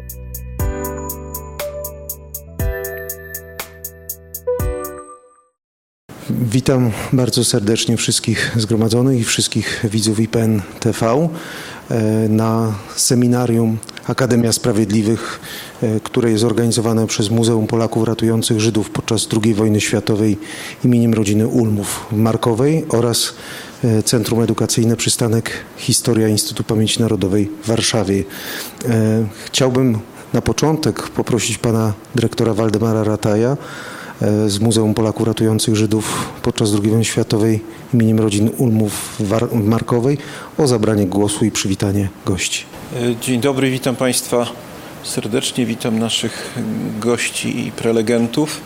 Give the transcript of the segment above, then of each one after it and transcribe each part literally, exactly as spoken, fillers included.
Witam bardzo serdecznie wszystkich zgromadzonych i wszystkich widzów I P N T V na seminarium Akademia Sprawiedliwych, które jest organizowane przez Muzeum Polaków Ratujących Żydów podczas drugiej wojny światowej imieniem rodziny Ulmów w Markowej oraz Centrum Edukacyjne Przystanek Historia Instytutu Pamięci Narodowej w Warszawie. Chciałbym na początek poprosić pana dyrektora Waldemara Rataja z Muzeum Polaków Ratujących Żydów podczas drugiej wojny światowej imieniem rodzin Ulmów w Markowej o zabranie głosu i przywitanie gości. Dzień dobry, witam Państwa serdecznie, witam naszych gości i prelegentów.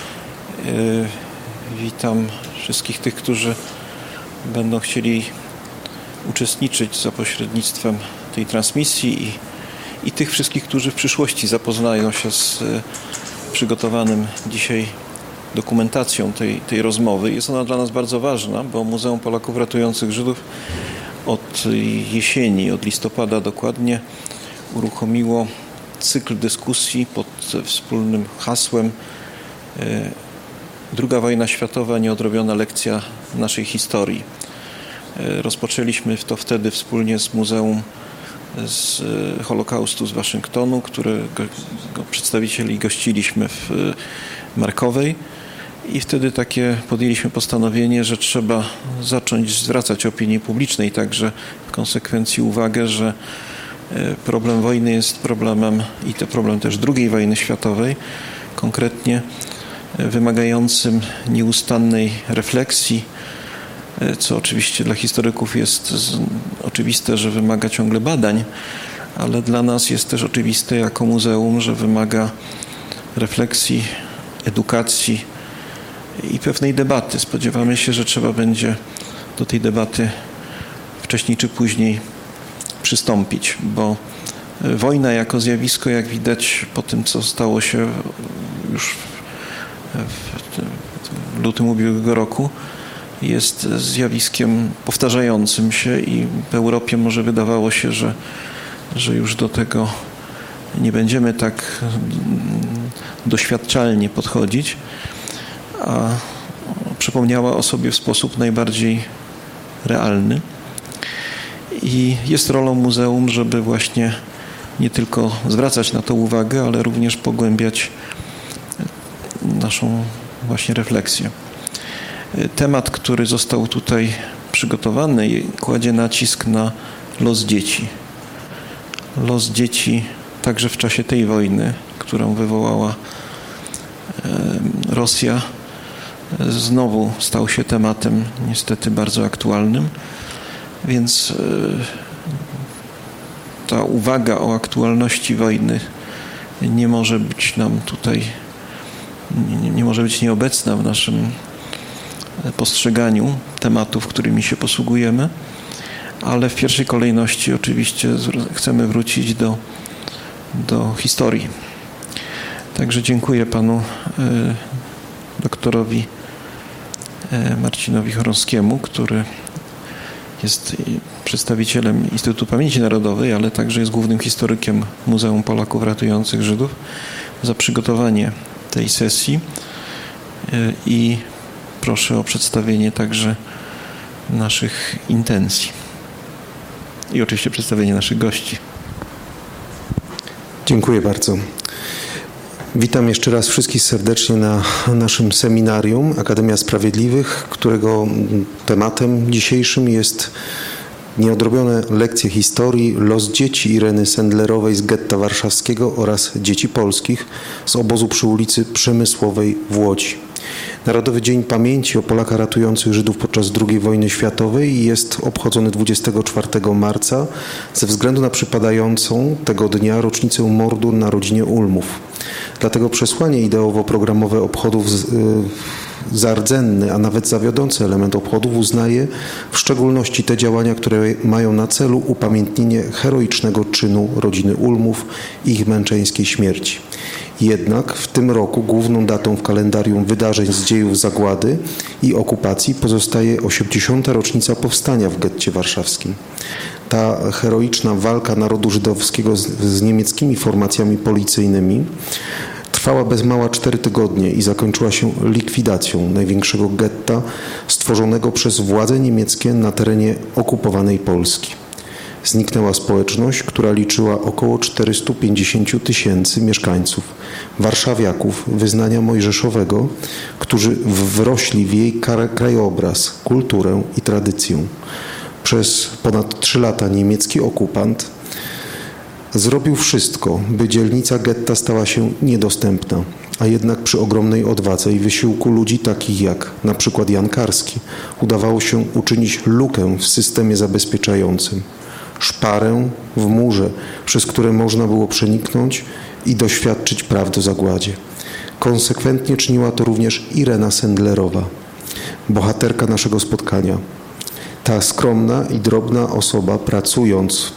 Witam wszystkich tych, którzy będą chcieli uczestniczyć za pośrednictwem tej transmisji i, i tych wszystkich, którzy w przyszłości zapoznają się z przygotowanym dzisiaj dokumentacją tej, tej rozmowy. Jest ona dla nas bardzo ważna, bo Muzeum Polaków Ratujących Żydów od jesieni, od listopada dokładnie, uruchomiło cykl dyskusji pod wspólnym hasłem Druga wojna światowa, nieodrobiona lekcja naszej historii. Rozpoczęliśmy to wtedy wspólnie z Muzeum z Holokaustu z Waszyngtonu, którego przedstawicieli gościliśmy w Markowej i wtedy takie podjęliśmy postanowienie, że trzeba zacząć zwracać opinii publicznej także w konsekwencji uwagę, że problem wojny jest problemem i to problem też drugiej wojny światowej, konkretnie wymagającym nieustannej refleksji, co oczywiście dla historyków jest oczywiste, że wymaga ciągle badań, ale dla nas jest też oczywiste jako muzeum, że wymaga refleksji, edukacji i pewnej debaty. Spodziewamy się, że trzeba będzie do tej debaty wcześniej czy później przystąpić, bo wojna jako zjawisko, jak widać po tym, co stało się już w lutym ubiegłego roku, jest zjawiskiem powtarzającym się i w Europie może wydawało się, że, że już do tego nie będziemy tak doświadczalnie podchodzić, a przypomniała o sobie w sposób najbardziej realny. I jest rolą muzeum, żeby właśnie nie tylko zwracać na to uwagę, ale również pogłębiać naszą właśnie refleksję. Temat, który został tutaj przygotowany, kładzie nacisk na los dzieci. Los dzieci także w czasie tej wojny, którą wywołała Rosja, znowu stał się tematem niestety bardzo aktualnym, więc ta uwaga o aktualności wojny nie może być nam tutaj, nie, nie może być nieobecna w naszym postrzeganiu tematów, którymi się posługujemy, ale w pierwszej kolejności oczywiście chcemy wrócić do, do historii. Także dziękuję panu y, doktorowi y, Marcinowi Chorowskiemu, który jest przedstawicielem Instytutu Pamięci Narodowej, ale także jest głównym historykiem Muzeum Polaków Ratujących Żydów, za przygotowanie tej sesji y, i proszę o przedstawienie także naszych intencji i oczywiście przedstawienie naszych gości. Dziękuję bardzo. Witam jeszcze raz wszystkich serdecznie na naszym seminarium Akademia Sprawiedliwych, którego tematem dzisiejszym jest nieodrobione lekcje historii, los dzieci Ireny Sendlerowej z getta warszawskiego oraz dzieci polskich z obozu przy ulicy Przemysłowej w Łodzi. Narodowy Dzień Pamięci o Polakach Ratujących Żydów podczas drugiej wojny światowej jest obchodzony dwudziestego czwartego marca ze względu na przypadającą tego dnia rocznicę mordu na rodzinie Ulmów. Dlatego przesłanie ideowo-programowe obchodów z, y, za rdzenny, a nawet za wiodący element obchodów uznaje w szczególności te działania, które mają na celu upamiętnienie heroicznego czynu rodziny Ulmów i ich męczeńskiej śmierci. Jednak w tym roku główną datą w kalendarium wydarzeń z dziejów zagłady i okupacji pozostaje osiemdziesiąta rocznica powstania w getcie warszawskim. Ta heroiczna walka narodu żydowskiego z, z niemieckimi formacjami policyjnymi trwała bez mała cztery tygodnie i zakończyła się likwidacją największego getta stworzonego przez władze niemieckie na terenie okupowanej Polski. Zniknęła społeczność, która liczyła około czterysta pięćdziesiąt tysięcy mieszkańców, warszawiaków wyznania mojżeszowego, którzy wrośli w jej krajobraz, kulturę i tradycję. Przez ponad trzy lata niemiecki okupant zrobił wszystko, by dzielnica getta stała się niedostępna, a jednak przy ogromnej odwadze i wysiłku ludzi takich jak na przykład Jan Karski udawało się uczynić lukę w systemie zabezpieczającym, szparę w murze, przez które można było przeniknąć i doświadczyć prawdy o zagładzie. Konsekwentnie czyniła to również Irena Sendlerowa, bohaterka naszego spotkania. Ta skromna i drobna osoba, pracując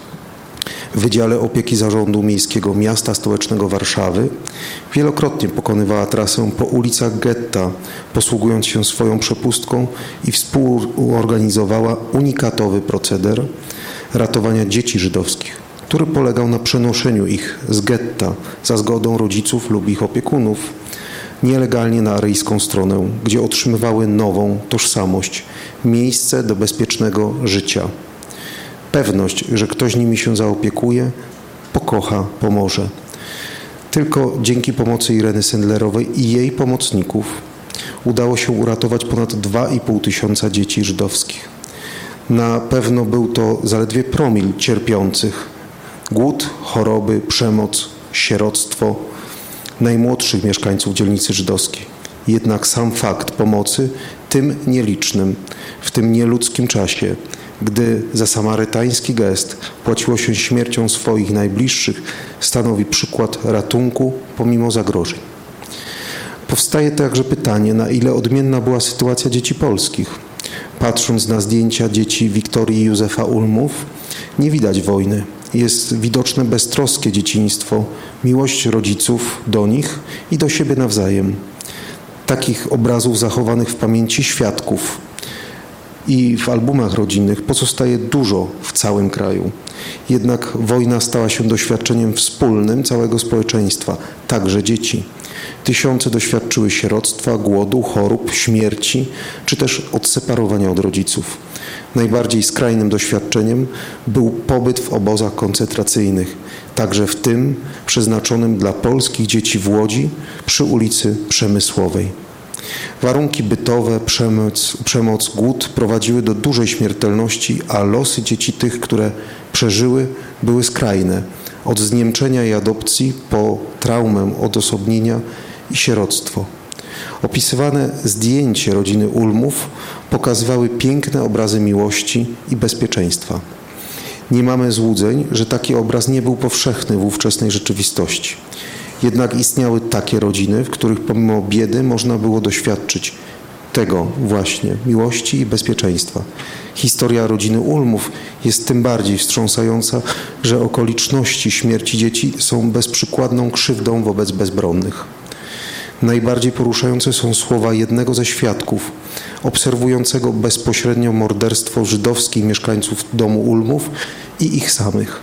w Wydziale Opieki Zarządu Miejskiego Miasta Stołecznego Warszawy, wielokrotnie pokonywała trasę po ulicach getta, posługując się swoją przepustką i współorganizowała unikatowy proceder ratowania dzieci żydowskich, który polegał na przenoszeniu ich z getta za zgodą rodziców lub ich opiekunów nielegalnie na aryjską stronę, gdzie otrzymywały nową tożsamość, miejsce do bezpiecznego życia. Pewność, że ktoś nimi się zaopiekuje, pokocha, pomoże. Tylko dzięki pomocy Ireny Sendlerowej i jej pomocników udało się uratować ponad dwa i pół tysiąca dzieci żydowskich. Na pewno był to zaledwie promil cierpiących. Głód, choroby, przemoc, sieroctwo najmłodszych mieszkańców dzielnicy żydowskiej. Jednak sam fakt pomocy tym nielicznym, w tym nieludzkim czasie, gdy za samarytański gest płaciło się śmiercią swoich najbliższych, stanowi przykład ratunku pomimo zagrożeń. Powstaje także pytanie, na ile odmienna była sytuacja dzieci polskich. Patrząc na zdjęcia dzieci Wiktorii i Józefa Ulmów, nie widać wojny. Jest widoczne beztroskie dzieciństwo, miłość rodziców do nich i do siebie nawzajem. Takich obrazów zachowanych w pamięci świadków i w albumach rodzinnych pozostaje dużo w całym kraju. Jednak wojna stała się doświadczeniem wspólnym całego społeczeństwa, także dzieci. Tysiące doświadczyły sieroctwa, głodu, chorób, śmierci, czy też odseparowania od rodziców. Najbardziej skrajnym doświadczeniem był pobyt w obozach koncentracyjnych, także w tym przeznaczonym dla polskich dzieci w Łodzi przy ulicy Przemysłowej. Warunki bytowe, przemoc, przemoc, głód prowadziły do dużej śmiertelności, a losy dzieci tych, które przeżyły, były skrajne. Od zniemczenia i adopcji po traumę odosobnienia i sieroctwo. Opisywane zdjęcie rodziny Ulmów pokazywały piękne obrazy miłości i bezpieczeństwa. Nie mamy złudzeń, że taki obraz nie był powszechny w ówczesnej rzeczywistości. Jednak istniały takie rodziny, w których pomimo biedy można było doświadczyć tego właśnie, miłości i bezpieczeństwa. Historia rodziny Ulmów jest tym bardziej wstrząsająca, że okoliczności śmierci dzieci są bezprzykładną krzywdą wobec bezbronnych. Najbardziej poruszające są słowa jednego ze świadków, obserwującego bezpośrednio morderstwo żydowskich mieszkańców domu Ulmów i ich samych.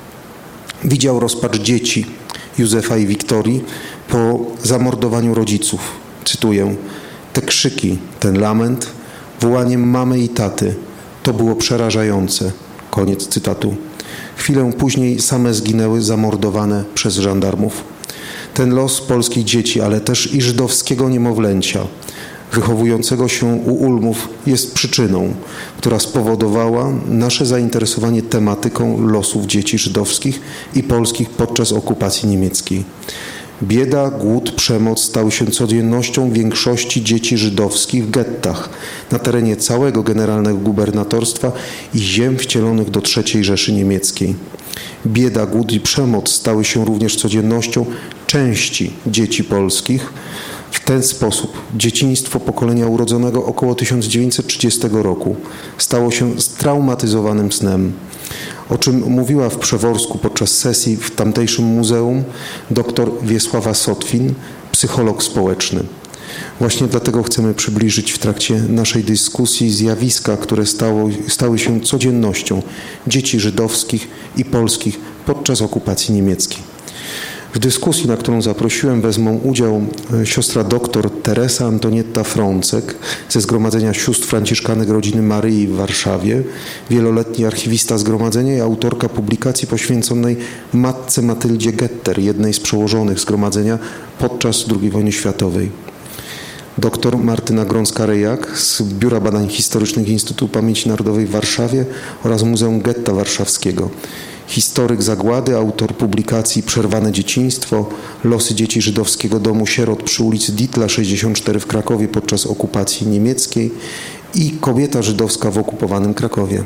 Widział rozpacz dzieci Józefa i Wiktorii po zamordowaniu rodziców. Cytuję: te krzyki, ten lament, wołaniem mamy i taty, to było przerażające. Koniec cytatu. Chwilę później same zginęły zamordowane przez żandarmów. Ten los polskich dzieci, ale też i żydowskiego niemowlęcia wychowującego się u Ulmów jest przyczyną, która spowodowała nasze zainteresowanie tematyką losów dzieci żydowskich i polskich podczas okupacji niemieckiej. Bieda, głód, przemoc stały się codziennością większości dzieci żydowskich w gettach na terenie całego generalnego gubernatorstwa i ziem wcielonych do trzeciej Rzeszy Niemieckiej. Bieda, głód i przemoc stały się również codziennością części dzieci polskich W ten sposób dzieciństwo pokolenia urodzonego około tysiąc dziewięćset trzydziestego roku stało się straumatyzowanym snem, o czym mówiła w Przeworsku podczas sesji w tamtejszym muzeum dr Wiesława Sotwin, psycholog społeczny. Właśnie dlatego chcemy przybliżyć w trakcie naszej dyskusji zjawiska, które stało, stały się codziennością dzieci żydowskich i polskich podczas okupacji niemieckiej. W dyskusji, na którą zaprosiłem, wezmą udział siostra doktor Teresa Antonietta Frącek ze Zgromadzenia Sióstr Franciszkanek Rodziny Maryi w Warszawie, wieloletni archiwista Zgromadzenia i autorka publikacji poświęconej matce Matyldzie Getter, jednej z przełożonych Zgromadzenia podczas drugiej wojny światowej. Doktor Martyna Grącka-Rejak z Biura Badań Historycznych Instytutu Pamięci Narodowej w Warszawie oraz Muzeum Getta Warszawskiego. Historyk zagłady, autor publikacji Przerwane dzieciństwo, losy dzieci żydowskiego domu sierot przy ulicy Ditla sześćdziesiąt cztery w Krakowie podczas okupacji niemieckiej i Kobieta żydowska w okupowanym Krakowie.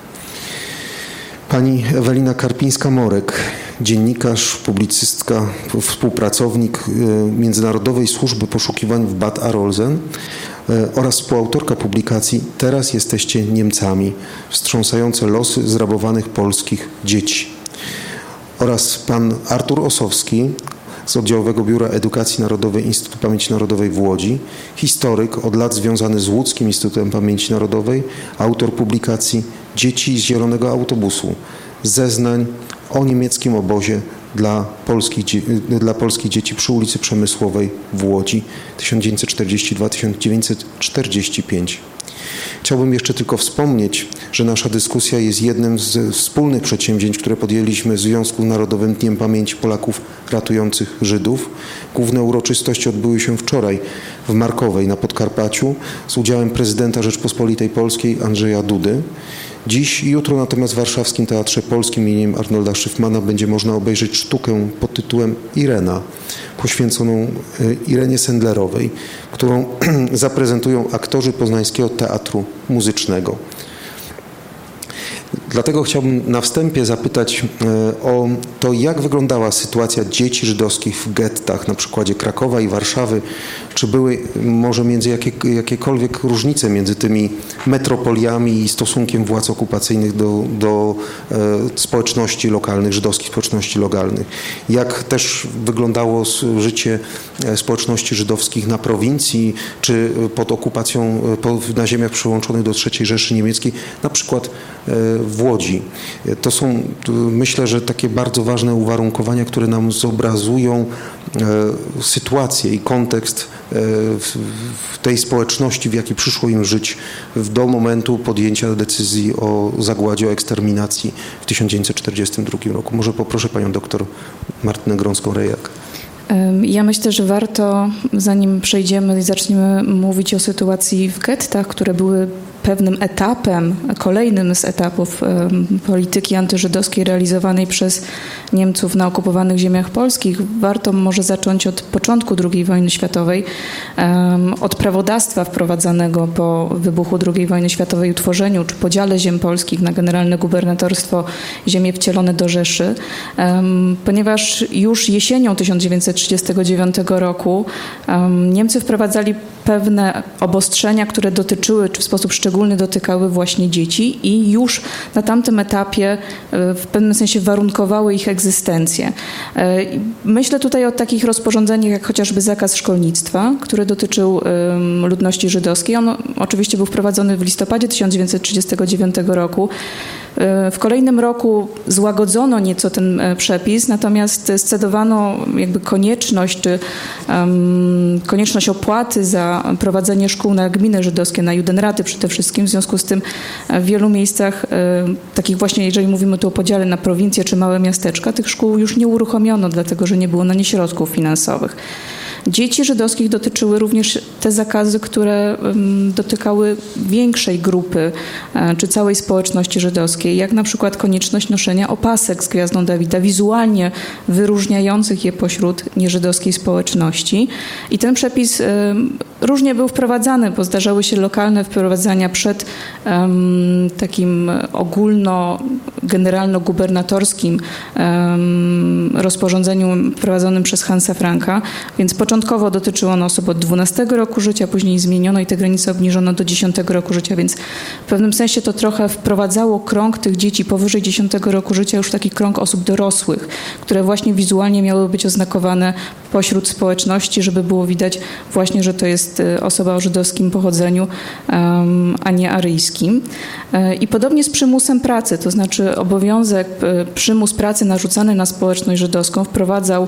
Pani Ewelina Karpińska-Morek, dziennikarz, publicystka, współpracownik Międzynarodowej Służby Poszukiwań w Bad Arolsen oraz współautorka publikacji Teraz jesteście Niemcami. Wstrząsające losy zrabowanych polskich dzieci. Oraz pan Artur Osowski z Oddziałowego Biura Edukacji Narodowej Instytutu Pamięci Narodowej w Łodzi, historyk od lat związany z Łódzkim Instytutem Pamięci Narodowej, autor publikacji Dzieci z Zielonego Autobusu, zeznań o niemieckim obozie dla polskich, dla polskich dzieci przy ulicy Przemysłowej w Łodzi tysiąc dziewięćset czterdziesty drugi do tysiąc dziewięćset czterdziestego piątego. Chciałbym jeszcze tylko wspomnieć, że nasza dyskusja jest jednym z wspólnych przedsięwzięć, które podjęliśmy w związku z Narodowym Dniem Pamięci Polaków ratujących Żydów. Główne uroczystości odbyły się wczoraj w Markowej na Podkarpaciu z udziałem prezydenta Rzeczpospolitej Polskiej Andrzeja Dudy. Dziś i jutro natomiast w Warszawskim Teatrze Polskim imieniem Arnolda Szyfmana będzie można obejrzeć sztukę pod tytułem Irena, poświęconą Irenie Sendlerowej, którą zaprezentują aktorzy Poznańskiego Teatru Muzycznego. Dlatego chciałbym na wstępie zapytać o to, jak wyglądała sytuacja dzieci żydowskich w gettach na przykładzie Krakowa i Warszawy. Czy były może między jakie, jakiekolwiek różnice między tymi metropoliami i stosunkiem władz okupacyjnych do, do e, społeczności lokalnych, żydowskich społeczności lokalnych? Jak też wyglądało życie społeczności żydowskich na prowincji, czy pod okupacją po, na ziemiach przyłączonych do trzeciej Rzeszy Niemieckiej, na przykład e, w Łodzi? To są, myślę, że takie bardzo ważne uwarunkowania, które nam zobrazują e, sytuację i kontekst w, w tej społeczności, w jakiej przyszło im żyć do momentu podjęcia decyzji o zagładzie, o eksterminacji w tysiąc dziewięćset czterdziestym drugim roku. Może poproszę panią doktor Martynę Grącką-Rejak. Ja myślę, że warto, zanim przejdziemy i zaczniemy mówić o sytuacji w gettach, które były pewnym etapem, kolejnym z etapów polityki antyżydowskiej realizowanej przez Niemców na okupowanych ziemiach polskich, warto może zacząć od początku drugiej wojny światowej, od prawodawstwa wprowadzanego po wybuchu drugiej wojny światowej, utworzeniu czy podziale ziem polskich na generalne gubernatorstwo, ziemie wcielone do Rzeszy, ponieważ już jesienią tysiąc dziewięćset trzydziestego dziewiątego roku Niemcy wprowadzali pewne obostrzenia, które dotyczyły, czy w sposób szczególny dotykały właśnie dzieci i już na tamtym etapie w pewnym sensie warunkowały ich egzystencję. Myślę tutaj o takich rozporządzeniach jak chociażby zakaz szkolnictwa, który dotyczył ludności żydowskiej. On oczywiście był wprowadzony w listopadzie tysiąc dziewięćset trzydziestego dziewiątego roku. W kolejnym roku złagodzono nieco ten przepis, natomiast scedowano jakby konieczność, czy um, konieczność opłaty za prowadzenie szkół na gminy żydowskie, na judenraty przede wszystkim. W związku z tym w wielu miejscach, um, takich właśnie, jeżeli mówimy tu o podziale na prowincje czy małe miasteczka, tych szkół już nie uruchomiono, dlatego że nie było na nie środków finansowych. Dzieci żydowskich dotyczyły również te zakazy, które um, dotykały większej grupy um, czy całej społeczności żydowskiej, jak na przykład konieczność noszenia opasek z gwiazdą Dawida, wizualnie wyróżniających je pośród nieżydowskiej społeczności. I ten przepis um, różnie był wprowadzany, bo zdarzały się lokalne wprowadzania przed um, takim ogólno, generalno-gubernatorskim um, rozporządzeniem wprowadzonym przez Hansa Franka, więc początkowo dotyczyło ono osób od dwunastego roku życia, później zmieniono i te granice obniżono do dziesiątego roku życia, więc w pewnym sensie to trochę wprowadzało krąg tych dzieci powyżej dziesiątego roku życia już taki krąg osób dorosłych, które właśnie wizualnie miały być oznakowane pośród społeczności, żeby było widać właśnie, że to jest osoba o żydowskim pochodzeniu, um, a nie aryjskim. I podobnie z przymusem pracy, to znaczy obowiązek, przymus pracy narzucany na społeczność żydowską wprowadzał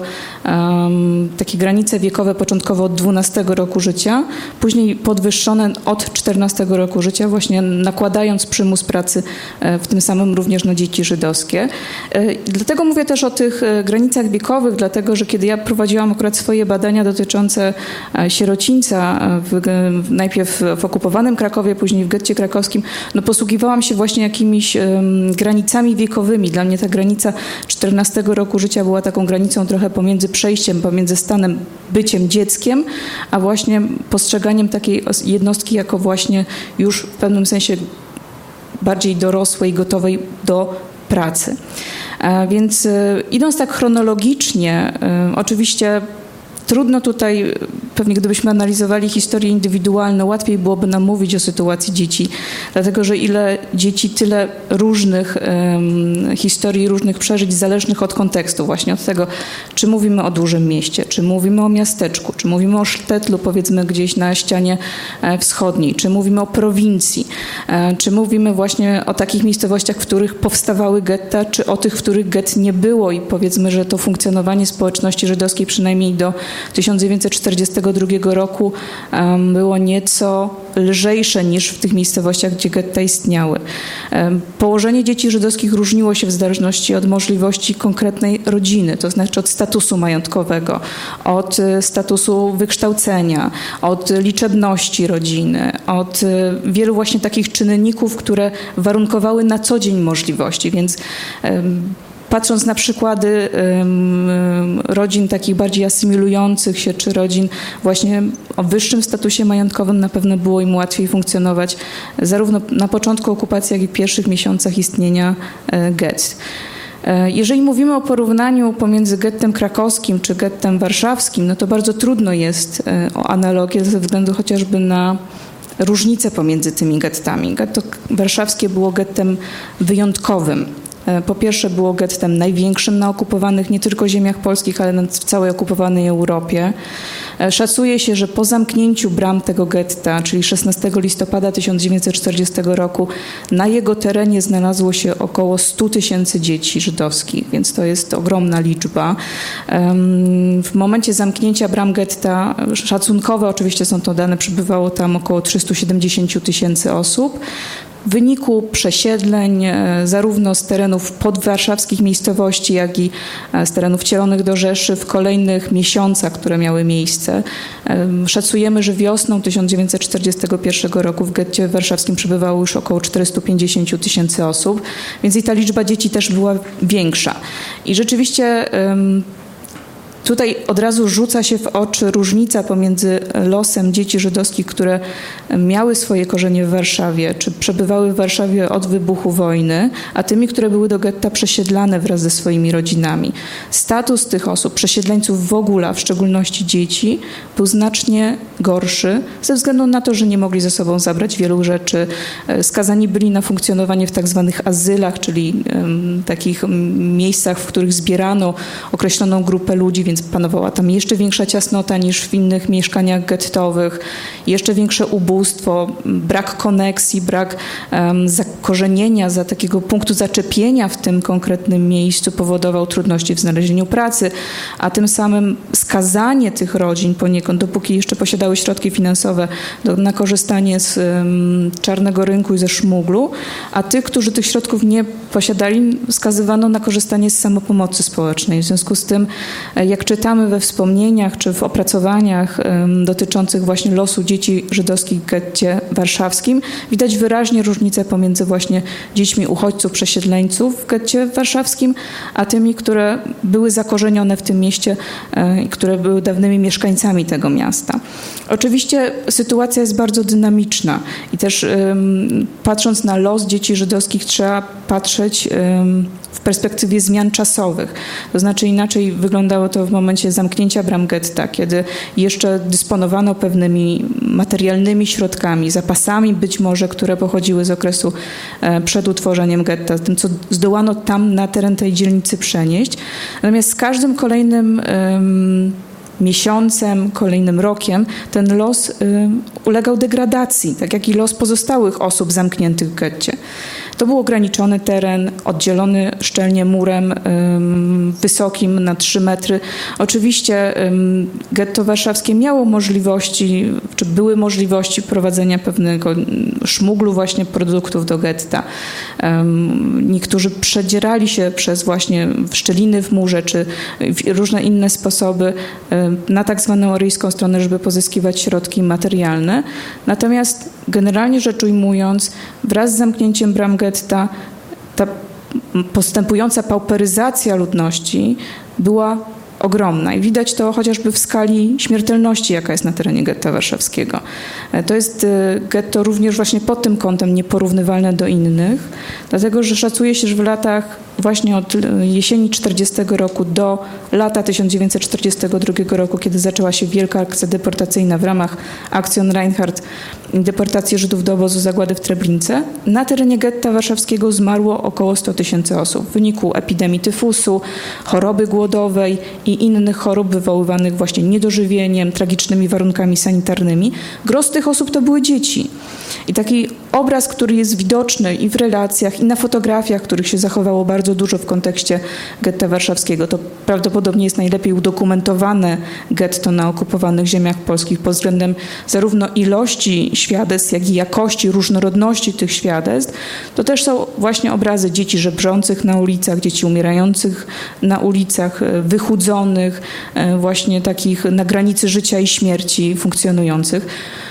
um, takie granice wiekowe początkowo od dwunastego roku życia, później podwyższone od czternastego roku życia, właśnie nakładając przymus pracy w tym samym również na dzieci żydowskie. Dlatego mówię też o tych granicach wiekowych, dlatego że kiedy ja prowadziłam akurat swoje badania dotyczące sierocińca, w, najpierw w okupowanym Krakowie, później w getcie krakowskim, no posługiwałam się właśnie jakimiś um, granicami wiekowymi. Dla mnie ta granica czternastego roku życia była taką granicą trochę pomiędzy przejściem, pomiędzy stanem byciem dzieckiem, a właśnie postrzeganiem takiej jednostki jako właśnie już w pewnym sensie bardziej dorosłej, gotowej do pracy. Więc idąc tak chronologicznie, oczywiście trudno tutaj, pewnie gdybyśmy analizowali historie indywidualne, łatwiej byłoby nam mówić o sytuacji dzieci, dlatego że ile dzieci, tyle różnych um, historii, różnych przeżyć zależnych od kontekstu, właśnie od tego, czy mówimy o dużym mieście, czy mówimy o miasteczku, czy mówimy o sztetlu, powiedzmy gdzieś na ścianie wschodniej, czy mówimy o prowincji, czy mówimy właśnie o takich miejscowościach, w których powstawały getta, czy o tych, w których gett nie było i powiedzmy, że to funkcjonowanie społeczności żydowskiej przynajmniej do tysiąc dziewięćset czterdziestego drugiego roku um, było nieco lżejsze niż w tych miejscowościach, gdzie getta istniały. Um, położenie dzieci żydowskich różniło się w zależności od możliwości konkretnej rodziny, to znaczy od statusu majątkowego, od statusu wykształcenia, od liczebności rodziny, od wielu właśnie takich czynników, które warunkowały na co dzień możliwości, więc um, patrząc na przykłady um, rodzin takich bardziej asymilujących się, czy rodzin właśnie o wyższym statusie majątkowym, na pewno było im łatwiej funkcjonować zarówno na początku okupacji, jak i w pierwszych miesiącach istnienia e, gett. E, jeżeli mówimy o porównaniu pomiędzy gettem krakowskim czy gettem warszawskim, no to bardzo trudno jest e, o analogię ze względu chociażby na różnice pomiędzy tymi gettami. Getto warszawskie było gettem wyjątkowym. Po pierwsze było gettem największym na okupowanych nie tylko ziemiach polskich, ale w całej okupowanej Europie. Szacuje się, że po zamknięciu bram tego getta, czyli szesnastego listopada tysiąc dziewięćset czterdziestego roku, na jego terenie znalazło się około stu tysięcy dzieci żydowskich, więc to jest ogromna liczba. W momencie zamknięcia bram getta, szacunkowe oczywiście są to dane, przybywało tam około trzysta siedemdziesiąt tysięcy osób. W wyniku przesiedleń zarówno z terenów podwarszawskich miejscowości, jak i z terenów wcielonych do Rzeszy w kolejnych miesiącach, które miały miejsce, szacujemy, że wiosną tysiąc dziewięćset czterdziestego pierwszego roku w getcie warszawskim przebywało już około czterysta pięćdziesiąt tysięcy osób, więc i ta liczba dzieci też była większa. I rzeczywiście tutaj od razu rzuca się w oczy różnica pomiędzy losem dzieci żydowskich, które miały swoje korzenie w Warszawie, czy przebywały w Warszawie od wybuchu wojny, a tymi, które były do getta przesiedlane wraz ze swoimi rodzinami. Status tych osób, przesiedleńców w ogóle, a w szczególności dzieci, był znacznie gorszy ze względu na to, że nie mogli ze sobą zabrać wielu rzeczy. Skazani byli na funkcjonowanie w tak zwanych azylach, czyli um, takich miejscach, w których zbierano określoną grupę ludzi, więc panowała tam jeszcze większa ciasnota niż w innych mieszkaniach gettowych, jeszcze większe ubóstwo, brak koneksji, brak um, zakorzenienia, za takiego punktu zaczepienia w tym konkretnym miejscu powodował trudności w znalezieniu pracy, a tym samym skazanie tych rodzin poniekąd, dopóki jeszcze posiadały środki finansowe do, na korzystanie z um, czarnego rynku i ze szmuglu, a tych, którzy tych środków nie posiadali, skazywano na korzystanie z samopomocy społecznej. W związku z tym, jak jak czytamy we wspomnieniach czy w opracowaniach dotyczących właśnie losu dzieci żydowskich w getcie warszawskim, widać wyraźnie różnicę pomiędzy właśnie dziećmi uchodźców, przesiedleńców w getcie warszawskim, a tymi, które były zakorzenione w tym mieście i które były dawnymi mieszkańcami tego miasta. Oczywiście sytuacja jest bardzo dynamiczna i też patrząc na los dzieci żydowskich trzeba patrzeć w perspektywie zmian czasowych. To znaczy inaczej wyglądało to w momencie zamknięcia bram getta, kiedy jeszcze dysponowano pewnymi materialnymi środkami, zapasami być może, które pochodziły z okresu przed utworzeniem getta, tym co zdołano tam na teren tej dzielnicy przenieść. Natomiast z każdym kolejnym um, miesiącem, kolejnym rokiem ten los y, ulegał degradacji, tak jak i los pozostałych osób zamkniętych w getcie. To był ograniczony teren, oddzielony szczelnie murem ym, wysokim na trzy metry. Oczywiście ym, getto warszawskie miało możliwości, czy były możliwości prowadzenia pewnego szmuglu właśnie produktów do getta. Ym, niektórzy przedzierali się przez właśnie szczeliny w murze, czy różne inne sposoby ym, na tak zwaną aryjską stronę, żeby pozyskiwać środki materialne. Natomiast generalnie rzecz ujmując, wraz z zamknięciem bram getta ta postępująca pauperyzacja ludności była ogromna i widać to chociażby w skali śmiertelności, jaka jest na terenie getta warszawskiego. To jest getto również właśnie pod tym kątem nieporównywalne do innych, dlatego że szacuje się, że w latach właśnie od jesieni czterdziestego roku do lata tysiąc dziewięćset czterdziestego drugiego roku, kiedy zaczęła się wielka akcja deportacyjna w ramach Aktion Reinhardt, deportacji Żydów do obozu zagłady w Treblince, na terenie getta warszawskiego zmarło około sto tysięcy osób w wyniku epidemii tyfusu, choroby głodowej i innych chorób wywoływanych właśnie niedożywieniem, tragicznymi warunkami sanitarnymi. Gros tych osób to były dzieci. I taki obraz, który jest widoczny i w relacjach, i na fotografiach, których się zachowało bardzo dużo w kontekście getta warszawskiego. To prawdopodobnie jest najlepiej udokumentowane getto na okupowanych ziemiach polskich pod względem zarówno ilości świadectw, jak i jakości, różnorodności tych świadectw. To też są właśnie obrazy dzieci żebrzących na ulicach, dzieci umierających na ulicach, wychudzonych, właśnie takich na granicy życia i śmierci funkcjonujących.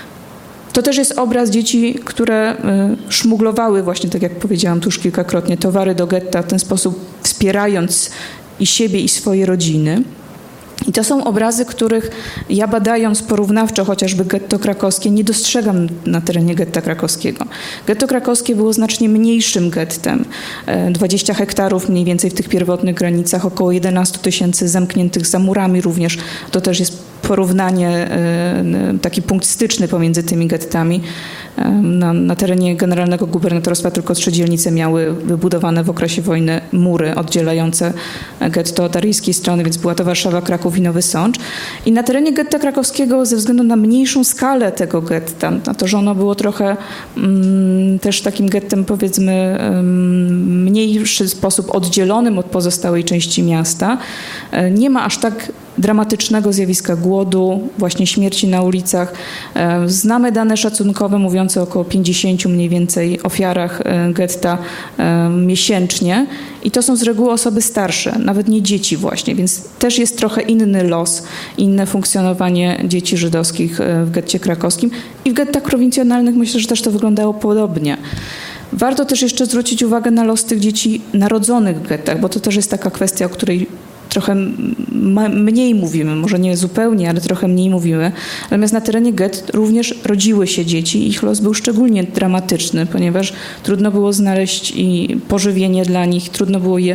To też jest obraz dzieci, które szmuglowały właśnie, tak jak powiedziałam tu już kilkakrotnie, towary do getta, w ten sposób wspierając i siebie, i swoje rodziny. I to są obrazy, których ja badając porównawczo chociażby getto krakowskie nie dostrzegam na terenie getta krakowskiego. Getto krakowskie było znacznie mniejszym gettem. dwadzieścia hektarów mniej więcej w tych pierwotnych granicach, około jedenaście tysięcy zamkniętych za murami również. To też jest porównanie, taki punkt styczny pomiędzy tymi gettami. Na, na terenie generalnego gubernatorstwa tylko trzy dzielnice miały wybudowane w okresie wojny mury oddzielające getto od aryjskiej strony, więc była to Warszawa, Kraków i Nowy Sącz. I na terenie getta krakowskiego ze względu na mniejszą skalę tego getta, na to, że ono było trochę mm, też takim gettem powiedzmy mm, mniejszy sposób oddzielonym od pozostałej części miasta, nie ma aż tak dramatycznego zjawiska głodu, właśnie śmierci na ulicach. Znamy dane szacunkowe mówiące o około pięćdziesięciu mniej więcej ofiarach getta miesięcznie i to są z reguły osoby starsze, nawet nie dzieci właśnie, więc też jest trochę inny los, inne funkcjonowanie dzieci żydowskich w getcie krakowskim i w gettach prowincjonalnych myślę, że też to wyglądało podobnie. Warto też jeszcze zwrócić uwagę na los tych dzieci narodzonych w gettach, bo to też jest taka kwestia, o której trochę mniej mówimy, może nie zupełnie, ale trochę mniej mówimy. Natomiast na terenie gett również rodziły się dzieci i ich los był szczególnie dramatyczny, ponieważ trudno było znaleźć i pożywienie dla nich, trudno było je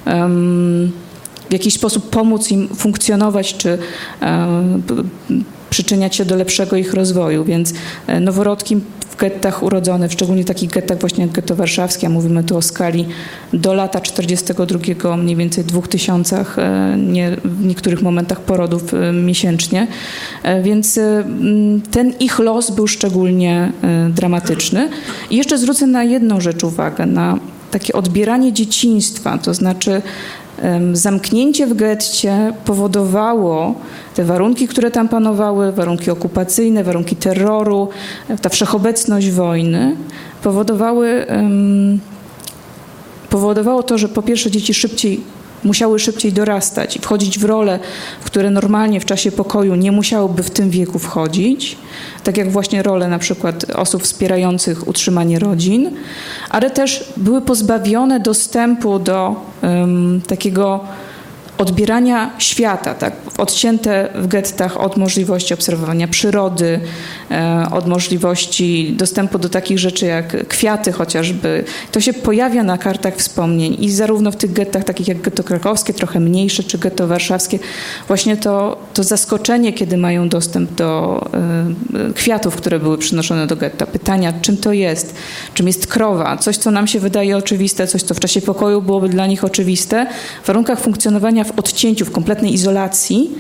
um, w jakiś sposób pomóc im funkcjonować, czy um, przyczyniać się do lepszego ich rozwoju, więc noworodki w gettach urodzone, w szczególnie takich gettach właśnie jak getto warszawskie, a mówimy tu o skali do lata czterdziestego drugiego, mniej więcej dwóch tysiącach, nie, w niektórych momentach porodów miesięcznie, więc ten ich los był szczególnie dramatyczny. I jeszcze zwrócę na jedną rzecz uwagę, na takie odbieranie dzieciństwa, to znaczy zamknięcie w getcie powodowało te warunki, które tam panowały, warunki okupacyjne, warunki terroru, ta wszechobecność wojny powodowały, powodowało to, że po pierwsze dzieci szybciej musiały szybciej dorastać i wchodzić w role, w które normalnie w czasie pokoju nie musiałyby w tym wieku wchodzić, tak jak właśnie role na przykład osób wspierających utrzymanie rodzin, ale też były pozbawione dostępu do um, takiego odbierania świata, tak, odcięte w gettach od możliwości obserwowania przyrody, od możliwości dostępu do takich rzeczy jak kwiaty chociażby. To się pojawia na kartach wspomnień i zarówno w tych gettach takich jak getto krakowskie, trochę mniejsze, czy getto warszawskie, właśnie to, to zaskoczenie, kiedy mają dostęp do y, kwiatów, które były przynoszone do getta. Pytania, czym to jest, czym jest krowa, coś, co nam się wydaje oczywiste, coś, co w czasie pokoju byłoby dla nich oczywiste, w warunkach funkcjonowania w odcięciu, w kompletnej izolacji,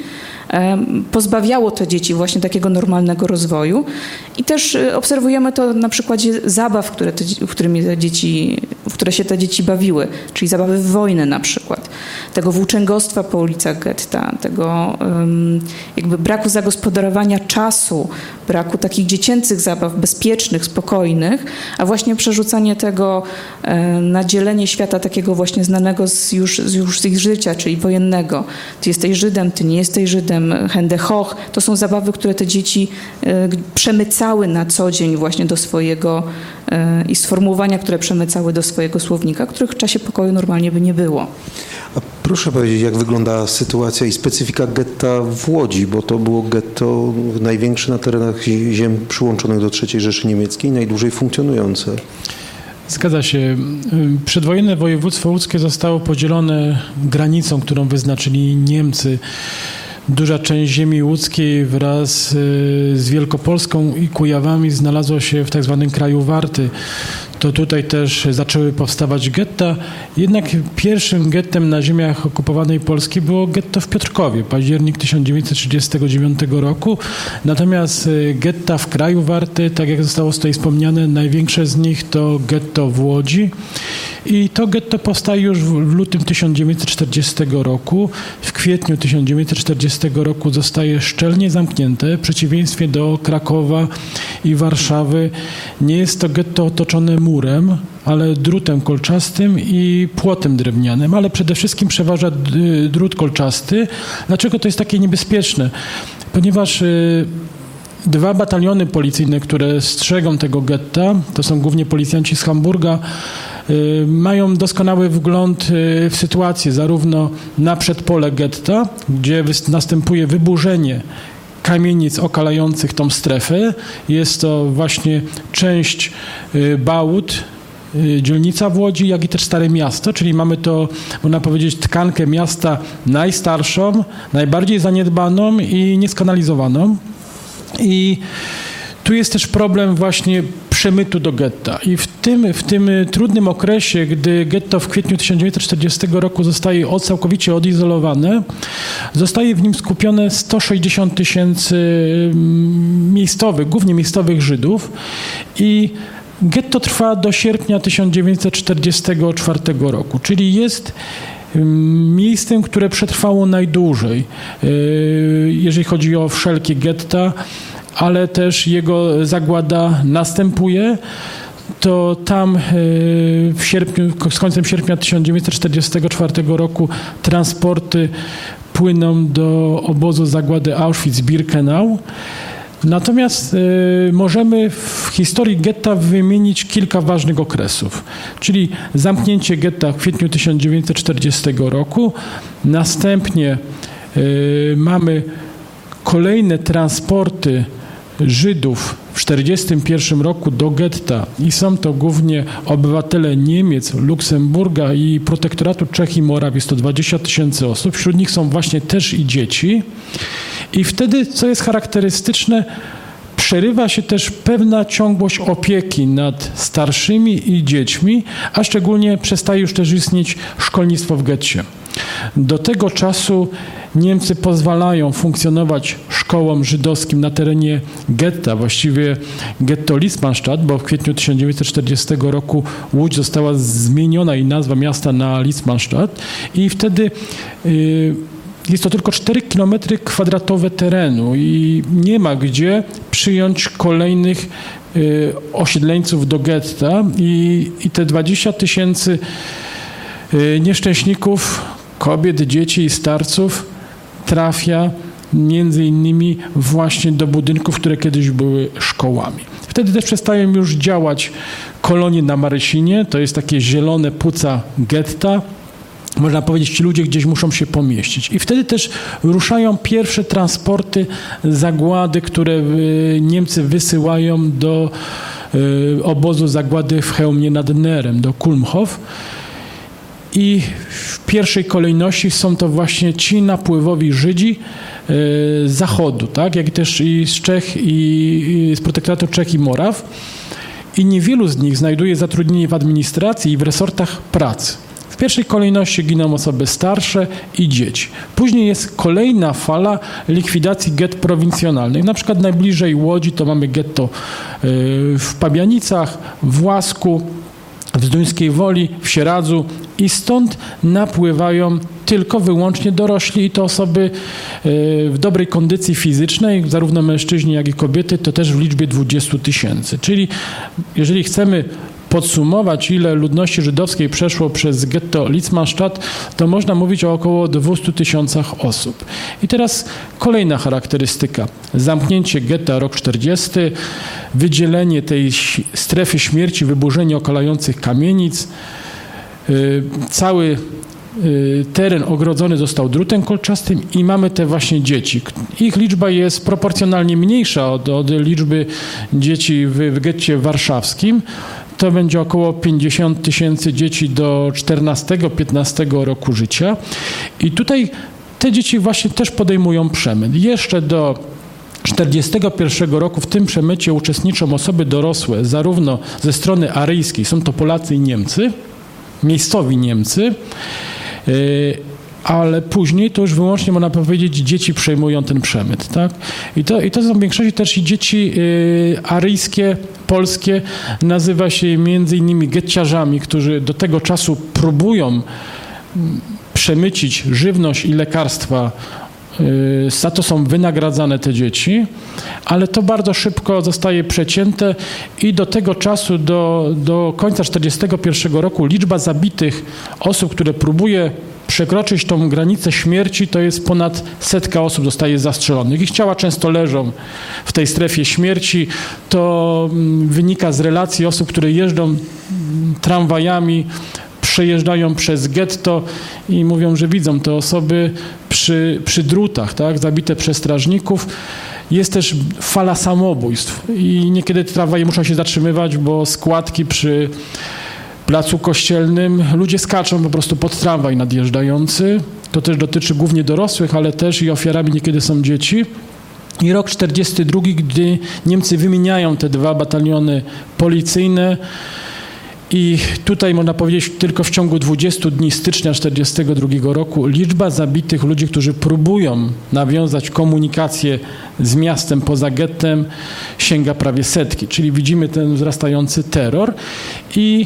pozbawiało te dzieci właśnie takiego normalnego rozwoju. I też obserwujemy to na przykładzie zabaw, które te, w, którymi te dzieci, w które się te dzieci bawiły, czyli zabawy w wojnę na przykład, tego włóczęgostwa po ulicach getta, tego um, jakby braku zagospodarowania czasu, braku takich dziecięcych zabaw bezpiecznych, spokojnych, a właśnie przerzucanie tego e, na dzielenie świata takiego właśnie znanego z już, z już z ich życia, czyli wojennego. Ty jesteś Żydem, ty nie jesteś Żydem, Hände hoch. To są zabawy, które te dzieci e, przemycały na co dzień właśnie do swojego e, i sformułowania, które przemycały do swojego słownika, których w czasie pokoju normalnie by nie było. A proszę powiedzieć, jak wygląda sytuacja i specyfika getta w Łodzi, bo to było getto największe na terenach ziem przyłączonych do trzeciej Rzeszy Niemieckiej, najdłużej funkcjonujące. Zgadza się. Przedwojenne województwo łódzkie zostało podzielone granicą, którą wyznaczyli Niemcy. Duża część ziemi łódzkiej wraz z Wielkopolską i Kujawami znalazła się w tak zwanym kraju Warty. To tutaj też zaczęły powstawać getta. Jednak pierwszym gettem na ziemiach okupowanej Polski było getto w Piotrkowie, październik tysiąc dziewięćset trzydziestego dziewiątego roku. Natomiast getta w kraju Warty, tak jak zostało tutaj wspomniane, największe z nich to getto w Łodzi. I to getto powstaje już w lutym tysiąc dziewięćset czterdziestego roku. W kwietniu tysiąc dziewięćset czterdziestego roku zostaje szczelnie zamknięte. W przeciwieństwie do Krakowa i Warszawy nie jest to getto otoczone murem, ale drutem kolczastym i płotem drewnianym, ale przede wszystkim przeważa drut kolczasty. Dlaczego to jest takie niebezpieczne? Ponieważ dwa bataliony policyjne, które strzegą tego getta, to są głównie policjanci z Hamburga, mają doskonały wgląd w sytuację zarówno na przedpole getta, gdzie następuje wyburzenie kamienic okalających tą strefę. Jest to właśnie część Bałut, dzielnica w Łodzi, jak i też Stare Miasto, czyli mamy to, można powiedzieć, tkankę miasta najstarszą, najbardziej zaniedbaną i nieskanalizowaną. I tu jest też problem właśnie przemytu do getta. I w tym, w tym trudnym okresie, gdy getto w kwietniu tysiąc dziewięćset czterdziestego roku zostaje od, całkowicie odizolowane, zostaje w nim skupione sto sześćdziesiąt tysięcy miejscowych, głównie miejscowych Żydów i getto trwa do sierpnia tysiąc dziewięćset czterdziestego czwartego roku, czyli jest miejscem, które przetrwało najdłużej, jeżeli chodzi o wszelkie getta, ale też jego zagłada następuje. To tam w sierpniu, z końcem sierpnia tysiąc dziewięćset czterdziestego czwartego roku transporty płyną do obozu zagłady Auschwitz-Birkenau. Natomiast y, możemy w historii getta wymienić kilka ważnych okresów, czyli zamknięcie getta w kwietniu tysiąc dziewięćset czterdziestego roku, następnie y, mamy kolejne transporty Żydów w tysiąc dziewięćset czterdziestym pierwszym roku do getta i są to głównie obywatele Niemiec, Luksemburga i protektoratu Czech i Moraw, jest to dwadzieścia tysięcy osób, wśród nich są właśnie też i dzieci. I wtedy, co jest charakterystyczne, przerywa się też pewna ciągłość opieki nad starszymi i dziećmi, a szczególnie przestaje już też istnieć szkolnictwo w getcie. Do tego czasu Niemcy pozwalają funkcjonować szkołom żydowskim na terenie getta, właściwie getto Litzmannstadt, bo w kwietniu tysiąc dziewięćset czterdziestego roku Łódź została zmieniona i nazwa miasta na Litzmannstadt i wtedy yy, jest to tylko cztery kilometry kwadratowe terenu i nie ma gdzie przyjąć kolejnych y, osiedleńców do getta i, i te dwadzieścia tysięcy y, nieszczęśników kobiet, dzieci i starców trafia między innymi właśnie do budynków, które kiedyś były szkołami. Wtedy też przestają już działać kolonie na Marysinie, to jest takie zielone płuca getta. Można powiedzieć, ci ludzie gdzieś muszą się pomieścić. I wtedy też ruszają pierwsze transporty zagłady, które Niemcy wysyłają do obozu zagłady w Chełmie nad Nerem, do Kulmhof. I w pierwszej kolejności są to właśnie ci napływowi Żydzi z zachodu, tak? Jak też i z Czech, i, i z protektoratu Czech i Moraw. I niewielu z nich znajduje zatrudnienie w administracji i w resortach pracy. W pierwszej kolejności giną osoby starsze i dzieci. Później jest kolejna fala likwidacji gett prowincjonalnych. Na przykład najbliżej Łodzi to mamy getto w Pabianicach, w Łasku, w Zduńskiej Woli, w Sieradzu i stąd napływają tylko wyłącznie dorośli i to osoby w dobrej kondycji fizycznej, zarówno mężczyźni, jak i kobiety, to też w liczbie dwudziestu tysięcy. Czyli jeżeli chcemy podsumować, ile ludności żydowskiej przeszło przez getto Litzmannstadt, to można mówić o około dwustu tysiącach osób. I teraz kolejna charakterystyka. Zamknięcie getta rok czterdziesty, wydzielenie tej strefy śmierci, wyburzenie okalających kamienic, cały teren ogrodzony został drutem kolczastym i mamy te właśnie dzieci. Ich liczba jest proporcjonalnie mniejsza od, od liczby dzieci w, w getcie warszawskim. To będzie około pięćdziesiąt tysięcy dzieci do czternastego piętnastego roku życia. I tutaj te dzieci właśnie też podejmują przemyt. Jeszcze do czterdziestego pierwszego roku w tym przemycie uczestniczą osoby dorosłe, zarówno ze strony aryjskiej, są to Polacy i Niemcy, miejscowi Niemcy, ale później to już wyłącznie, można powiedzieć, dzieci przejmują ten przemyt, tak? I to, i to są w większości też i dzieci y, aryjskie, polskie, nazywa się między innymi getciarzami, którzy do tego czasu próbują przemycić żywność i lekarstwa, y, za to są wynagradzane te dzieci, ale to bardzo szybko zostaje przecięte i do tego czasu, do, do końca czterdziestego pierwszego roku liczba zabitych osób, które próbuje przekroczyć tą granicę śmierci, to jest ponad setka osób zostaje zastrzelonych. Ich ciała często leżą w tej strefie śmierci. To wynika z relacji osób, które jeżdżą tramwajami, przejeżdżają przez getto i mówią, że widzą te osoby przy, przy drutach, tak, zabite przez strażników. Jest też fala samobójstw i niekiedy te tramwaje muszą się zatrzymywać, bo składki przy Placu Kościelnym ludzie skaczą po prostu pod tramwaj nadjeżdżający. To też dotyczy głównie dorosłych, ale też i ofiarami niekiedy są dzieci. I rok czterdziesty drugi, gdy Niemcy wymieniają te dwa bataliony policyjne i tutaj można powiedzieć tylko w ciągu dwudziestu dni stycznia czterdziestego drugiego roku liczba zabitych ludzi, którzy próbują nawiązać komunikację z miastem poza gettem, sięga prawie setki. Czyli widzimy ten wzrastający terror i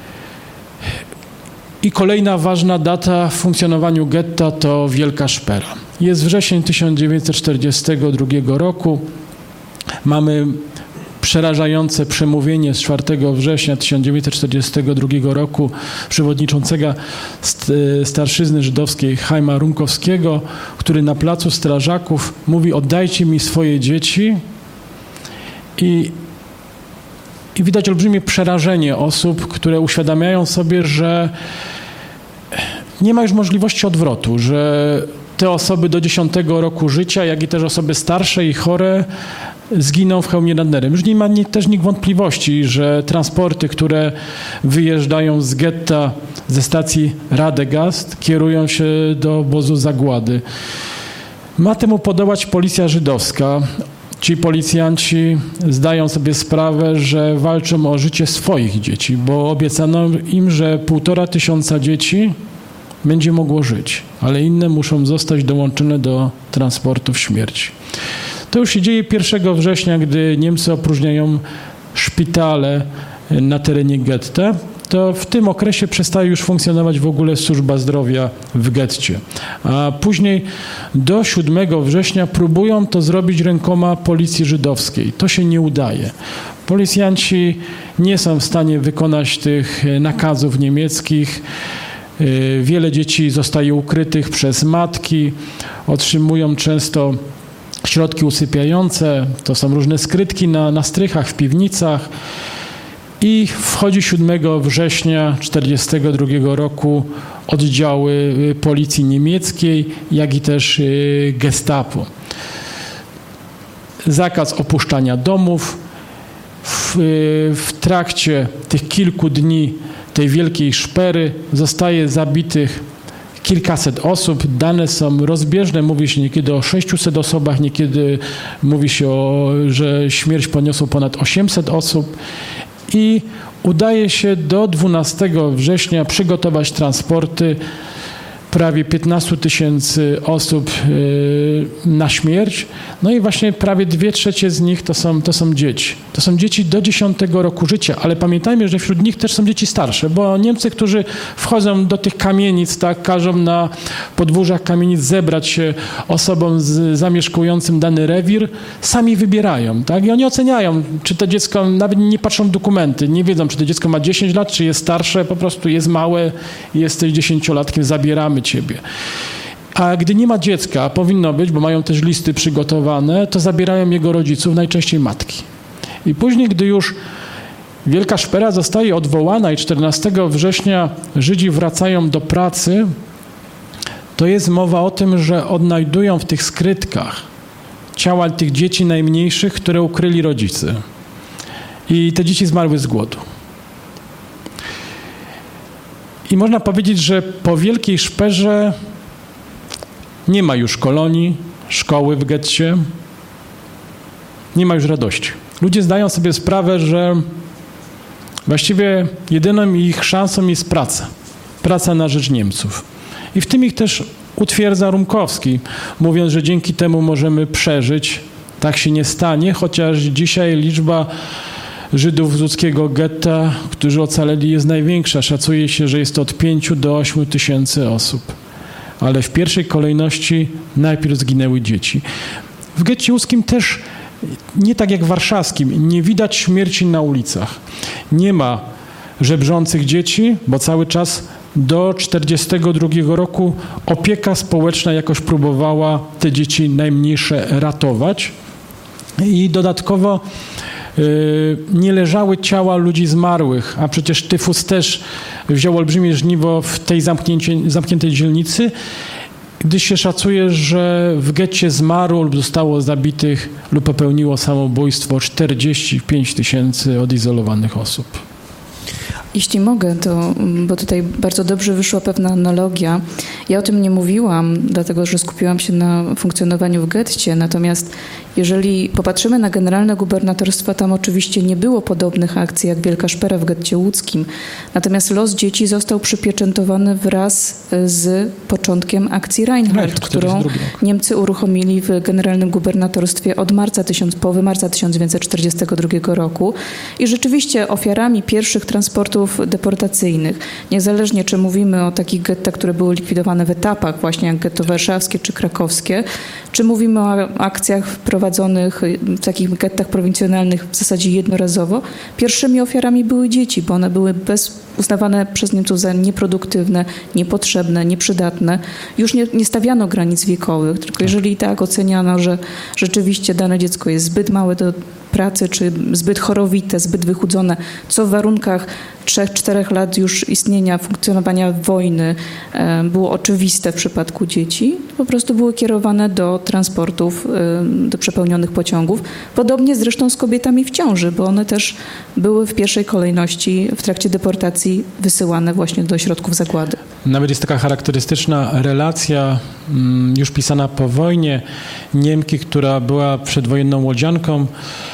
I kolejna ważna data w funkcjonowaniu getta to Wielka Szpera. Jest wrzesień tysiąc dziewięćset czterdziestego drugiego roku. Mamy przerażające przemówienie z czwartego września tysiąc dziewięćset czterdziestego drugiego roku przewodniczącego starszyzny żydowskiej Chaima Runkowskiego, który na placu strażaków mówi: oddajcie mi swoje dzieci. I I widać olbrzymie przerażenie osób, które uświadamiają sobie, że nie ma już możliwości odwrotu, że te osoby do dziesiątego roku życia, jak i też osoby starsze i chore zginą w Chełmie nad Nerem. Już nie ma nie, też nikt wątpliwości, że transporty, które wyjeżdżają z getta ze stacji Radegast, kierują się do obozu zagłady. Ma temu podołać policja żydowska. Ci policjanci zdają sobie sprawę, że walczą o życie swoich dzieci, bo obiecano im, że półtora tysiąca dzieci będzie mogło żyć, ale inne muszą zostać dołączone do transportów śmierci. To już się dzieje pierwszego września, gdy Niemcy opróżniają szpitale na terenie getta. To w tym okresie przestaje już funkcjonować w ogóle służba zdrowia w getcie. A później do siódmego września próbują to zrobić rękoma policji żydowskiej. To się nie udaje. Policjanci nie są w stanie wykonać tych nakazów niemieckich. Wiele dzieci zostaje ukrytych przez matki, otrzymują często środki usypiające, to są różne skrytki na, na strychach, w piwnicach. I wchodzi siódmego września tysiąc dziewięćset czterdziestego drugiego roku oddziały policji niemieckiej, jak i też Gestapo. Zakaz opuszczania domów. W, w trakcie tych kilku dni tej wielkiej szpery zostaje zabitych kilkaset osób. Dane są rozbieżne. Mówi się niekiedy o sześciuset osobach, niekiedy mówi się, o, że śmierć poniosło ponad osiemset osób. I udaje się do dwunastego września przygotować transporty prawie piętnaście tysięcy osób na śmierć. No i właśnie prawie dwie trzecie z nich to są, to są dzieci. To są dzieci do dziesiątego roku życia, ale pamiętajmy, że wśród nich też są dzieci starsze, bo Niemcy, którzy wchodzą do tych kamienic, tak, każą na podwórzach kamienic zebrać się osobom z, zamieszkującym dany rewir, sami wybierają, tak, i oni oceniają, czy to dziecko, nawet nie patrzą w dokumenty, nie wiedzą, czy to dziecko ma dziesięć lat, czy jest starsze, po prostu jest małe, jesteś dziesięciolatkiem, zabieramy ciebie. A gdy nie ma dziecka, powinno być, bo mają też listy przygotowane, to zabierają jego rodziców, najczęściej matki. I później, gdy już wielka szpera zostaje odwołana i czternastego września Żydzi wracają do pracy, to jest mowa o tym, że odnajdują w tych skrytkach ciała tych dzieci najmniejszych, które ukryli rodzice. I te dzieci zmarły z głodu. I można powiedzieć, że po wielkiej szperze nie ma już kolonii, szkoły w getcie, nie ma już radości. Ludzie zdają sobie sprawę, że właściwie jedyną ich szansą jest praca. Praca na rzecz Niemców. I w tym ich też utwierdza Rumkowski, mówiąc, że dzięki temu możemy przeżyć. Tak się nie stanie, chociaż dzisiaj liczba Żydów z łódzkiego getta, którzy ocaleli, jest największa. Szacuje się, że jest to od pięciu do ośmiu tysięcy osób. Ale w pierwszej kolejności najpierw zginęły dzieci. W getcie łódzkim też, nie tak jak w warszawskim, nie widać śmierci na ulicach. Nie ma żebrzących dzieci, bo cały czas do czterdziestego drugiego roku opieka społeczna jakoś próbowała te dzieci najmniejsze ratować. I dodatkowo yy, nie leżały ciała ludzi zmarłych, a przecież tyfus też wziął olbrzymie żniwo w tej zamkniętej dzielnicy, gdy się szacuje, że w getcie zmarło lub zostało zabitych lub popełniło samobójstwo czterdzieści pięć tysięcy odizolowanych osób. Jeśli mogę, to, bo tutaj bardzo dobrze wyszła pewna analogia. Ja o tym nie mówiłam, dlatego że skupiłam się na funkcjonowaniu w getcie, natomiast jeżeli popatrzymy na generalne gubernatorstwa, tam oczywiście nie było podobnych akcji jak Wielka Szpera w getcie łódzkim. Natomiast los dzieci został przypieczętowany wraz z początkiem akcji Reinhardt, którą Niemcy uruchomili w generalnym gubernatorstwie od marca, połowy marca tysiąc dziewięćset czterdziestego drugiego roku. I rzeczywiście ofiarami pierwszych transportów deportacyjnych, niezależnie czy mówimy o takich gettach, które były likwidowane w etapach, właśnie jak getto warszawskie czy krakowskie, czy mówimy o akcjach prowadzonych w takich gettach prowincjonalnych w zasadzie jednorazowo, pierwszymi ofiarami były dzieci, bo one były bez, uznawane przez Niemców za nieproduktywne, niepotrzebne, nieprzydatne. Już nie, nie stawiano granic wiekowych, tylko jeżeli i tak oceniano, że rzeczywiście dane dziecko jest zbyt małe do pracy, czy zbyt chorowite, zbyt wychudzone, co w warunkach trzech, czterech lat już istnienia, funkcjonowania wojny e, było oczywiste w przypadku dzieci, po prostu były kierowane do transportów, e, do przepełnionych pociągów. Podobnie zresztą z kobietami w ciąży, bo one też były w pierwszej kolejności w trakcie deportacji wysyłane właśnie do ośrodków zagłady. Nawet jest taka charakterystyczna relacja, już pisana po wojnie, Niemki, która była przedwojenną łodzianką.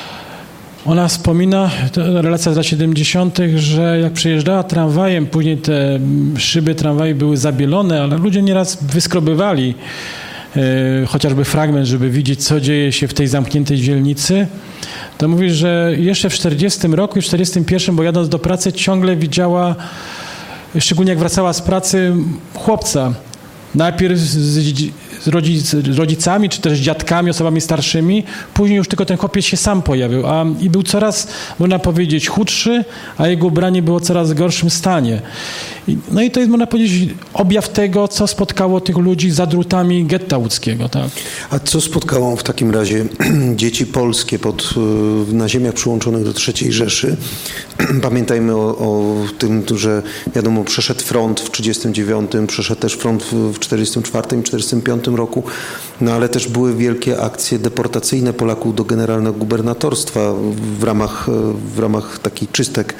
Ona wspomina, to relacja z lat siedemdziesiątych, że jak przejeżdżała tramwajem, później te szyby tramwaju były zabielone, ale ludzie nieraz wyskrobywali e, chociażby fragment, żeby widzieć, co dzieje się w tej zamkniętej dzielnicy. To mówi, że jeszcze w czterdziestym roku i w czterdziestym pierwszym, bo jadąc do pracy, ciągle widziała, szczególnie jak wracała z pracy, chłopca. Najpierw z, z rodzic, rodzicami, czy też dziadkami, osobami starszymi. Później już tylko ten chłopiec się sam pojawił a, i był coraz, można powiedzieć, chudszy, a jego ubranie było w coraz gorszym stanie. I, no i to jest, można powiedzieć, objaw tego, co spotkało tych ludzi za drutami getta łódzkiego. Tak. A co spotkało w takim razie dzieci polskie pod, na ziemiach przyłączonych do trzeciej Rzeszy? Pamiętajmy o, o tym, że wiadomo, przeszedł front w trzydziestym dziewiątym, przeszedł też front w czterdziestym czwartym i czterdziestym piątym roku, no ale też były wielkie akcje deportacyjne Polaków do generalnego gubernatorstwa w ramach, w ramach takich czystek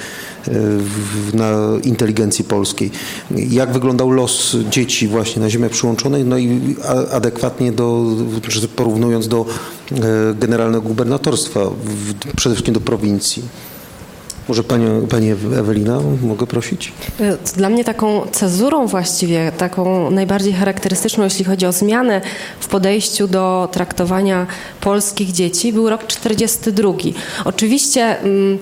w, na inteligencji polskiej. Jak wyglądał los dzieci właśnie na ziemiach przyłączonych, no i adekwatnie do, porównując do generalnego gubernatorstwa, w, przede wszystkim do prowincji. Może panią, Pani Ewelina, mogę prosić? Dla mnie taką cezurą właściwie, taką najbardziej charakterystyczną, jeśli chodzi o zmianę w podejściu do traktowania polskich dzieci, był rok czterdziesty drugi. Oczywiście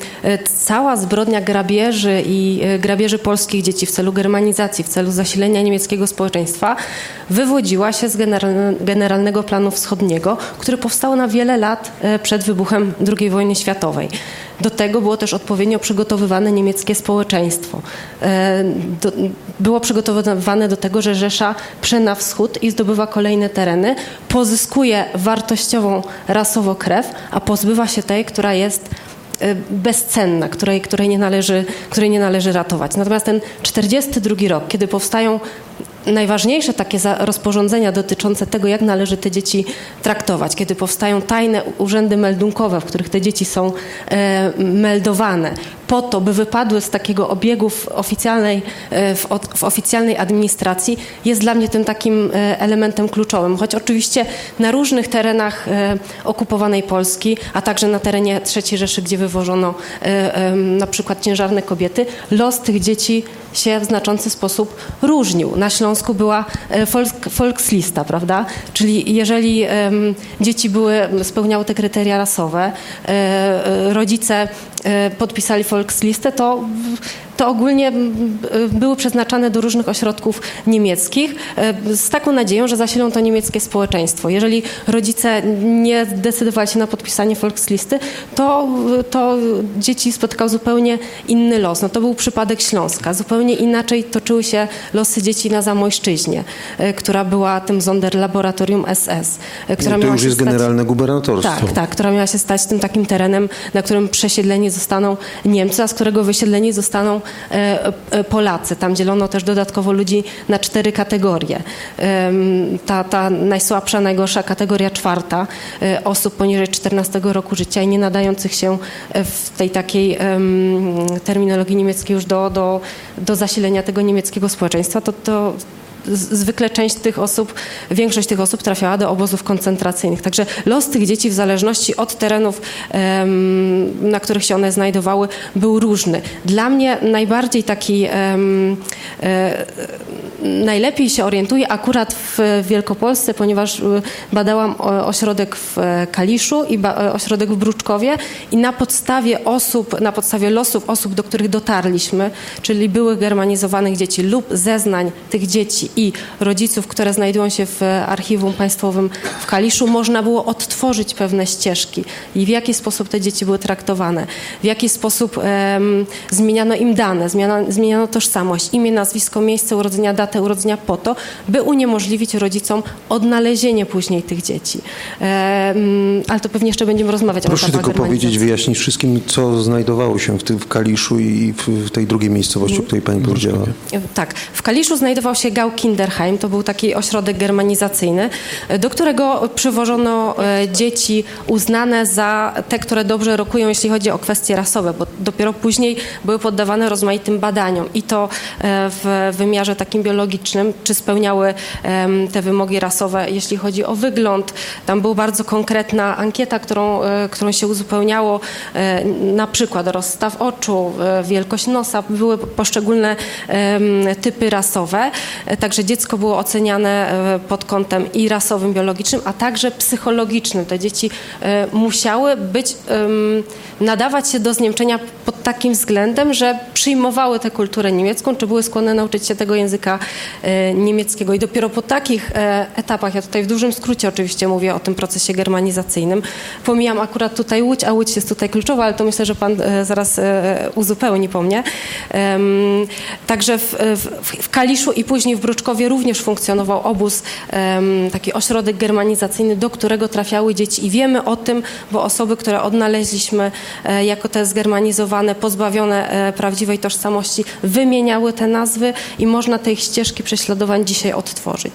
cała zbrodnia grabieży i grabieży polskich dzieci w celu germanizacji, w celu zasilenia niemieckiego społeczeństwa wywodziła się z Generalnego Planu Wschodniego, który powstał na wiele lat przed wybuchem drugiej wojny światowej. Do tego było też odpowiednio przygotowywane niemieckie społeczeństwo. Do, było przygotowywane do tego, że Rzesza prze na wschód i zdobywa kolejne tereny, pozyskuje wartościową rasowo krew, a pozbywa się tej, która jest bezcenna, której, której, nie należy, której nie należy ratować. Natomiast ten czterdziesty drugi rok, kiedy powstają najważniejsze takie rozporządzenia dotyczące tego, jak należy te dzieci traktować, kiedy powstają tajne urzędy meldunkowe, w których te dzieci są e, meldowane, po to, by wypadły z takiego obiegu w oficjalnej, e, w, w oficjalnej administracji, jest dla mnie tym takim e, elementem kluczowym. Choć oczywiście na różnych terenach e, okupowanej Polski, a także na terenie trzeciej Rzeszy, gdzie wywożono e, e, na przykład ciężarne kobiety, los tych dzieci się w znaczący sposób różnił. Na Śląsku była folk, Volkslista, prawda? Czyli jeżeli um, dzieci były, spełniały te kryteria rasowe, e, rodzice e, podpisali Volkslistę, to to ogólnie były przeznaczane do różnych ośrodków niemieckich z taką nadzieją, że zasilą to niemieckie społeczeństwo. Jeżeli rodzice nie zdecydowali się na podpisanie Volkslisty, to, to dzieci spotkał zupełnie inny los. No to był przypadek Śląska. Zupełnie inaczej toczyły się losy dzieci na Zamojszczyźnie, która była tym Sonderlaboratorium S S. Która no to już jest stać... generalne gubernatorstwo. Tak, tak, która miała się stać tym takim terenem, na którym przesiedleni zostaną Niemcy, a z którego wysiedleni zostaną Polacy. Tam dzielono też dodatkowo ludzi na cztery kategorie. Ta, ta najsłabsza, najgorsza kategoria czwarta osób poniżej czternastego roku życia i nie nadających się w tej takiej terminologii niemieckiej już do, do, do zasilenia tego niemieckiego społeczeństwa, to, to zwykle część tych osób, większość tych osób trafiała do obozów koncentracyjnych. Także los tych dzieci w zależności od terenów, na których się one znajdowały, był różny. Dla mnie najbardziej taki najlepiej się orientuję akurat w Wielkopolsce, ponieważ badałam ośrodek w Kaliszu i ośrodek w Bruczkowie i na podstawie osób, na podstawie losów osób, do których dotarliśmy, czyli byłych germanizowanych dzieci lub zeznań tych dzieci i rodziców, które znajdują się w archiwum państwowym w Kaliszu, można było odtworzyć pewne ścieżki i w jaki sposób te dzieci były traktowane, w jaki sposób um, zmieniano im dane, zmieniano, zmieniano tożsamość, imię, nazwisko, miejsce urodzenia, datę urodzenia po to, by uniemożliwić rodzicom odnalezienie później tych dzieci. Um, ale to pewnie jeszcze będziemy rozmawiać o Proszę tylko powiedzieć, wyjaśnić wszystkim, co znajdowało się w, tym, w Kaliszu i w, w tej drugiej miejscowości, o której pani powiedziała. Tak. W Kaliszu znajdował się Gau Kinderheim, to był taki ośrodek germanizacyjny, do którego przywożono dzieci uznane za te, które dobrze rokują, jeśli chodzi o kwestie rasowe, bo dopiero później były poddawane rozmaitym badaniom i to w wymiarze takim biologicznym, czy spełniały te wymogi rasowe, jeśli chodzi o wygląd. Tam była bardzo konkretna ankieta, którą, którą się uzupełniało, na przykład rozstaw oczu, wielkość nosa, były poszczególne typy rasowe. Tak Także dziecko było oceniane pod kątem i rasowym, biologicznym, a także psychologicznym. Te dzieci musiały być, nadawać się do zniemczenia pod takim względem, że przyjmowały tę kulturę niemiecką, czy były skłonne nauczyć się tego języka niemieckiego. I dopiero po takich etapach, ja tutaj w dużym skrócie oczywiście mówię o tym procesie germanizacyjnym, pomijam akurat tutaj Łódź, a Łódź jest tutaj kluczowa, ale to myślę, że pan zaraz uzupełni po mnie. Także w, w, w Kaliszu i później w Bruczkowie również funkcjonował obóz, taki ośrodek germanizacyjny, do którego trafiały dzieci i wiemy o tym, bo osoby, które odnaleźliśmy jako te zgermanizowane, pozbawione prawdziwej tożsamości, wymieniały te nazwy i można te ich ścieżki prześladowań dzisiaj odtworzyć.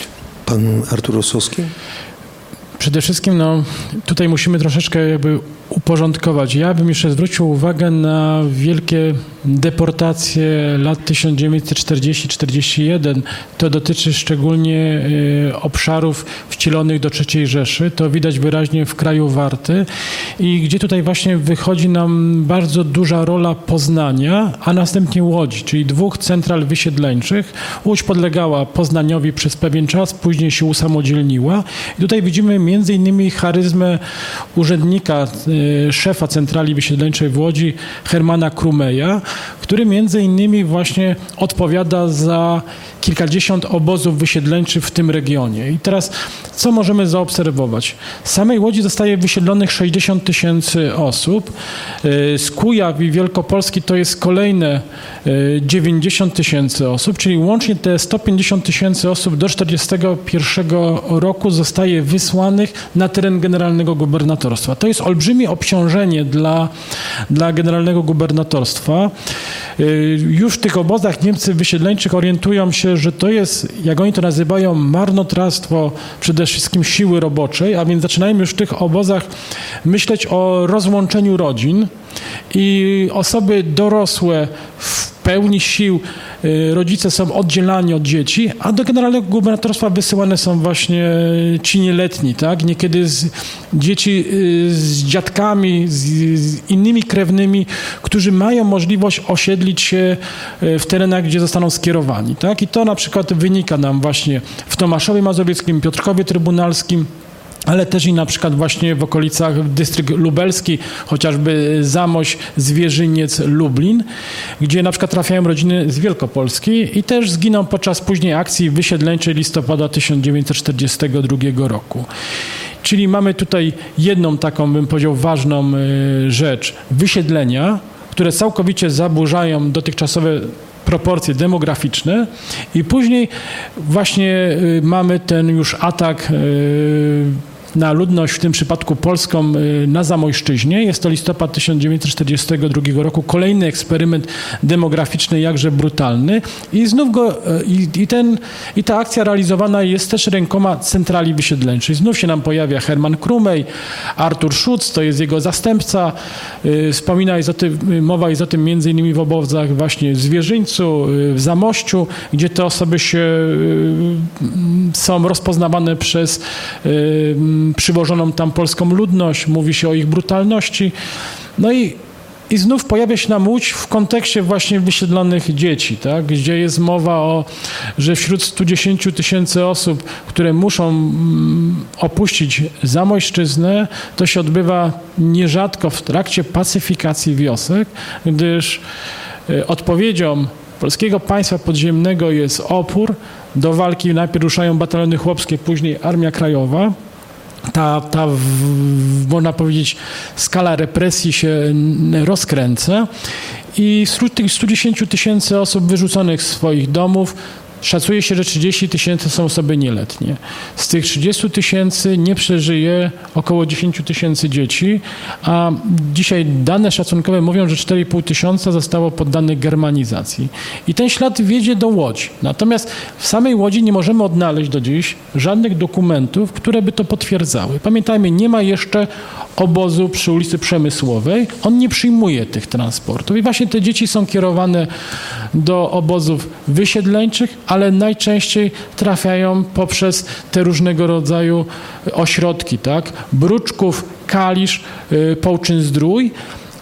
Pan Artur Rosowski? Przede wszystkim no, tutaj musimy troszeczkę jakby uporządkować. Ja bym jeszcze zwrócił uwagę na wielkie deportacje lat tysiąc dziewięćset czterdziesty czterdziesty jeden. To dotyczy szczególnie y, obszarów wcielonych do trzeciej Rzeszy. To widać wyraźnie w kraju Warty i gdzie tutaj właśnie wychodzi nam bardzo duża rola Poznania, a następnie Łodzi, czyli dwóch central wysiedleńczych. Łódź podlegała Poznaniowi przez pewien czas, później się usamodzielniła. I tutaj widzimy między innymi charyzmę urzędnika, szefa centrali wysiedleńczej w Łodzi, Hermana Krumeja, który między innymi właśnie odpowiada za kilkadziesiąt obozów wysiedleńczych w tym regionie. I teraz co możemy zaobserwować? Z samej Łodzi zostaje wysiedlonych sześćdziesiąt tysięcy osób. Z Kujaw i Wielkopolski to jest kolejne dziewięćdziesiąt tysięcy osób, czyli łącznie te sto pięćdziesiąt tysięcy osób do czterdziestego pierwszego roku zostaje wysłanych na teren generalnego gubernatorstwa. To jest olbrzymie obciążenie dla, dla generalnego gubernatorstwa. Już w tych obozach Niemcy wysiedleńczych orientują się, że to jest, jak oni to nazywają, marnotrawstwo przede wszystkim siły roboczej, a więc zaczynają już w tych obozach myśleć o rozłączeniu rodzin i osoby dorosłe w pełni sił, rodzice są oddzielani od dzieci, a do generalnego gubernatorstwa wysyłane są właśnie ci nieletni, tak? Niekiedy z, dzieci z dziadkami, z, z innymi krewnymi, którzy mają możliwość osiedlić się w terenach, gdzie zostaną skierowani, tak? I to na przykład wynika nam właśnie w Tomaszowie Mazowieckim, Piotrkowie Trybunalskim, ale też i na przykład właśnie w okolicach dystrykt lubelski, chociażby Zamość, Zwierzyniec, Lublin, gdzie na przykład trafiają rodziny z Wielkopolski i też zginą podczas później akcji wysiedleńczej listopada tysiąc dziewięćset czterdziestego drugiego roku. Czyli mamy tutaj jedną taką, bym powiedział, ważną rzecz, wysiedlenia, które całkowicie zaburzają dotychczasowe proporcje demograficzne i później właśnie mamy ten już atak na ludność, w tym przypadku polską, na Zamojszczyźnie. Jest to listopad tysiąc dziewięćset czterdziestego drugiego roku. Kolejny eksperyment demograficzny, jakże brutalny. I znów go, i, i, ten, i ta akcja realizowana jest też rękoma centrali wysiedleńczej. Znów się nam pojawia Herman Krumej, Artur Schutz, to jest jego zastępca. Wspomina jest o tym, mowa jest o tym między innymi w obozach właśnie w Zwierzyńcu, w Zamościu, gdzie te osoby się są rozpoznawane przez przywożoną tam polską ludność, mówi się o ich brutalności. No i, i znów pojawia się nam Łódź w kontekście właśnie wysiedlonych dzieci, tak? Gdzie jest mowa o, że wśród stu dziesięciu tysięcy osób, które muszą mm, opuścić Zamojszczyznę, to się odbywa nierzadko w trakcie pacyfikacji wiosek, gdyż y, odpowiedzią polskiego państwa podziemnego jest opór. Do walki najpierw ruszają bataliony chłopskie, później Armia Krajowa. Ta, ta w, można powiedzieć, skala represji się rozkręca i wśród tych stu dziesięciu tysięcy osób wyrzuconych z swoich domów szacuje się, że trzydzieści tysięcy są osoby nieletnie. Z tych trzydziestu tysięcy nie przeżyje około dziesięć tysięcy dzieci, a dzisiaj dane szacunkowe mówią, że cztery i pół tysiąca zostało poddanych germanizacji. I ten ślad wiedzie do Łodzi. Natomiast w samej Łodzi nie możemy odnaleźć do dziś żadnych dokumentów, które by to potwierdzały. Pamiętajmy, nie ma jeszcze obozu przy ulicy Przemysłowej. On nie przyjmuje tych transportów i właśnie te dzieci są kierowane do obozów wysiedleńczych, ale najczęściej trafiają poprzez te różnego rodzaju ośrodki, tak? Bruczków, Kalisz, Połczyn-Zdrój,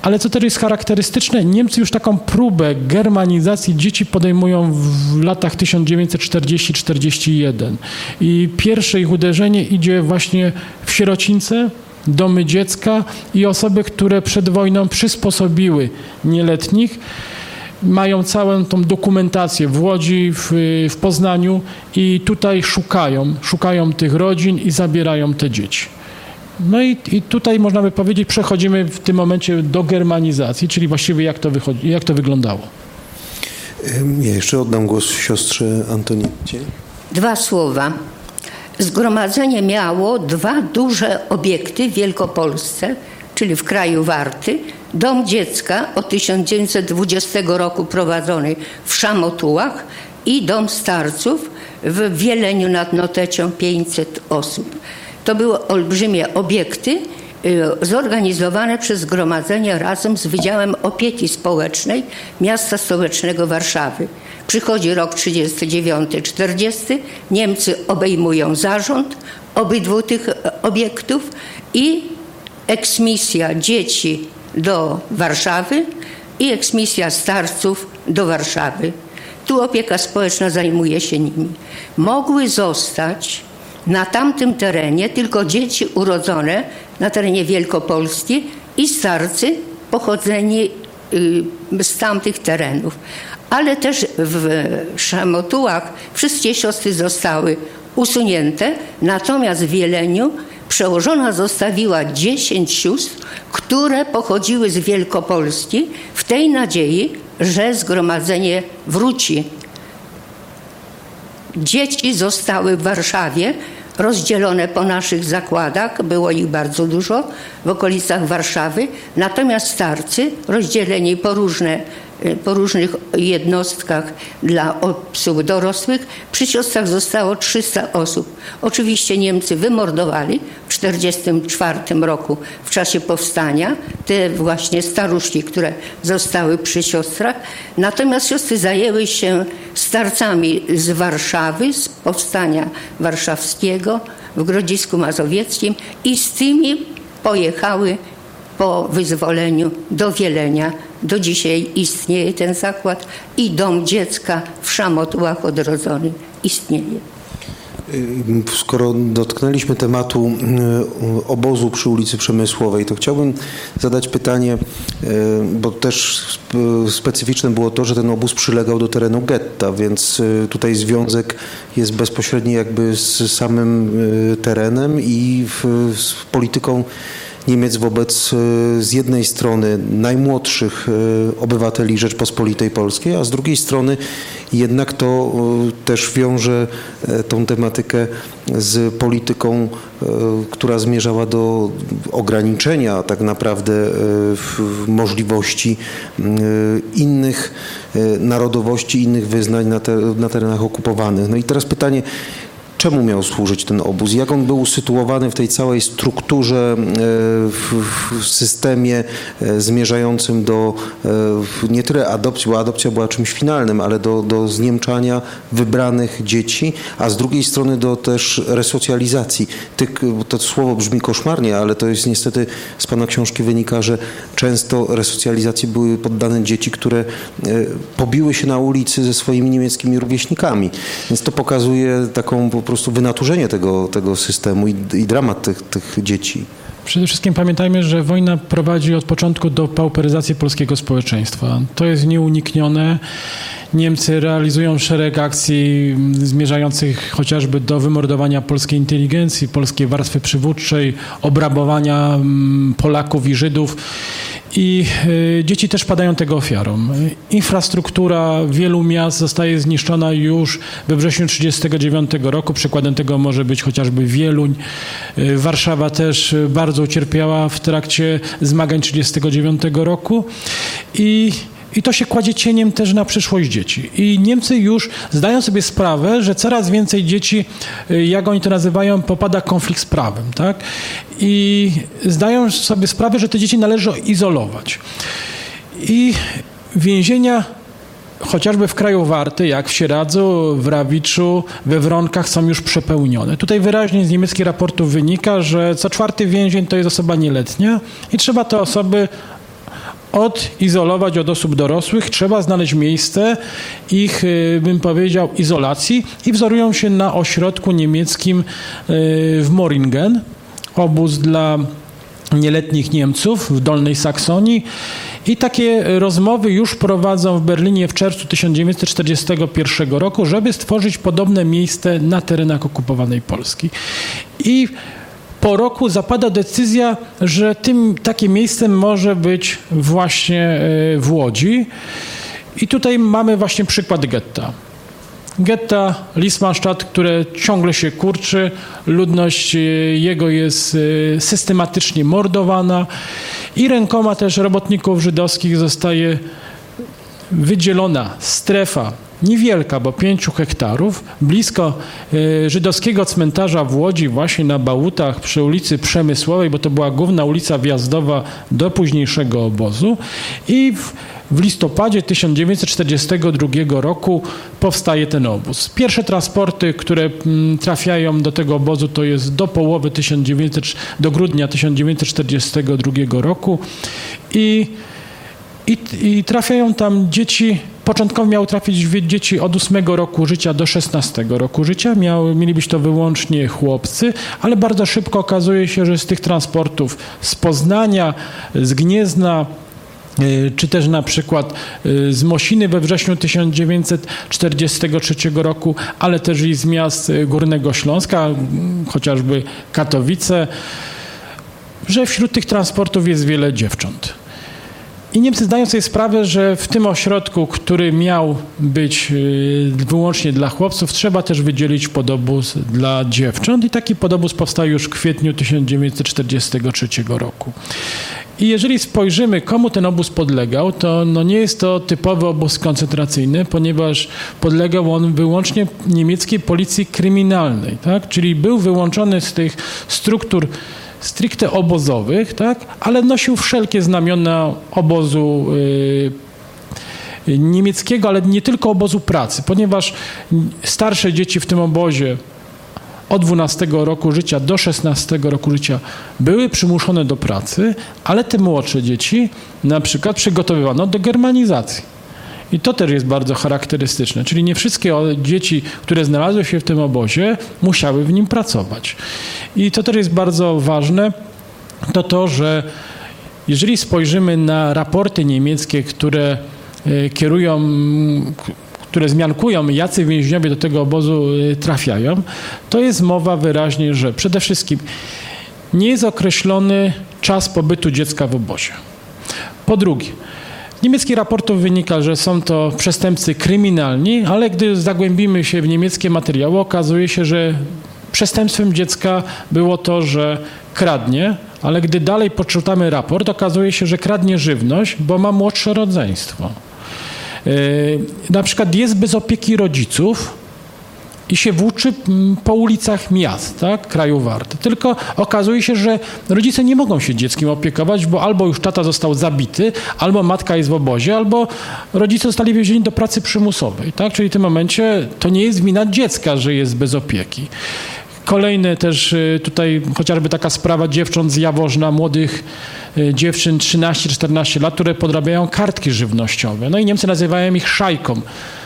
ale co też jest charakterystyczne, Niemcy już taką próbę germanizacji dzieci podejmują w latach tysiąc dziewięćset czterdziesty do czterdziestego pierwszego i pierwsze ich uderzenie idzie właśnie w sierocińce, domy dziecka i osoby, które przed wojną przysposobiły nieletnich. Mają całą tą dokumentację w Łodzi, w, w Poznaniu i tutaj szukają, szukają tych rodzin i zabierają te dzieci. No i, i tutaj można by powiedzieć, przechodzimy w tym momencie do germanizacji, czyli właściwie jak to, wychodzi, jak to wyglądało. Ja jeszcze oddam głos siostrze Antoniecie. Dwa słowa. Zgromadzenie miało dwa duże obiekty w Wielkopolsce, czyli w kraju Warty. Dom dziecka od tysiąc dziewięćset dwudziestego roku prowadzony w Szamotułach i dom starców w Wieleniu nad Notecią, pięćset osób. To były olbrzymie obiekty zorganizowane przez zgromadzenie razem z Wydziałem Opieki Społecznej Miasta Stołecznego Warszawy. Przychodzi rok trzydziesty dziewiąty czterdziesty, Niemcy obejmują zarząd obydwu tych obiektów i eksmisja dzieci do Warszawy i eksmisja starców do Warszawy. Tu opieka społeczna zajmuje się nimi. Mogły zostać na tamtym terenie tylko dzieci urodzone na terenie Wielkopolski i starcy pochodzeni z tamtych terenów. Ale też w Szamotułach wszystkie siostry zostały usunięte, natomiast w Wieleniu przełożona zostawiła dziesięć sióstr, które pochodziły z Wielkopolski w tej nadziei, że zgromadzenie wróci. Dzieci zostały w Warszawie rozdzielone po naszych zakładach, było ich bardzo dużo w okolicach Warszawy, natomiast starcy rozdzieleni po, różne, po różnych jednostkach dla osób dorosłych, przy siostrach zostało trzysta osób. Oczywiście Niemcy wymordowali w tysiąc dziewięćset czterdziestym czwartym roku w czasie powstania te właśnie staruszki, które zostały przy siostrach, natomiast siostry zajęły się starcami z Warszawy, z powstania warszawskiego w Grodzisku Mazowieckim i z tymi pojechały po wyzwoleniu do Wielenia. Do dzisiaj istnieje ten zakład i dom dziecka w Szamotułach odrodzony istnieje. Skoro dotknęliśmy tematu obozu przy ulicy Przemysłowej, to chciałbym zadać pytanie, bo też specyficzne było to, że ten obóz przylegał do terenu getta, więc tutaj związek jest bezpośredni jakby z samym terenem i z polityką Niemiec wobec z jednej strony najmłodszych obywateli Rzeczpospolitej Polskiej, a z drugiej strony jednak to też wiąże tą tematykę z polityką, która zmierzała do ograniczenia tak naprawdę możliwości innych narodowości, innych wyznań na, te, na terenach okupowanych. No i teraz pytanie, czemu miał służyć ten obóz? Jak on był usytuowany w tej całej strukturze, w, w systemie zmierzającym do nie tyle adopcji, bo adopcja była czymś finalnym, ale do, do zniemczania wybranych dzieci, a z drugiej strony do też resocjalizacji. Tych, to słowo brzmi koszmarnie, ale to jest niestety z pana książki wynika, że często resocjalizacji były poddane dzieci, które pobiły się na ulicy ze swoimi niemieckimi rówieśnikami. Więc to pokazuje taką po prostu wynaturzenie tego, tego systemu i, i dramat tych, tych dzieci. Przede wszystkim pamiętajmy, że wojna prowadzi od początku do pauperyzacji polskiego społeczeństwa. To jest nieuniknione. Niemcy realizują szereg akcji zmierzających chociażby do wymordowania polskiej inteligencji, polskiej warstwy przywódczej, obrabowania Polaków i Żydów. I y, dzieci też padają tego ofiarą. Infrastruktura wielu miast zostaje zniszczona już we wrześniu tysiąc dziewięćset trzydziestego dziewiątego roku. Przykładem tego może być chociażby Wieluń. Y, Warszawa też bardzo ucierpiała w trakcie zmagań tysiąc dziewięćset trzydziestego dziewiątego roku. I I to się kładzie cieniem też na przyszłość dzieci. I Niemcy już zdają sobie sprawę, że coraz więcej dzieci, jak oni to nazywają, popada w konflikt z prawem, tak? I zdają sobie sprawę, że te dzieci należy izolować. I więzienia chociażby w kraju Warty, jak w Sieradzu, w Rawiczu, we Wronkach są już przepełnione. Tutaj wyraźnie z niemieckich raportów wynika, że co czwarty więzień to jest osoba nieletnia i trzeba te osoby odizolować od osób dorosłych. Trzeba znaleźć miejsce ich, bym powiedział, izolacji i wzorują się na ośrodku niemieckim w Moringen, obóz dla nieletnich Niemców w Dolnej Saksonii. I takie rozmowy już prowadzą w Berlinie w czerwcu tysiąc dziewięćset czterdziestego pierwszego roku, żeby stworzyć podobne miejsce na terenach okupowanej Polski. I po roku zapada decyzja, że tym takim miejscem może być właśnie w Łodzi. I tutaj mamy właśnie przykład getta. Getta Liesmannstadt, które ciągle się kurczy, ludność jego jest systematycznie mordowana i rękoma też robotników żydowskich zostaje wydzielona strefa niewielka, bo pięciu hektarów, blisko y, żydowskiego cmentarza w Łodzi, właśnie na Bałutach przy ulicy Przemysłowej, bo to była główna ulica wjazdowa do późniejszego obozu. I w, w listopadzie tysiąc dziewięćset czterdziestego drugiego roku powstaje ten obóz. Pierwsze transporty, które m, trafiają do tego obozu, to jest do połowy tysiąc dziewięćset, do grudnia tysiąc dziewięćset czterdziestego drugiego roku i I, I trafiają tam dzieci, początkowo miały trafić dzieci od ósmego roku życia do szesnastego roku życia. Miały, mieli być to wyłącznie chłopcy, ale bardzo szybko okazuje się, że z tych transportów z Poznania, z Gniezna, czy też na przykład z Mosiny we wrześniu tysiąc dziewięćset czterdziestego trzeciego roku, ale też i z miast Górnego Śląska, chociażby Katowice, że wśród tych transportów jest wiele dziewcząt. I Niemcy zdają sobie sprawę, że w tym ośrodku, który miał być wyłącznie dla chłopców, trzeba też wydzielić podobóz dla dziewcząt i taki podobóz powstał już w kwietniu tysiąc dziewięćset czterdziestego trzeciego roku. I jeżeli spojrzymy, komu ten obóz podlegał, to no nie jest to typowy obóz koncentracyjny, ponieważ podlegał on wyłącznie niemieckiej policji kryminalnej, tak? Czyli był wyłączony z tych struktur stricte obozowych, tak? Ale nosił wszelkie znamiona obozu yy, niemieckiego, ale nie tylko obozu pracy, ponieważ starsze dzieci w tym obozie od dwunastego roku życia do szesnastego roku życia były przymuszone do pracy, ale te młodsze dzieci na przykład przygotowywano do germanizacji. I to też jest bardzo charakterystyczne, czyli nie wszystkie dzieci, które znalazły się w tym obozie, musiały w nim pracować. I to też jest bardzo ważne, to to, że jeżeli spojrzymy na raporty niemieckie, które kierują, które zmiankują, jacy więźniowie do tego obozu trafiają, to jest mowa wyraźnie, że przede wszystkim nie jest określony czas pobytu dziecka w obozie. Po drugie, z niemieckich raportów wynika, że są to przestępcy kryminalni, ale gdy zagłębimy się w niemieckie materiały, okazuje się, że przestępstwem dziecka było to, że kradnie, ale gdy dalej poczytamy raport, okazuje się, że kradnie żywność, bo ma młodsze rodzeństwo. Yy, na przykład jest bez opieki rodziców i się włóczy po ulicach miast, tak, kraju Warty. Tylko okazuje się, że rodzice nie mogą się dzieckiem opiekować, bo albo już tata został zabity, albo matka jest w obozie, albo rodzice zostali wiezieni do pracy przymusowej, tak? Czyli w tym momencie to nie jest wina dziecka, że jest bez opieki. Kolejne też tutaj chociażby taka sprawa dziewcząt z Jaworzna, młodych dziewczyn trzynaście czternaście lat, które podrabiają kartki żywnościowe. No i Niemcy nazywają ich szajką,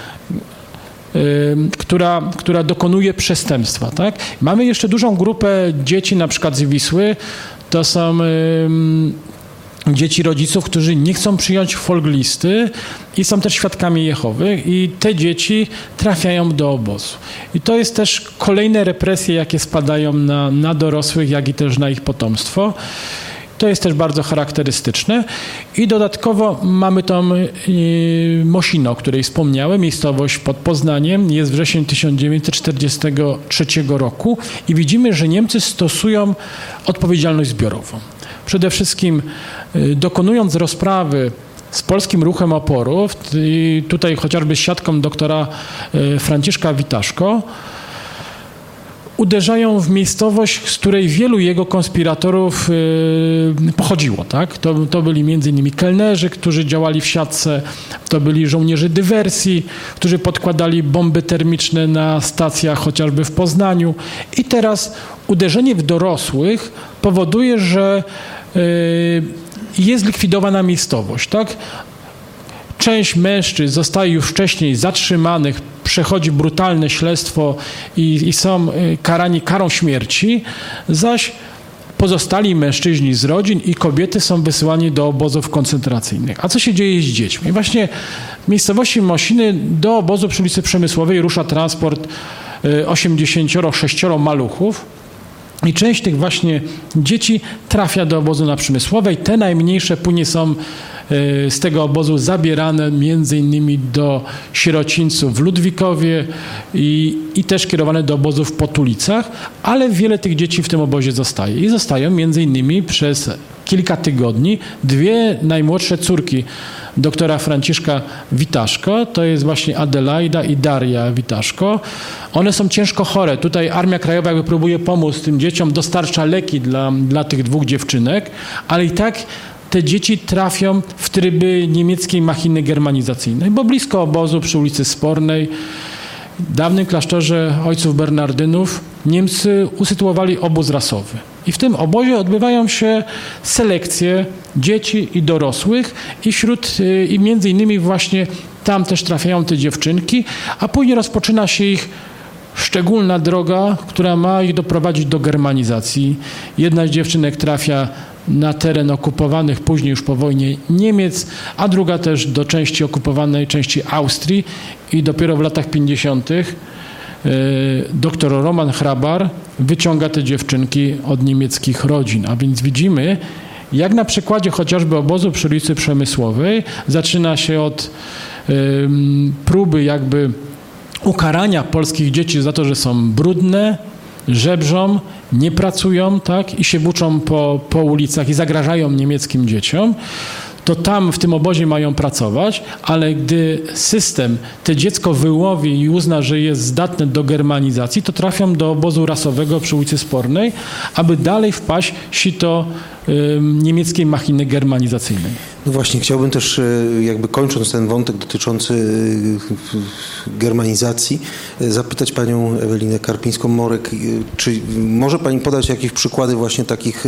która, która dokonuje przestępstwa. Tak? Mamy jeszcze dużą grupę dzieci, na przykład z Wisły. To są y, dzieci rodziców, którzy nie chcą przyjąć folglisty i są też świadkami Jehowy i te dzieci trafiają do obozu. I to jest też kolejne represje, jakie spadają na, na dorosłych, jak i też na ich potomstwo. To jest też bardzo charakterystyczne. I dodatkowo mamy tą y, Mosinę, o której wspomniałem, miejscowość pod Poznaniem. Jest wrzesień tysiąc dziewięćset czterdziestego trzeciego roku i widzimy, że Niemcy stosują odpowiedzialność zbiorową. Przede wszystkim y, dokonując rozprawy z Polskim Ruchem Oporu, i tutaj chociażby z siatką doktora y, Franciszka Witaszko, uderzają w miejscowość, z której wielu jego konspiratorów y, pochodziło. Tak? To, to byli między innymi kelnerzy, którzy działali w siatce, to byli żołnierze dywersji, którzy podkładali bomby termiczne na stacjach, chociażby w Poznaniu. I teraz uderzenie w dorosłych powoduje, że y, jest likwidowana miejscowość, tak? Część mężczyzn zostaje już wcześniej zatrzymanych, przechodzi brutalne śledztwo i, i są karani karą śmierci, zaś pozostali mężczyźni z rodzin i kobiety są wysyłani do obozów koncentracyjnych. A co się dzieje z dziećmi? Właśnie w miejscowości Mosiny do obozu przy ulicy Przemysłowej rusza transport osiemdziesięcioro sześcioro maluchów i część tych właśnie dzieci trafia do obozu na Przemysłowej. Te najmniejsze później są z tego obozu zabierane między innymi do sierocińców w Ludwikowie i, i też kierowane do obozów w Potulicach, ale wiele tych dzieci w tym obozie zostaje. I zostają między innymi przez kilka tygodni dwie najmłodsze córki doktora Franciszka Witaszko, to jest właśnie Adelaida i Daria Witaszko. One są ciężko chore. Tutaj Armia Krajowa jakby próbuje pomóc tym dzieciom, dostarcza leki dla, dla tych dwóch dziewczynek, ale i tak te dzieci trafią w tryby niemieckiej machiny germanizacyjnej, bo blisko obozu przy ulicy Spornej, w dawnym klasztorze ojców Bernardynów, Niemcy usytuowali obóz rasowy. I w tym obozie odbywają się selekcje dzieci i dorosłych i wśród, i między innymi właśnie tam też trafiają te dziewczynki, a później rozpoczyna się ich szczególna droga, która ma ich doprowadzić do germanizacji. Jedna z dziewczynek trafia na teren okupowanych później już po wojnie Niemiec, a druga też do części okupowanej, części Austrii i dopiero w latach pięćdziesiątych doktor Roman Hrabar wyciąga te dziewczynki od niemieckich rodzin. A więc widzimy, jak na przykładzie chociażby obozu przy ulicy Przemysłowej zaczyna się od um, próby jakby ukarania polskich dzieci za to, że są brudne, żebrzą, nie pracują, tak, i się włóczą po, po ulicach i zagrażają niemieckim dzieciom, to tam w tym obozie mają pracować, ale gdy system te dziecko wyłowi i uzna, że jest zdatne do germanizacji, to trafią do obozu rasowego przy ulicy Spornej, aby dalej wpaść sito y, niemieckiej machiny germanizacyjnej. No właśnie, chciałbym też, jakby kończąc ten wątek dotyczący germanizacji, zapytać panią Ewelinę Karpińską-Morek, czy może pani podać jakieś przykłady właśnie takich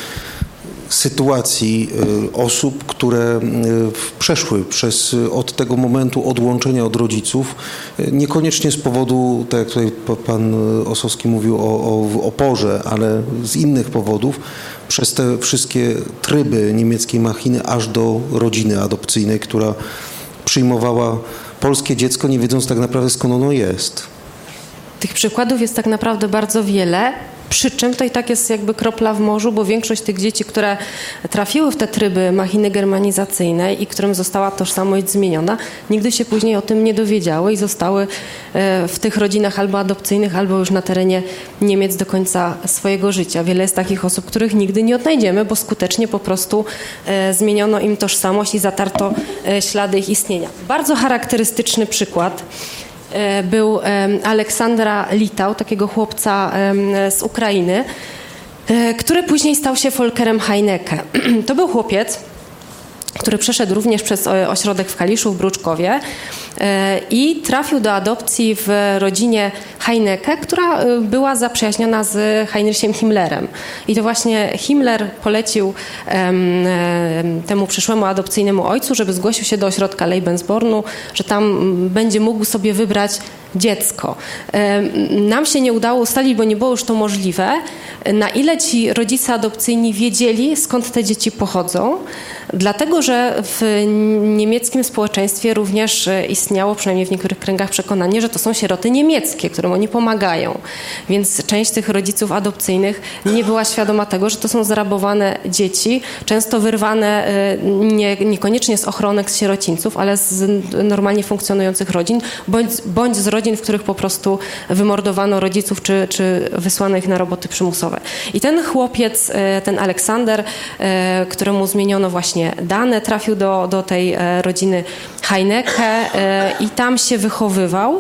sytuacji osób, które przeszły przez od tego momentu odłączenia od rodziców, niekoniecznie z powodu, tak jak tutaj pan Osowski mówił o, o oporze, ale z innych powodów, przez te wszystkie tryby niemieckiej machiny aż do rodziny adopcyjnej, która przyjmowała polskie dziecko, nie wiedząc tak naprawdę, skąd ono jest. Tych przykładów jest tak naprawdę bardzo wiele. Przy czym to i tak jest jakby kropla w morzu, bo większość tych dzieci, które trafiły w te tryby machiny germanizacyjnej i którym została tożsamość zmieniona, nigdy się później o tym nie dowiedziały i zostały w tych rodzinach albo adopcyjnych, albo już na terenie Niemiec do końca swojego życia. Wiele jest takich osób, których nigdy nie odnajdziemy, bo skutecznie po prostu zmieniono im tożsamość i zatarto ślady ich istnienia. Bardzo charakterystyczny przykład był Aleksandra Litał, takiego chłopca z Ukrainy, który później stał się Volkerem Heinecke. To był chłopiec, który przeszedł również przez ośrodek w Kaliszu, w Bruczkowie i trafił do adopcji w rodzinie Heinecke, która była zaprzyjaźniona z Heinrichem Himmlerem. I to właśnie Himmler polecił temu przyszłemu adopcyjnemu ojcu, żeby zgłosił się do ośrodka Lebensbornu, że tam będzie mógł sobie wybrać dziecko. Nam się nie udało ustalić, bo nie było już to możliwe, na ile ci rodzice adopcyjni wiedzieli, skąd te dzieci pochodzą, dlatego że w niemieckim społeczeństwie również istniało, przynajmniej w niektórych kręgach, przekonanie, że to są sieroty niemieckie, którym oni pomagają. Więc część tych rodziców adopcyjnych nie była świadoma tego, że to są zrabowane dzieci, często wyrwane nie, niekoniecznie z ochronek, z sierocińców, ale z normalnie funkcjonujących rodzin, bądź, bądź z rodzin, w których po prostu wymordowano rodziców, czy, czy wysłano ich na roboty przymusowe. I ten chłopiec, ten Aleksander, któremu zmieniono właśnie dane, trafił do, do tej rodziny Heinecke i tam się wychowywał.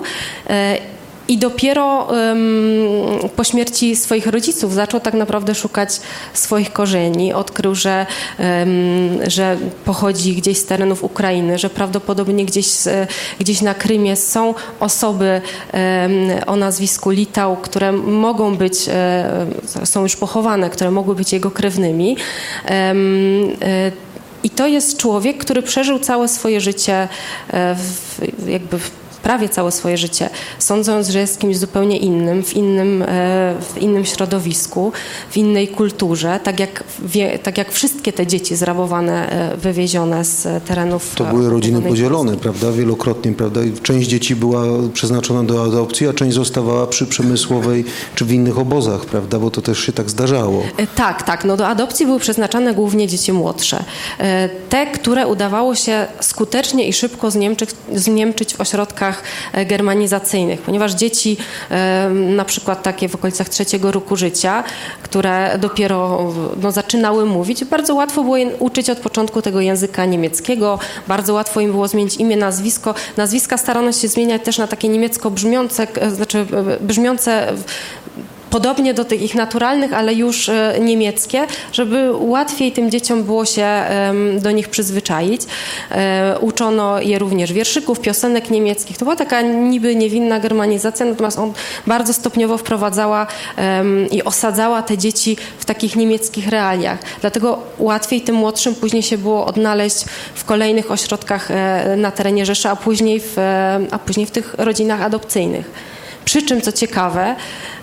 I dopiero um, po śmierci swoich rodziców zaczął tak naprawdę szukać swoich korzeni. Odkrył, że, um, że pochodzi gdzieś z terenów Ukrainy, że prawdopodobnie gdzieś, gdzieś na Krymie są osoby um, o nazwisku Litał, które mogą być, um, są już pochowane, które mogły być jego krewnymi. Um, I to jest człowiek, który przeżył całe swoje życie, w, jakby w prawie całe swoje życie, sądząc, że jest kimś zupełnie innym, w innym, w innym środowisku, w innej kulturze, tak jak, wie, tak jak wszystkie te dzieci zrabowane, wywiezione z terenów... To były rodziny podzielone, prawda, wielokrotnie, prawda? Część dzieci była przeznaczona do adopcji, a część zostawała przy przemysłowej czy w innych obozach, prawda, bo to też się tak zdarzało. Tak, tak. No do adopcji były przeznaczane głównie dzieci młodsze. Te, które udawało się skutecznie i szybko zniemczyć, zniemczyć w ośrodkach germanizacyjnych, ponieważ dzieci na przykład takie w okolicach trzeciego roku życia, które dopiero no, zaczynały mówić, bardzo łatwo było je uczyć od początku tego języka niemieckiego, bardzo łatwo im było zmienić imię, nazwisko. Nazwiska starano się zmieniać też na takie niemiecko brzmiące, znaczy brzmiące podobnie do tych ich naturalnych, ale już niemieckie, żeby łatwiej tym dzieciom było się do nich przyzwyczaić. Uczono je również wierszyków, piosenek niemieckich. To była taka niby niewinna germanizacja, natomiast on bardzo stopniowo wprowadzała i osadzała te dzieci w takich niemieckich realiach. Dlatego łatwiej tym młodszym później się było odnaleźć w kolejnych ośrodkach na terenie Rzeszy, a później w, a później w tych rodzinach adopcyjnych. Przy czym, co ciekawe,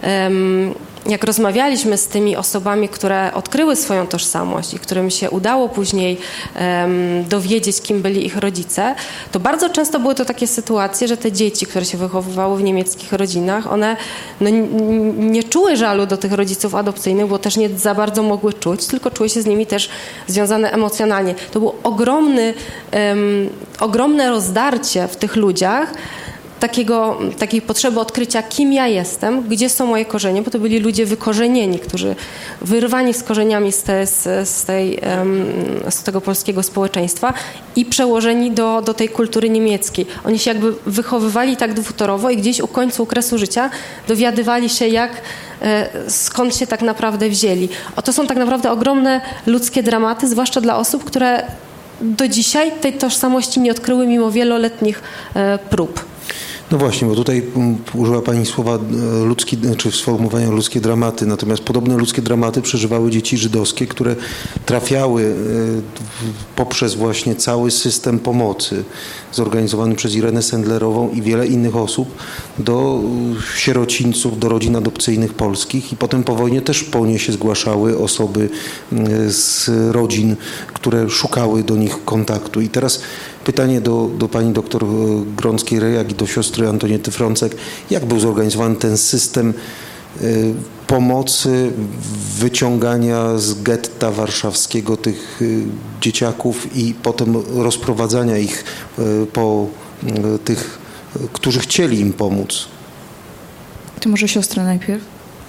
jak rozmawialiśmy z tymi osobami, które odkryły swoją tożsamość i którym się udało później dowiedzieć, kim byli ich rodzice, to bardzo często były to takie sytuacje, że te dzieci, które się wychowywały w niemieckich rodzinach, one no, nie czuły żalu do tych rodziców adopcyjnych, bo też nie za bardzo mogły czuć, tylko czuły się z nimi też związane emocjonalnie. To było ogromny, um, ogromne rozdarcie w tych ludziach, Takiego, takiej potrzeby odkrycia, kim ja jestem, gdzie są moje korzenie, bo to byli ludzie wykorzenieni, którzy wyrwani z korzeniami z, te, z, z, tej, z tego polskiego społeczeństwa i przełożeni do, do tej kultury niemieckiej. Oni się jakby wychowywali tak dwutorowo i gdzieś u końca okresu życia dowiadywali się, jak, skąd się tak naprawdę wzięli. O, to są tak naprawdę ogromne ludzkie dramaty, zwłaszcza dla osób, które do dzisiaj tej tożsamości nie odkryły mimo wieloletnich prób. No właśnie, bo tutaj użyła Pani słowa ludzki, czy sformułowania ludzkie dramaty, natomiast podobne ludzkie dramaty przeżywały dzieci żydowskie, które trafiały poprzez właśnie cały system pomocy zorganizowany przez Irenę Sendlerową i wiele innych osób do sierocińców, do rodzin adopcyjnych polskich i potem po wojnie też po nie się zgłaszały osoby z rodzin, które szukały do nich kontaktu. I teraz pytanie do, do pani doktor Grąckiej-Rejak i do siostry Antoniety Frącek. Jak był zorganizowany ten system y, pomocy, wyciągania z getta warszawskiego tych y, dzieciaków i potem rozprowadzania ich y, po y, tych, y, którzy chcieli im pomóc? To może siostra najpierw?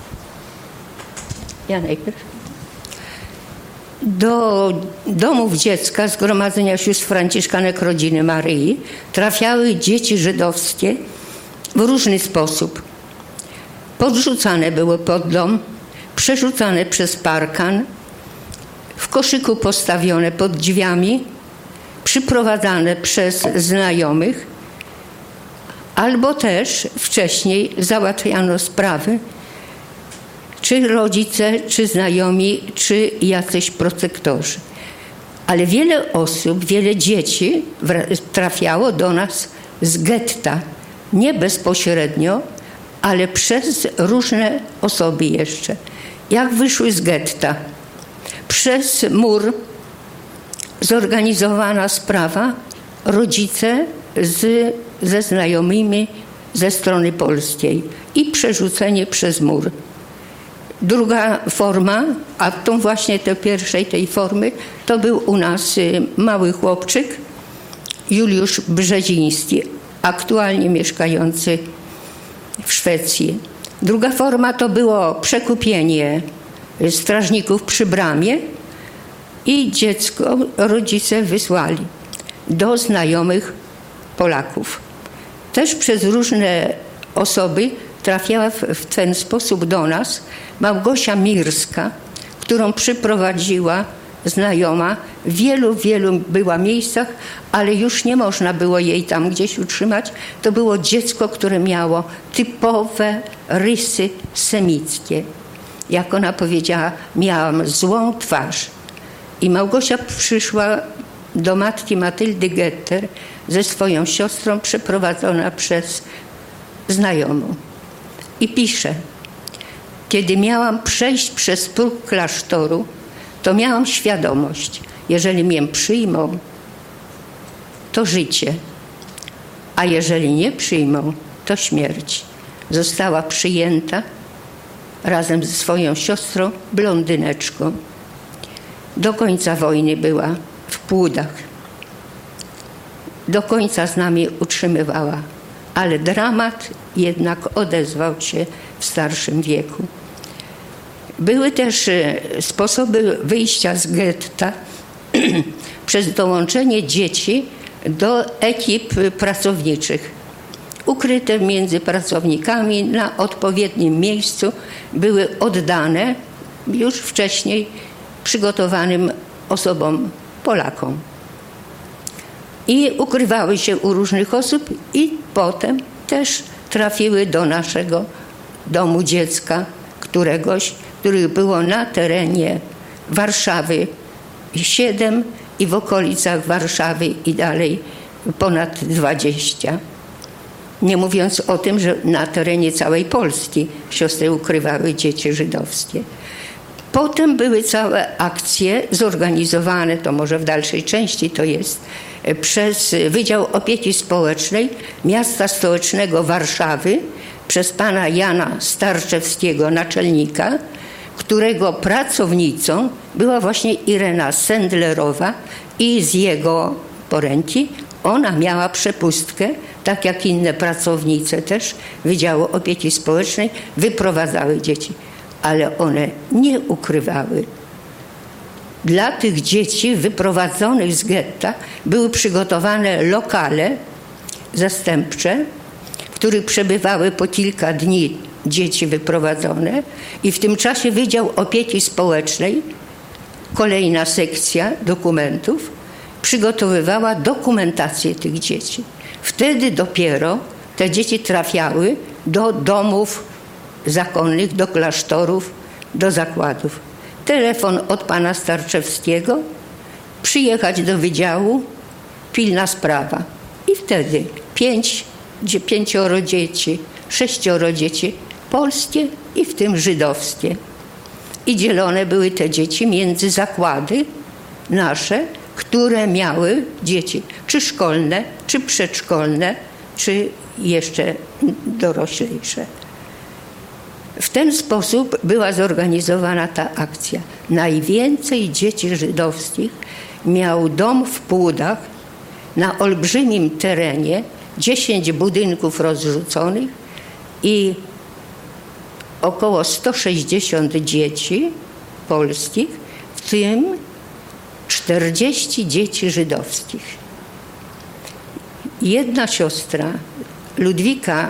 Ja najpierw. Do domów dziecka Zgromadzenia Sióstr Franciszkanek Rodziny Maryi trafiały dzieci żydowskie w różny sposób. Podrzucane były pod dom, przerzucane przez parkan, w koszyku postawione pod drzwiami, przyprowadzane przez znajomych, albo też wcześniej załatwiano sprawy, czy rodzice, czy znajomi, czy jacyś protektorzy. Ale wiele osób, wiele dzieci trafiało do nas z getta. Nie bezpośrednio, ale przez różne osoby jeszcze. Jak wyszły z getta? Przez mur zorganizowana sprawa, rodzice z, ze znajomymi ze strony polskiej i przerzucenie przez mur. Druga forma, a tą właśnie tej pierwszej tej formy, to był u nas mały chłopczyk, Juliusz Brzeziński, aktualnie mieszkający w Szwecji. Druga forma to było przekupienie strażników przy bramie i dziecko rodzice wysłali do znajomych Polaków. Też przez różne osoby trafiała w, w ten sposób do nas Małgosia Mirska, którą przyprowadziła znajoma. W wielu, wielu była miejscach, ale już nie można było jej tam gdzieś utrzymać. To było dziecko, które miało typowe rysy semickie. Jak ona powiedziała, miałam złą twarz. I Małgosia przyszła do matki Matyldy Getter ze swoją siostrą przeprowadzona przez znajomą. I pisze: kiedy miałam przejść przez próg klasztoru, to miałam świadomość, jeżeli mnie przyjmą, to życie, a jeżeli nie przyjmą, to śmierć. Została przyjęta razem ze swoją siostrą, blondyneczką. Do końca wojny była w Płudach. Do końca z nami utrzymywała, ale dramat jednak odezwał się w starszym wieku. Były też sposoby wyjścia z getta przez dołączenie dzieci do ekip pracowniczych. Ukryte między pracownikami na odpowiednim miejscu były oddane już wcześniej przygotowanym osobom, Polakom. I ukrywały się u różnych osób i potem też trafiły do naszego domu dziecka któregoś, których było na terenie Warszawy siedem i w okolicach Warszawy i dalej ponad dwadzieścia. Nie mówiąc o tym, że na terenie całej Polski siostry ukrywały dzieci żydowskie. Potem były całe akcje zorganizowane, to może w dalszej części to jest, przez Wydział Opieki Społecznej Miasta Stołecznego Warszawy, przez pana Jana Starczewskiego, naczelnika, którego pracownicą była właśnie Irena Sendlerowa i z jego poręci ona miała przepustkę, tak jak inne pracownice też Wydziału Opieki Społecznej, wyprowadzały dzieci, ale one nie ukrywały. Dla tych dzieci wyprowadzonych z getta były przygotowane lokale zastępcze, w których przebywały po kilka dni dzieci wyprowadzone i w tym czasie Wydział Opieki Społecznej, kolejna sekcja dokumentów, przygotowywała dokumentację tych dzieci. Wtedy dopiero te dzieci trafiały do domów zakonnych, do klasztorów, do zakładów. Telefon od pana Starczewskiego, przyjechać do wydziału, pilna sprawa. I wtedy pięć, pięcioro dzieci, sześcioro dzieci polskie i w tym żydowskie. I dzielone były te dzieci między zakłady nasze, które miały dzieci, czy szkolne, czy przedszkolne, czy jeszcze doroślejsze. W ten sposób była zorganizowana ta akcja. Najwięcej dzieci żydowskich miał dom w Płudach na olbrzymim terenie, dziesięć budynków rozrzuconych i około sto sześćdziesiąt dzieci polskich, w tym czterdzieści dzieci żydowskich. Jedna siostra, Ludwika,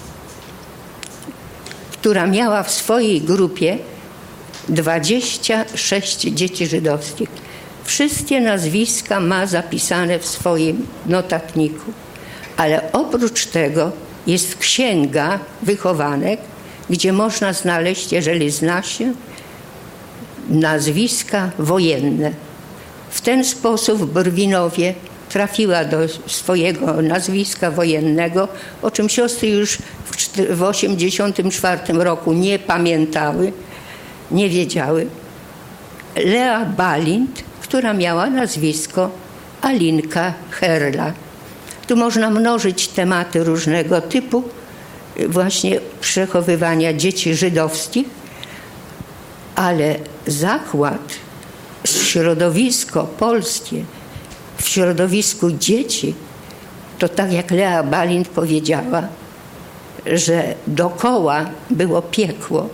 która miała w swojej grupie dwadzieścia sześć dzieci żydowskich. Wszystkie nazwiska ma zapisane w swoim notatniku. Ale oprócz tego jest księga wychowanek, gdzie można znaleźć, jeżeli zna się, nazwiska wojenne. W ten sposób w Brwinowie trafiła do swojego nazwiska wojennego, o czym siostry już w osiemdziesiątym czwartym roku nie pamiętały, nie wiedziały. Lea Balint, która miała nazwisko Alinka Herla. Tu można mnożyć tematy różnego typu, właśnie przechowywania dzieci żydowskich, ale zakład, środowisko polskie w środowisku dzieci, to tak jak Lea Balint powiedziała, że dokoła było piekło,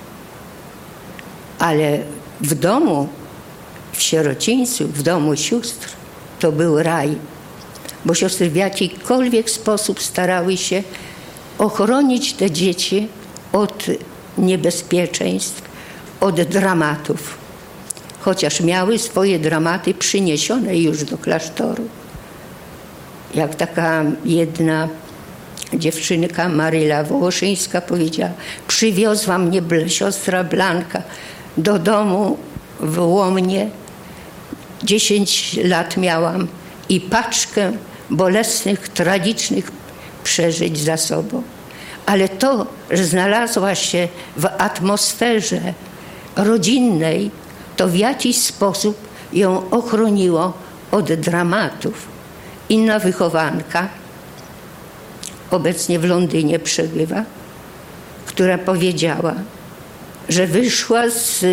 ale w domu, w sierocińcu, w domu sióstr, to był raj, bo siostry w jakikolwiek sposób starały się ochronić te dzieci od niebezpieczeństw, od dramatów, chociaż miały swoje dramaty przyniesione już do klasztoru. Jak taka jedna dziewczynka, Maryla Wołoszyńska, powiedziała: przywiozła mnie siostra Blanka do domu w Łomnie dziesięć lat miałam i paczkę bolesnych, tragicznych przeżyć za sobą. Ale to, że znalazła się w atmosferze rodzinnej, to w jakiś sposób ją ochroniło od dramatów. Inna wychowanka, obecnie w Londynie przebywa, która powiedziała, że wyszła z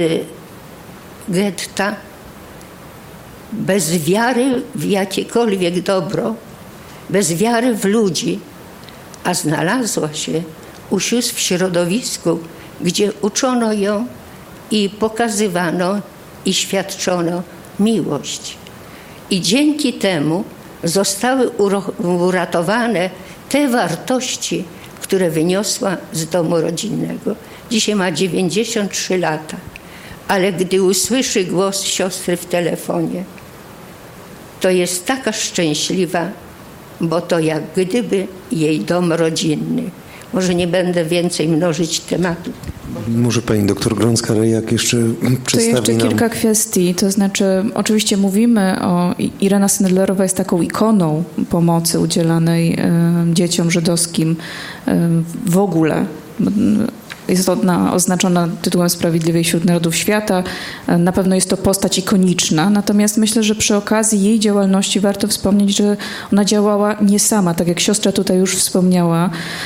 getta bez wiary w jakiekolwiek dobro, bez wiary w ludzi, a znalazła się u sióstr w środowisku, gdzie uczono ją i pokazywano i świadczono miłość. I dzięki temu zostały uratowane te wartości, które wyniosła z domu rodzinnego. Dzisiaj ma dziewięćdziesiąt trzy lata, ale gdy usłyszy głos siostry w telefonie, to jest taka szczęśliwa, bo to jak gdyby jej dom rodzinny. Może nie będę więcej mnożyć tematów. Może pani doktor Grącka-Rejak jeszcze przedstawi To jeszcze nam... kilka kwestii, to znaczy oczywiście mówimy o... Irena Sendlerowa jest taką ikoną pomocy udzielanej y, dzieciom żydowskim y, w ogóle. Jest ona oznaczona tytułem Sprawiedliwej wśród Narodów Świata. Na pewno jest to postać ikoniczna, natomiast myślę, że przy okazji jej działalności warto wspomnieć, że ona działała nie sama, tak jak siostra tutaj już wspomniała.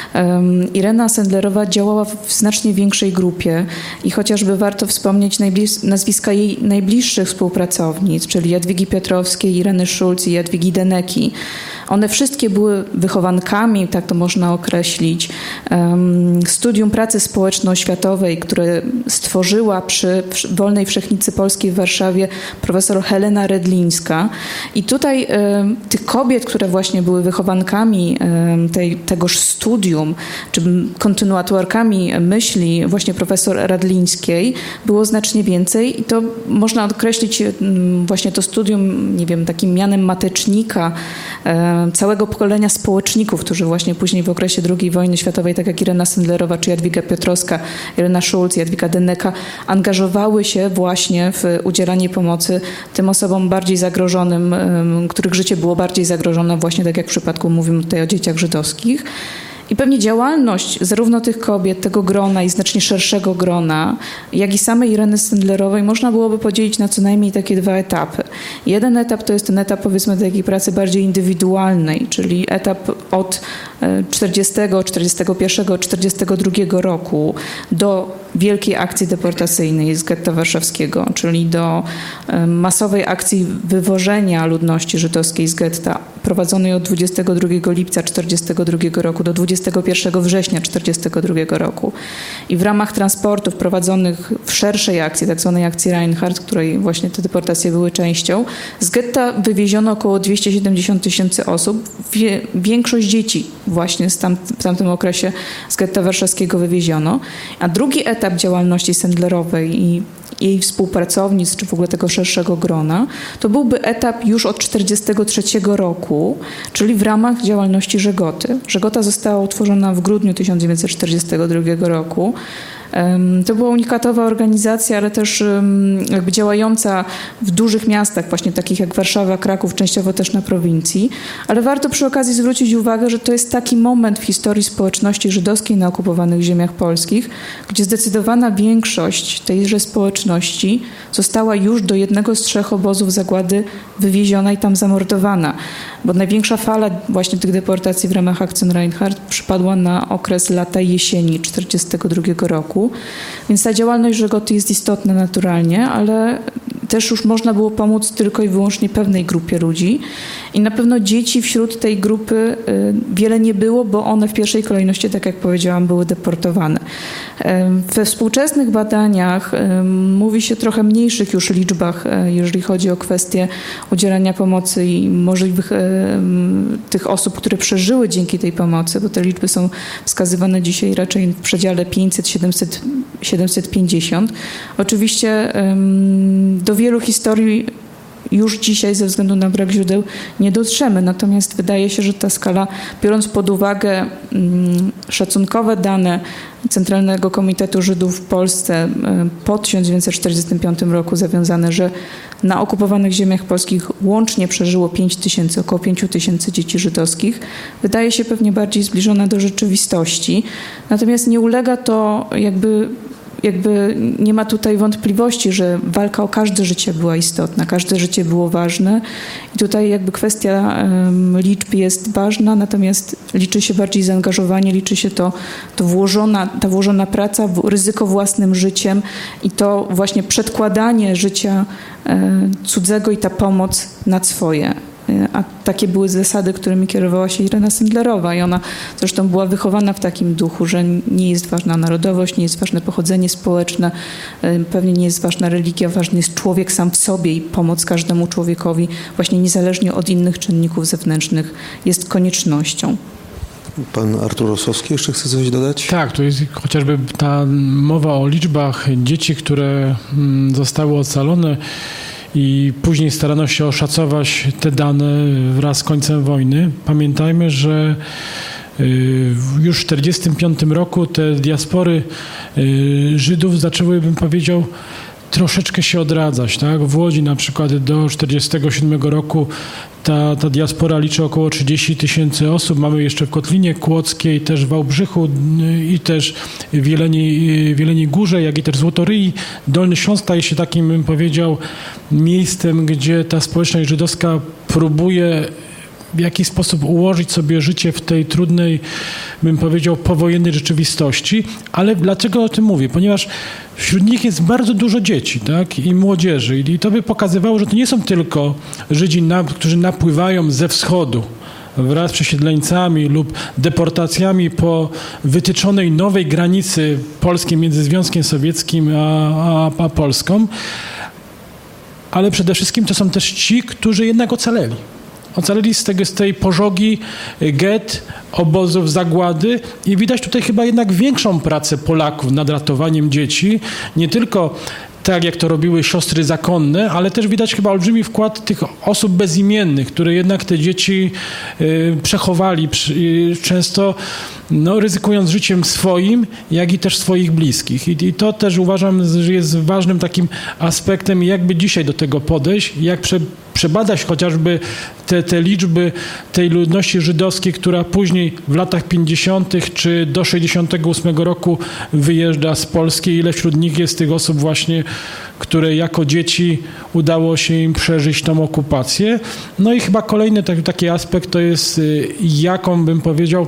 Um, Irena Sendlerowa działała w znacznie większej grupie i chociażby warto wspomnieć najblis- nazwiska jej najbliższych współpracownic, czyli Jadwigi Piotrowskiej, Ireny Szulc i Jadwigi Deneki. One wszystkie były wychowankami, tak to można określić, um, studium pracy społeczno-oświatowej, które stworzyła przy Wolnej Wszechnicy Polskiej w Warszawie profesor Helena Redlińska. I tutaj um, tych kobiet, które właśnie były wychowankami um, tej, tegoż studium, czy kontynuatorkami myśli właśnie profesor Radlińskiej, było znacznie więcej i to można określić um, właśnie to studium, nie wiem, takim mianem matecznika um, całego pokolenia społeczników, którzy właśnie później w okresie drugiej wojny światowej, tak jak Irena Sendlerowa czy Jadwiga Piotrowska, Irena Szulc, Jadwiga Deneka, angażowały się właśnie w udzielanie pomocy tym osobom bardziej zagrożonym, których życie było bardziej zagrożone, właśnie tak jak w przypadku mówimy tutaj o dzieciach żydowskich. I pewnie działalność zarówno tych kobiet, tego grona i znacznie szerszego grona, jak i samej Ireny Sendlerowej można byłoby podzielić na co najmniej takie dwa etapy. Jeden etap to jest ten etap, powiedzmy, takiej pracy bardziej indywidualnej, czyli etap od czterdziestego, czterdziestego pierwszego, czterdziestego drugiego roku do wielkiej akcji deportacyjnej z getta warszawskiego, czyli do masowej akcji wywożenia ludności żydowskiej z getta, prowadzonej od dwudziestego drugiego lipca czterdziestego drugiego roku do dwudziestego pierwszego września czterdziestego drugiego roku. I w ramach transportów prowadzonych w szerszej akcji, tak zwanej akcji Reinhardt, której właśnie te deportacje były częścią, z getta wywieziono około dwieście siedemdziesiąt tysięcy osób, większość dzieci właśnie z tam, w tamtym okresie z getta warszawskiego wywieziono. A drugi etap działalności Sendlerowej i jej współpracownic, czy w ogóle tego szerszego grona, to byłby etap już od czterdziestego trzeciego roku, czyli w ramach działalności Żegoty. Żegota została utworzona w grudniu tysiąc dziewięćset czterdziestego drugiego roku. To była unikatowa organizacja, ale też jakby działająca w dużych miastach, właśnie takich jak Warszawa, Kraków, częściowo też na prowincji. Ale warto przy okazji zwrócić uwagę, że to jest taki moment w historii społeczności żydowskiej na okupowanych ziemiach polskich, gdzie zdecydowana większość tejże społeczności została już do jednego z trzech obozów zagłady wywieziona i tam zamordowana. Bo największa fala właśnie tych deportacji w ramach akcji Reinhardt przypadła na okres lata i jesieni czterdziestego drugiego roku. Więc ta działalność Żegoty jest istotna naturalnie, ale też już można było pomóc tylko i wyłącznie pewnej grupie ludzi. I na pewno dzieci wśród tej grupy wiele nie było, bo one w pierwszej kolejności, tak jak powiedziałam, były deportowane. We współczesnych badaniach mówi się trochę mniejszych już liczbach, jeżeli chodzi o kwestię udzielania pomocy i możliwych tych osób, które przeżyły dzięki tej pomocy, bo te liczby są wskazywane dzisiaj raczej w przedziale pięćset siedemset siedemset pięćdziesiąt. Oczywiście do wielu historii już dzisiaj ze względu na brak źródeł nie dotrzemy. Natomiast wydaje się, że ta skala, biorąc pod uwagę mm, szacunkowe dane Centralnego Komitetu Żydów w Polsce po tysiąc dziewięćset czterdziestym piątym roku zawiązane, że na okupowanych ziemiach polskich łącznie przeżyło pięć tysięcy, około pięć tysięcy dzieci żydowskich, wydaje się pewnie bardziej zbliżona do rzeczywistości. Natomiast nie ulega to jakby Jakby nie ma tutaj wątpliwości, że walka o każde życie była istotna, każde życie było ważne i tutaj jakby kwestia um, liczb jest ważna, natomiast liczy się bardziej zaangażowanie, liczy się to, to włożona, ta włożona praca, ryzyko własnym życiem i to właśnie przedkładanie życia e, cudzego i ta pomoc nad swoje. A takie były zasady, którymi kierowała się Irena Sendlerowa i ona zresztą była wychowana w takim duchu, że nie jest ważna narodowość, nie jest ważne pochodzenie społeczne, pewnie nie jest ważna religia, ważny jest człowiek sam w sobie i pomoc każdemu człowiekowi właśnie niezależnie od innych czynników zewnętrznych jest koniecznością. Pan Artur Rosowski jeszcze chce coś dodać? Tak, to jest chociażby ta mowa o liczbach dzieci, które zostały ocalone i później starano się oszacować te dane wraz z końcem wojny. Pamiętajmy, że już w czterdziestym piątym roku te diaspory Żydów zaczęły, bym powiedział, troszeczkę się odradzać. Tak? W Łodzi na przykład do czterdziestego siódmego roku ta, ta diaspora liczy około trzydzieści tysięcy osób. Mamy jeszcze w Kotlinie Kłodzkiej, też w Wałbrzychu i też w Jeleniej, w Jeleniej Górze, jak i też w Złotoryi. Dolny Śląsk staje się takim, bym powiedział, miejscem, gdzie ta społeczność żydowska próbuje w jakiś sposób ułożyć sobie życie w tej trudnej, bym powiedział, powojennej rzeczywistości. Ale dlaczego o tym mówię? Ponieważ wśród nich jest bardzo dużo dzieci, tak, i młodzieży. I to by pokazywało, że to nie są tylko Żydzi, na, którzy napływają ze wschodu wraz z przesiedleńcami lub deportacjami po wytyczonej nowej granicy polskiej między Związkiem Sowieckim a, a, a Polską. Ale przede wszystkim to są też ci, którzy jednak ocaleli. Ocaleli z, tego, z tej pożogi get, obozów zagłady i widać tutaj chyba jednak większą pracę Polaków nad ratowaniem dzieci, nie tylko tak jak to robiły siostry zakonne, ale też widać chyba olbrzymi wkład tych osób bezimiennych, które jednak te dzieci y, przechowali, y, często no, ryzykując życiem swoim, jak i też swoich bliskich. I, i to też uważam, że jest ważnym takim aspektem, jakby dzisiaj do tego podejść, jak prze, przebadać chociażby te, te liczby tej ludności żydowskiej, która później w latach pięćdziesiątych czy do sześćdziesiątego ósmego roku wyjeżdża z Polski, ile wśród nich jest tych osób właśnie, które jako dzieci udało się im przeżyć tą okupację. No i chyba kolejny taki, taki aspekt to jest, jaką bym powiedział,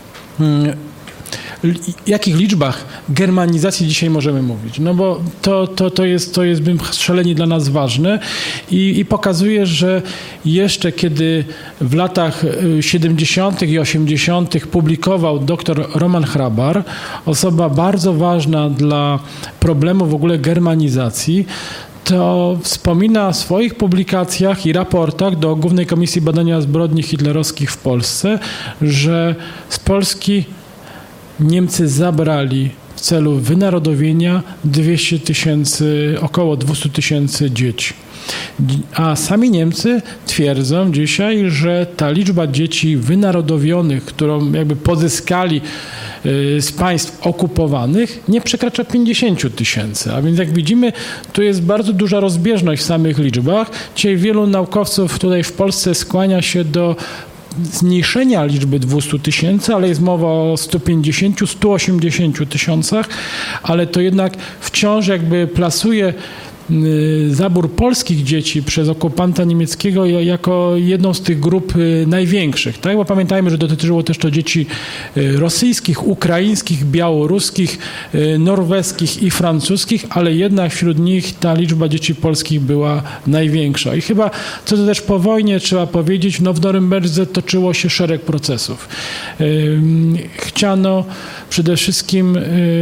w jakich liczbach germanizacji dzisiaj możemy mówić. No bo to, to, to jest, to jest bym szalenie dla nas ważne i, i pokazuje, że jeszcze kiedy w latach siedemdziesiątych i osiemdziesiątych publikował dr Roman Hrabar, osoba bardzo ważna dla problemu w ogóle germanizacji, to wspomina w swoich publikacjach i raportach do Głównej Komisji Badania Zbrodni Hitlerowskich w Polsce, że z Polski Niemcy zabrali w celu wynarodowienia dwieście tysięcy, około dwieście tysięcy dzieci. A sami Niemcy twierdzą dzisiaj, że ta liczba dzieci wynarodowionych, którą jakby pozyskali z państw okupowanych, nie przekracza pięćdziesiąt tysięcy. A więc jak widzimy, tu jest bardzo duża rozbieżność w samych liczbach. Dzisiaj wielu naukowców tutaj w Polsce skłania się do zmniejszenia liczby dwieście tysięcy, ale jest mowa o stu pięćdziesięciu, stu osiemdziesięciu tysiącach, ale to jednak wciąż jakby plasuje zabór polskich dzieci przez okupanta niemieckiego jako jedną z tych grup największych. Tak? Bo pamiętajmy, że dotyczyło też to dzieci rosyjskich, ukraińskich, białoruskich, norweskich i francuskich, ale jednak wśród nich ta liczba dzieci polskich była największa. I chyba, co to też po wojnie trzeba powiedzieć, no w Norymberdze toczyło się szereg procesów. Chciano przede wszystkim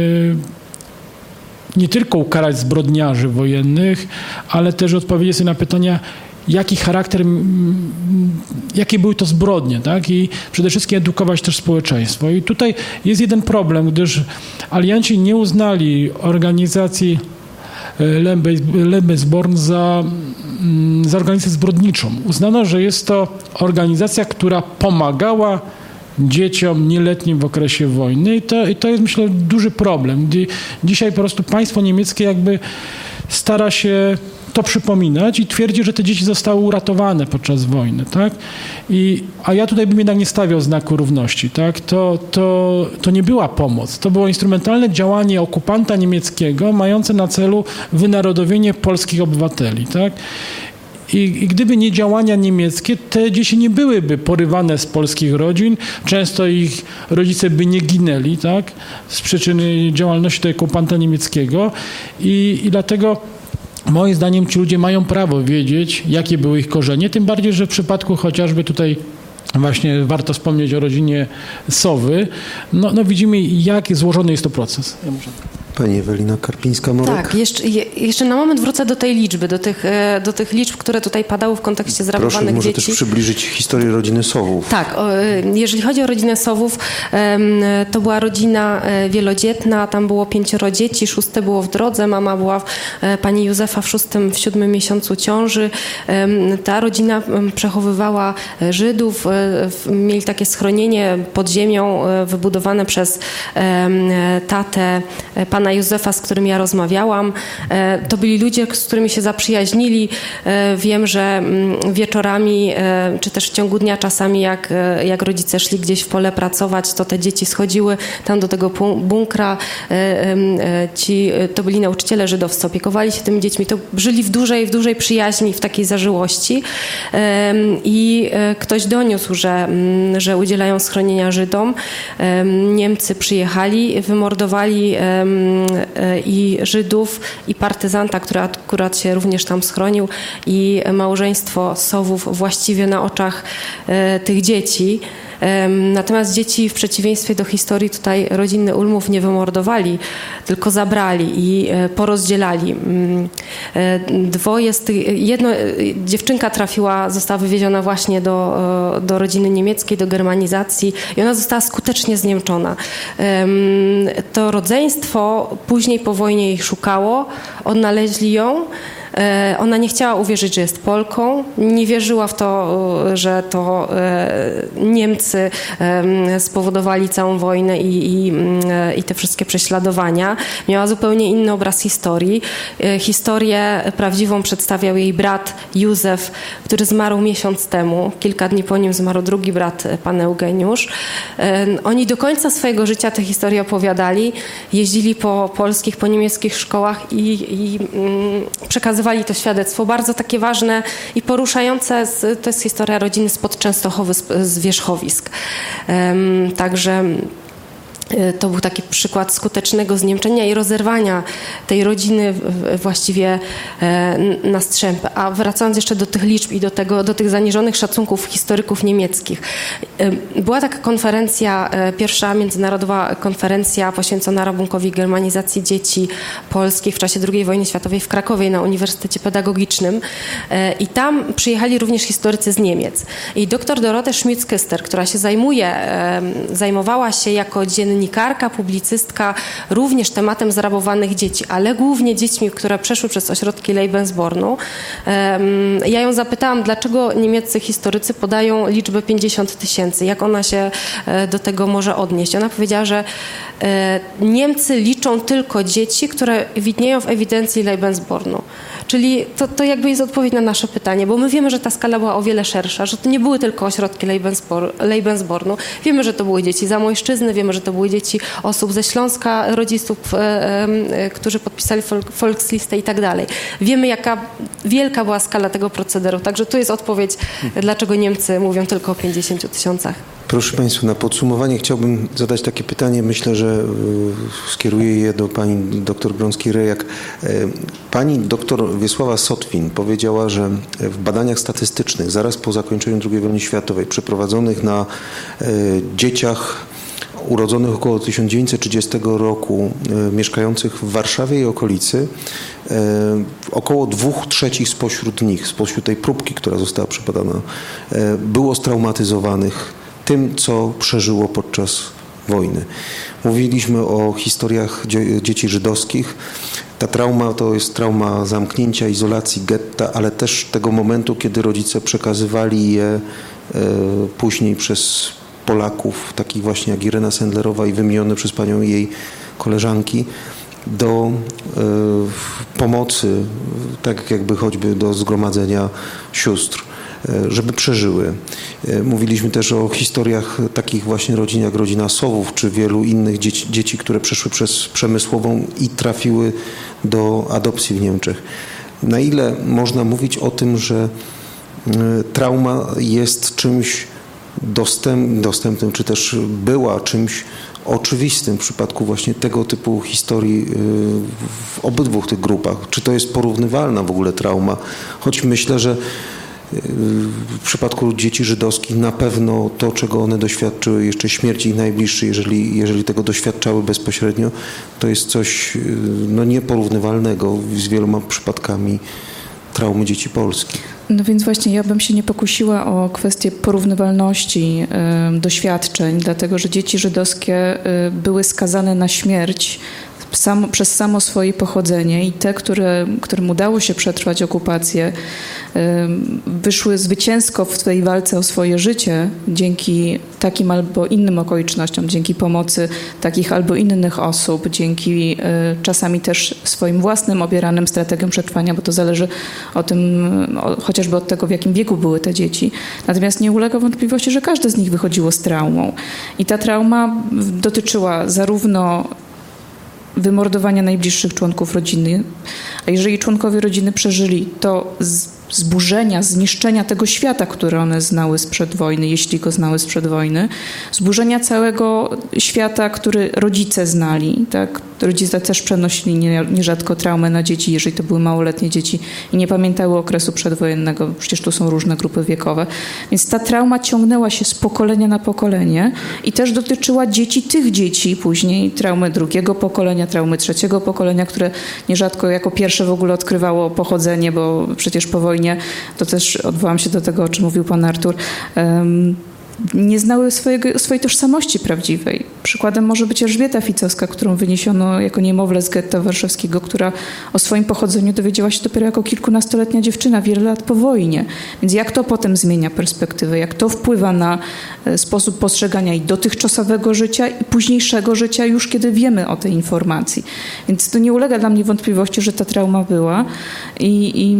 nie tylko ukarać zbrodniarzy wojennych, ale też odpowiedzieć sobie na pytania, jaki charakter, jakie były to zbrodnie, tak? I przede wszystkim edukować też społeczeństwo. I tutaj jest jeden problem, gdyż alianci nie uznali organizacji Lebensborn za, za organizację zbrodniczą. Uznano, że jest to organizacja, która pomagała dzieciom nieletnim w okresie wojny i to, i to jest, myślę, duży problem. Dzisiaj po prostu państwo niemieckie jakby stara się to przypominać i twierdzi, że te dzieci zostały uratowane podczas wojny, tak? I, a ja tutaj bym jednak nie stawiał znaku równości, tak? To, to, to nie była pomoc. To było instrumentalne działanie okupanta niemieckiego mające na celu wynarodowienie polskich obywateli, tak? I, I gdyby nie działania niemieckie, te dzieci nie byłyby porywane z polskich rodzin, często ich rodzice by nie ginęli, tak? Z przyczyny działalności tego okupanta niemieckiego i, i dlatego moim zdaniem ci ludzie mają prawo wiedzieć, jakie były ich korzenie, tym bardziej, że w przypadku chociażby tutaj właśnie warto wspomnieć o rodzinie Sowy, no, no widzimy, jak złożony jest to proces. Ja muszę... Pani Ewelina Karpińska-Morek. Tak, jeszcze, jeszcze na moment wrócę do tej liczby, do tych, do tych liczb, które tutaj padały w kontekście zrabowanych dzieci. Proszę może dzieci. też przybliżyć historię rodziny Sowów. Tak, jeżeli chodzi o rodzinę Sowów, to była rodzina wielodzietna, tam było pięcioro dzieci, szóste było w drodze, mama była, pani Józefa, w szóstym, w siódmym miesiącu ciąży. Ta rodzina przechowywała Żydów, mieli takie schronienie pod ziemią wybudowane przez tatę pana Józefa, z którym ja rozmawiałam. To byli ludzie, z którymi się zaprzyjaźnili. Wiem, że wieczorami, czy też w ciągu dnia czasami, jak, jak rodzice szli gdzieś w pole pracować, to te dzieci schodziły tam do tego bunkra. Ci, to byli nauczyciele żydowscy, opiekowali się tymi dziećmi. To żyli w dużej, w dużej przyjaźni, w takiej zażyłości. I ktoś doniósł, że, że udzielają schronienia Żydom. Niemcy przyjechali, wymordowali i Żydów, i partyzanta, który akurat się również tam schronił, i małżeństwo Sowów właściwie na oczach tych dzieci. Natomiast dzieci, w przeciwieństwie do historii tutaj rodziny Ulmów, nie wymordowali, tylko zabrali i porozdzielali. Dwoje z tych, jedno, dziewczynka trafiła, została wywieziona właśnie do, do rodziny niemieckiej, do germanizacji i ona została skutecznie zniemczona. To rodzeństwo później po wojnie jej szukało, odnaleźli ją. Ona nie chciała uwierzyć, że jest Polką, nie wierzyła w to, że to Niemcy spowodowali całą wojnę i, i, i te wszystkie prześladowania. Miała zupełnie inny obraz historii. Historię prawdziwą przedstawiał jej brat Józef, który zmarł miesiąc temu. Kilka dni po nim zmarł drugi brat, pan Eugeniusz. Oni do końca swojego życia tę historię opowiadali, jeździli po polskich, po niemieckich szkołach i, i przekazywali to świadectwo, bardzo takie ważne i poruszające. To jest historia rodziny spod Częstochowy, z, z wierzchowisk. Um, także to był taki przykład skutecznego zniemczenia i rozerwania tej rodziny właściwie na strzępy. A wracając jeszcze do tych liczb i do, tego, do tych zaniżonych szacunków historyków niemieckich. Była taka konferencja, pierwsza międzynarodowa konferencja poświęcona rabunkowi germanizacji dzieci polskich w czasie drugiej wojny światowej w Krakowie na Uniwersytecie Pedagogicznym. I tam przyjechali również historycy z Niemiec. I doktor Dorothe Schmitz-Küster, która się zajmuje, zajmowała się jako dziennikarka, publicystka również tematem zrabowanych dzieci, ale głównie dziećmi, które przeszły przez ośrodki Lebensbornu. Ja ją zapytałam, dlaczego niemieccy historycy podają liczbę pięćdziesiąt tysięcy, jak ona się do tego może odnieść. Ona powiedziała, że Niemcy liczą tylko dzieci, które widnieją w ewidencji Lebensbornu. Czyli to, to jakby jest odpowiedź na nasze pytanie, bo my wiemy, że ta skala była o wiele szersza, że to nie były tylko ośrodki Lebensbornu. Wiemy, że to były dzieci Zamojszczyzny, wiemy, że to były dzieci osób ze Śląska, rodziców, e, e, którzy podpisali Volkslistę i tak dalej. Wiemy, jaka wielka była skala tego procederu, także tu jest odpowiedź, dlaczego Niemcy mówią tylko o pięćdziesięciu tysiącach. Proszę Państwa, na podsumowanie chciałbym zadać takie pytanie. Myślę, że skieruję je do pani doktor Brącki-Rejak. Pani doktor Wiesława Sotwin powiedziała, że w badaniach statystycznych zaraz po zakończeniu drugiej wojny światowej przeprowadzonych na dzieciach urodzonych około tysiąc dziewięćset trzydziestego roku, mieszkających w Warszawie i okolicy, około dwóch trzecich spośród nich, spośród tej próbki, która została przebadana, było straumatyzowanych tym, co przeżyło podczas wojny. Mówiliśmy o historiach dzieci żydowskich. Ta trauma to jest trauma zamknięcia, izolacji, getta, ale też tego momentu, kiedy rodzice przekazywali je e, później przez Polaków, takich właśnie jak Irena Sendlerowa i wymienione przez panią jej koleżanki, do e, pomocy, tak jakby choćby do zgromadzenia sióstr, e, żeby przeżyły. E, mówiliśmy też o historiach takich właśnie rodzin jak rodzina Sowów, czy wielu innych dzieci, dzieci, które przeszły przez przemysłową i trafiły do adopcji w Niemczech. Na ile można mówić o tym, że e, trauma jest czymś dostęp, dostępnym, czy też była czymś oczywistym w przypadku właśnie tego typu historii w obydwu tych grupach. Czy to jest porównywalna w ogóle trauma? Choć myślę, że w przypadku dzieci żydowskich na pewno to, czego one doświadczyły, jeszcze śmierci ich najbliższych, jeżeli, jeżeli tego doświadczały bezpośrednio, to jest coś no, nieporównywalnego z wieloma przypadkami traumy dzieci polskich. No więc właśnie ja bym się nie pokusiła o kwestię porównywalności y, doświadczeń, dlatego że dzieci żydowskie y, były skazane na śmierć sam, przez samo swoje pochodzenie i te, które, którym udało się przetrwać okupację, y, wyszły zwycięsko w tej walce o swoje życie dzięki takim albo innym okolicznościom, dzięki pomocy takich albo innych osób, dzięki y, czasami też swoim własnym obieranym strategiom przetrwania, bo to zależy o tym, o, chociażby od tego, w jakim wieku były te dzieci. Natomiast nie ulega wątpliwości, że każde z nich wychodziło z traumą. I ta trauma dotyczyła zarówno wymordowania najbliższych członków rodziny, a jeżeli członkowie rodziny przeżyli, to z zburzenia, zniszczenia tego świata, który one znały sprzed wojny, jeśli go znały sprzed wojny, zburzenia całego świata, który rodzice znali. Tak? Rodzice też przenosili nierzadko traumę na dzieci, jeżeli to były małoletnie dzieci i nie pamiętały okresu przedwojennego. Przecież tu są różne grupy wiekowe. Więc ta trauma ciągnęła się z pokolenia na pokolenie i też dotyczyła dzieci tych dzieci, później traumy drugiego pokolenia, traumy trzeciego pokolenia, które nierzadko jako pierwsze w ogóle odkrywało pochodzenie, bo przecież po wojnie to też odwołam się do tego, o czym mówił pan Artur, um, nie znały swojego, swojej tożsamości prawdziwej. Przykładem może być Elżbieta Ficowska, którą wyniesiono jako niemowlę z getta warszawskiego, która o swoim pochodzeniu dowiedziała się dopiero jako kilkunastoletnia dziewczyna, wiele lat po wojnie. Więc jak to potem zmienia perspektywę, jak to wpływa na sposób postrzegania i dotychczasowego życia i późniejszego życia, już kiedy wiemy o tej informacji. Więc to nie ulega dla mnie wątpliwości, że ta trauma była i, i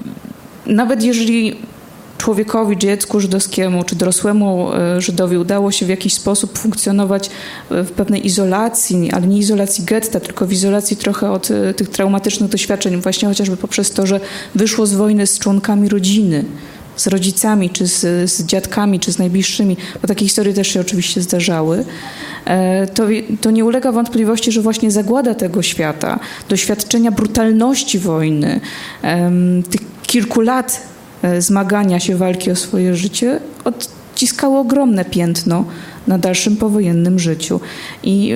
nawet jeżeli człowiekowi, dziecku żydowskiemu czy dorosłemu Żydowi udało się w jakiś sposób funkcjonować w pewnej izolacji, ale nie izolacji getta, tylko w izolacji trochę od tych traumatycznych doświadczeń, właśnie chociażby poprzez to, że wyszło z wojny z członkami rodziny, z rodzicami, czy z, z dziadkami, czy z najbliższymi, bo takie historie też się oczywiście zdarzały, to, to nie ulega wątpliwości, że właśnie zagłada tego świata, doświadczenia brutalności wojny, tych kilku lat zmagania się, walki o swoje życie odciskało ogromne piętno na dalszym powojennym życiu. I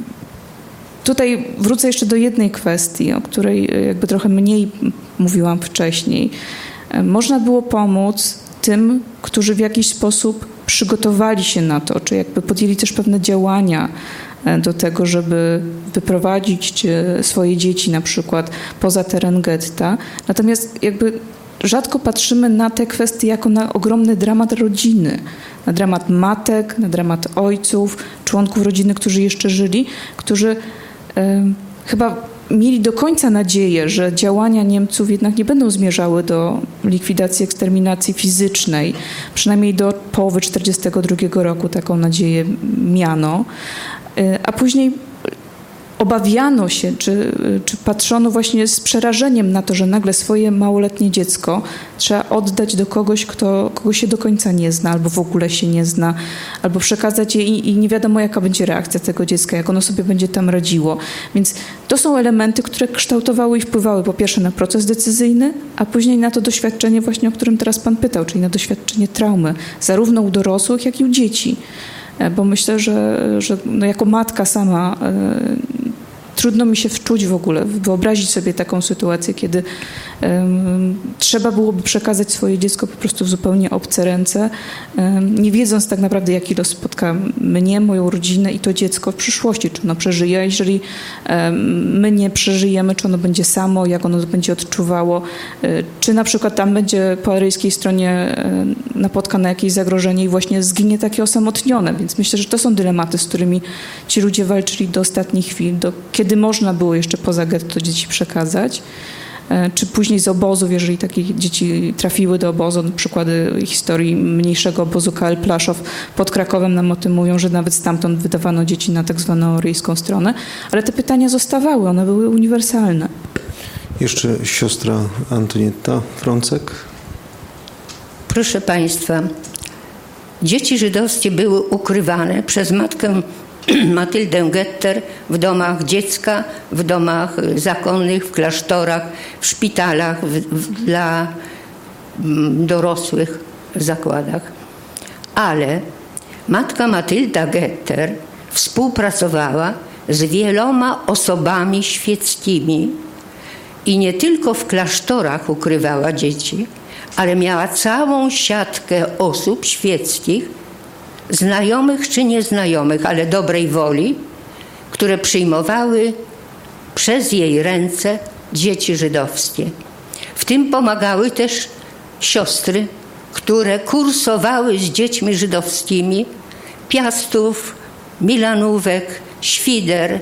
tutaj wrócę jeszcze do jednej kwestii, o której jakby trochę mniej mówiłam wcześniej. Można było pomóc tym, którzy w jakiś sposób przygotowali się na to, czy jakby podjęli też pewne działania do tego, żeby wyprowadzić swoje dzieci na przykład poza teren getta. Natomiast jakby rzadko patrzymy na te kwestie jako na ogromny dramat rodziny, na dramat matek, na dramat ojców, członków rodziny, którzy jeszcze żyli, którzy e, chyba mieli do końca nadzieję, że działania Niemców jednak nie będą zmierzały do likwidacji, eksterminacji fizycznej. Przynajmniej do połowy tysiąc dziewięćset czterdziestego drugiego roku taką nadzieję miano, e, a później obawiano się, czy, czy patrzono właśnie z przerażeniem na to, że nagle swoje małoletnie dziecko trzeba oddać do kogoś, kto, kogo się do końca nie zna, albo w ogóle się nie zna, albo przekazać je i, i nie wiadomo, jaka będzie reakcja tego dziecka, jak ono sobie będzie tam radziło. Więc to są elementy, które kształtowały i wpływały po pierwsze na proces decyzyjny, a później na to doświadczenie właśnie, o którym teraz pan pytał, czyli na doświadczenie traumy, zarówno u dorosłych, jak i u dzieci. Bo myślę, że, że no jako matka sama trudno mi się wczuć w ogóle, wyobrazić sobie taką sytuację, kiedy um, trzeba byłoby przekazać swoje dziecko po prostu w zupełnie obce ręce, um, nie wiedząc tak naprawdę, jaki los spotka mnie, moją rodzinę i to dziecko w przyszłości, czy ono przeżyje, jeżeli um, my nie przeżyjemy, czy ono będzie samo, jak ono będzie odczuwało, um, czy na przykład tam będzie po aryjskiej stronie um, napotka na jakieś zagrożenie i właśnie zginie takie osamotnione, więc myślę, że to są dylematy, z którymi ci ludzie walczyli do ostatnich chwil, do kiedy można było jeszcze poza getto dzieci przekazać, czy później z obozów, jeżeli takie dzieci trafiły do obozu. Przykłady historii mniejszego obozu K L Plaszow pod Krakowem nam o tym mówią, że nawet stamtąd wydawano dzieci na tak zwaną aryjską stronę, ale te pytania zostawały, one były uniwersalne. Jeszcze siostra Antonietta Frącek. Proszę Państwa, dzieci żydowskie były ukrywane przez matkę Matyldę Getter w domach dziecka, w domach zakonnych, w klasztorach, w szpitalach, w, w, dla dorosłych zakładach. Ale matka Matylda Getter współpracowała z wieloma osobami świeckimi i nie tylko w klasztorach ukrywała dzieci, ale miała całą siatkę osób świeckich, znajomych czy nieznajomych, ale dobrej woli, które przyjmowały przez jej ręce dzieci żydowskie. W tym pomagały też siostry, które kursowały z dziećmi żydowskimi Piastów, Milanówek, Świder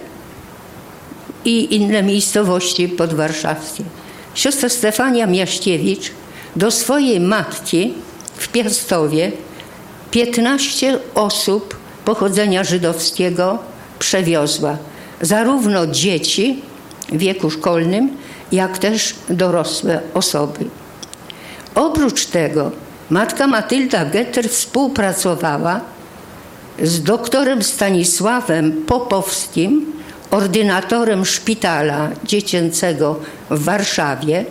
i inne miejscowości podwarszawskie. Siostra Stefania Miaściewicz do swojej matki w Piastowie piętnaście osób pochodzenia żydowskiego przewiozła. Zarówno dzieci w wieku szkolnym, jak też dorosłe osoby. Oprócz tego matka Matylda Getter współpracowała z doktorem Stanisławem Popowskim, ordynatorem szpitala dziecięcego w Warszawie,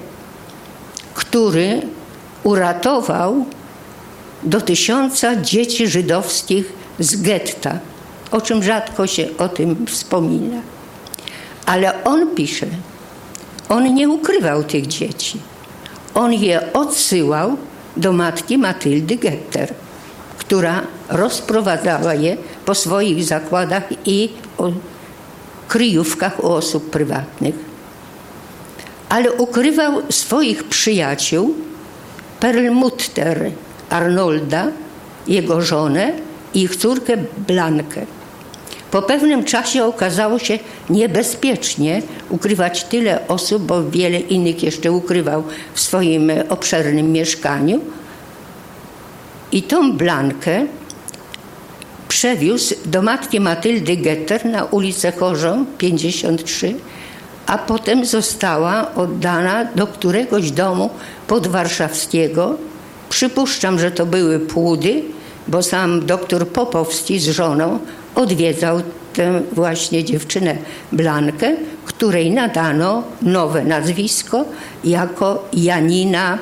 który uratował do tysiąca dzieci żydowskich z getta, o czym rzadko się o tym wspomina. Ale on pisze, on nie ukrywał tych dzieci. On je odsyłał do matki Matyldy Getter, która rozprowadzała je po swoich zakładach i kryjówkach u osób prywatnych. Ale ukrywał swoich przyjaciół, Perlmutter Arnolda, jego żonę i ich córkę Blankę. Po pewnym czasie okazało się niebezpiecznie ukrywać tyle osób, bo wiele innych jeszcze ukrywał w swoim obszernym mieszkaniu. I tą Blankę przewiózł do matki Matyldy Getter na ulicę Chorzą pięćdziesiąt trzy, a potem została oddana do któregoś domu podwarszawskiego. Przypuszczam, że to były Płudy, bo sam doktor Popowski z żoną odwiedzał tę właśnie dziewczynę Blankę, której nadano nowe nazwisko jako Janina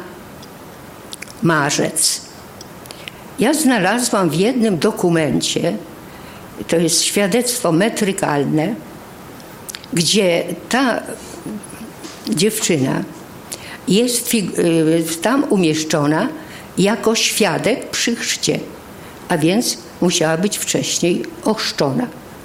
Marzec. Ja znalazłam w jednym dokumencie, to jest świadectwo metrykalne, gdzie ta dziewczyna jest tam umieszczona jako świadek przy chrzcie, a więc musiała być wcześniej ochrzczona.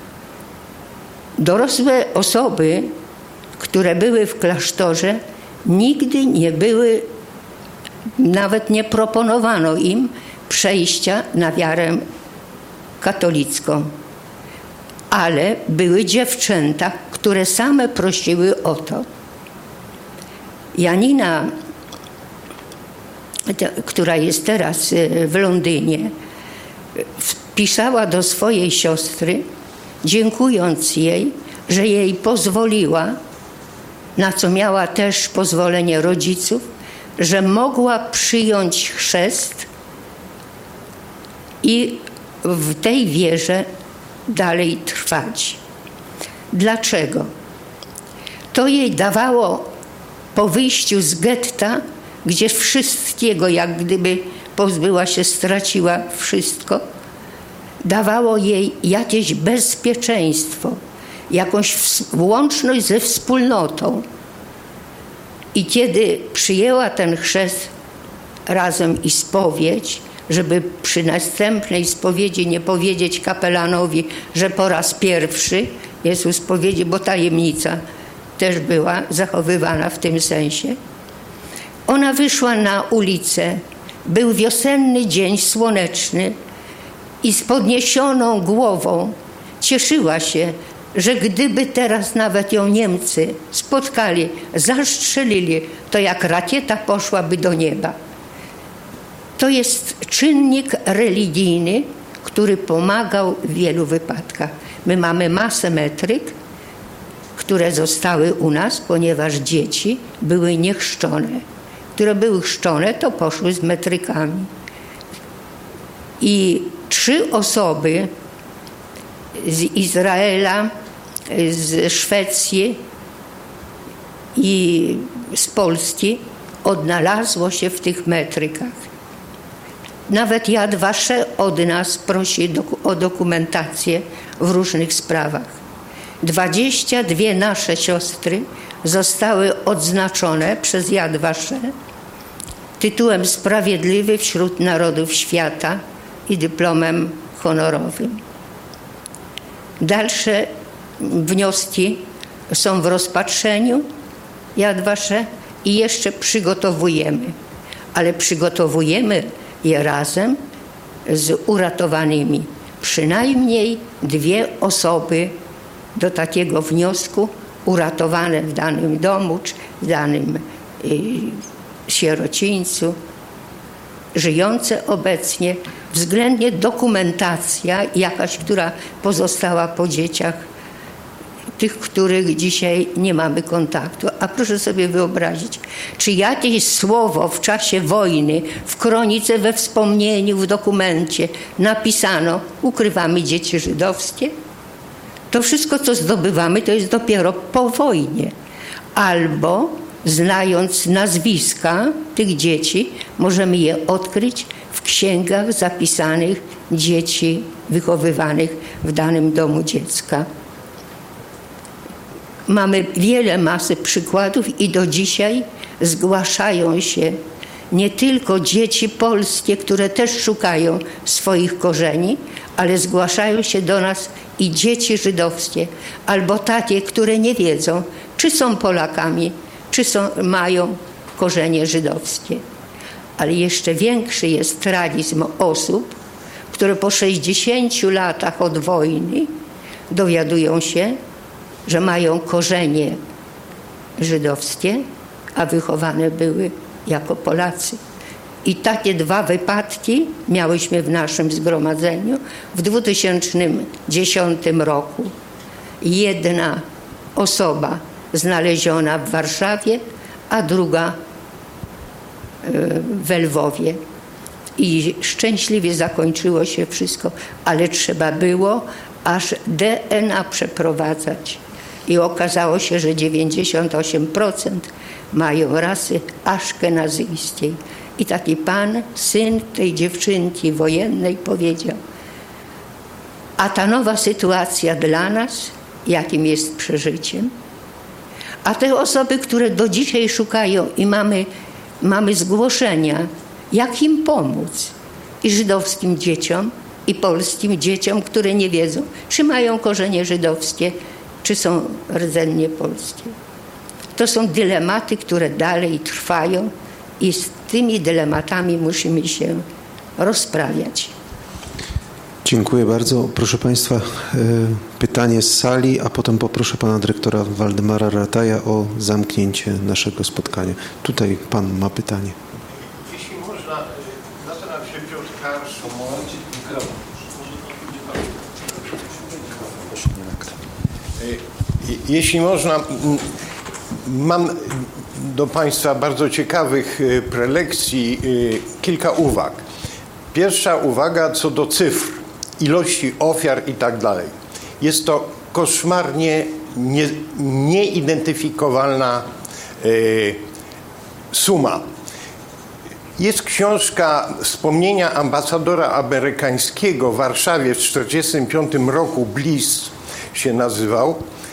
Dorosłe osoby, które były w klasztorze, nigdy nie były, nawet nie proponowano im przejścia na wiarę katolicką. Ale były dziewczęta, które same prosiły o to. Janina, która jest teraz w Londynie, pisała do swojej siostry, dziękując jej, że jej pozwoliła, na co miała też pozwolenie rodziców, że mogła przyjąć chrzest i w tej wierze dalej trwać. Dlaczego? To jej dawało po wyjściu z getta, gdzie wszystkiego, jak gdyby pozbyła się, straciła wszystko, dawało jej jakieś bezpieczeństwo, jakąś łączność ze wspólnotą. I kiedy przyjęła ten chrzest razem i spowiedź, żeby przy następnej spowiedzi nie powiedzieć kapelanowi, że po raz pierwszy jest u spowiedzi, bo tajemnica też była zachowywana w tym sensie. Ona wyszła na ulicę. Był wiosenny dzień słoneczny i z podniesioną głową cieszyła się, że gdyby teraz nawet ją Niemcy spotkali, zastrzelili, to jak rakieta poszłaby do nieba. To jest czynnik religijny, który pomagał w wielu wypadkach. My mamy masę metryk, które zostały u nas, ponieważ dzieci były niechrzczone. Które były chrzczone, to poszły z metrykami. I trzy osoby z Izraela, z Szwecji i z Polski odnalazło się w tych metrykach. Nawet Yad Vashem od nas prosi o dokumentację w różnych sprawach. Dwadzieścia dwie nasze siostry zostały odznaczone przez Yad Vashem tytułem Sprawiedliwy wśród Narodów Świata i dyplomem honorowym. Dalsze wnioski są w rozpatrzeniu Yad Vashem i jeszcze przygotowujemy, ale przygotowujemy je razem z uratowanymi. Przynajmniej dwie osoby do takiego wniosku uratowane w danym domu, czy w danym y, sierocińcu, żyjące obecnie, względnie dokumentacja jakaś, która pozostała po dzieciach, tych, których dzisiaj nie mamy kontaktu. A proszę sobie wyobrazić, czy jakieś słowo w czasie wojny, w kronice, we wspomnieniu, w dokumencie napisano: ukrywamy dzieci żydowskie? To wszystko, co zdobywamy, to jest dopiero po wojnie. Albo znając nazwiska tych dzieci, możemy je odkryć w księgach zapisanych dzieci wychowywanych w danym domu dziecka. Mamy wiele masy przykładów i do dzisiaj zgłaszają się nie tylko dzieci polskie, które też szukają swoich korzeni, ale zgłaszają się do nas i dzieci żydowskie, albo takie, które nie wiedzą, czy są Polakami, czy są, mają korzenie żydowskie. Ale jeszcze większy jest tragizm osób, które po sześćdziesięciu latach od wojny dowiadują się, że mają korzenie żydowskie, a wychowane były jako Polacy. I takie dwa wypadki miałyśmy w naszym zgromadzeniu w dwa tysiące dziesiątym roku. Jedna osoba znaleziona w Warszawie, a druga w Lwowie. I szczęśliwie zakończyło się wszystko, ale trzeba było aż D N A przeprowadzać. I okazało się, że dziewięćdziesiąt osiem procent mają rasy aszkenazyjskiej. I taki pan, syn tej dziewczynki wojennej, powiedział: a ta nowa sytuacja dla nas, jakim jest przeżyciem? A te osoby, które do dzisiaj szukają i mamy, mamy zgłoszenia, jak im pomóc? I żydowskim dzieciom, i polskim dzieciom, które nie wiedzą, czy mają korzenie żydowskie, czy są rdzennie polskie. To są dylematy, które dalej trwają i z tymi dylematami musimy się rozprawiać. Dziękuję bardzo. Proszę Państwa, pytanie z sali, a potem poproszę Pana Dyrektora Waldemara Rataja o zamknięcie naszego spotkania. Tutaj Pan ma pytanie. Jeśli można, zastanawiam się Piotr Karszą. Jeśli można, mam do Państwa bardzo ciekawych prelekcji kilka uwag. Pierwsza uwaga co do cyfr, ilości ofiar i tak dalej. Jest to koszmarnie nie, nieidentyfikowalna y, suma. Jest książka Wspomnienia ambasadora amerykańskiego w Warszawie w tysiąc dziewięćset czterdziestym piątym roku, Bliss się nazywał.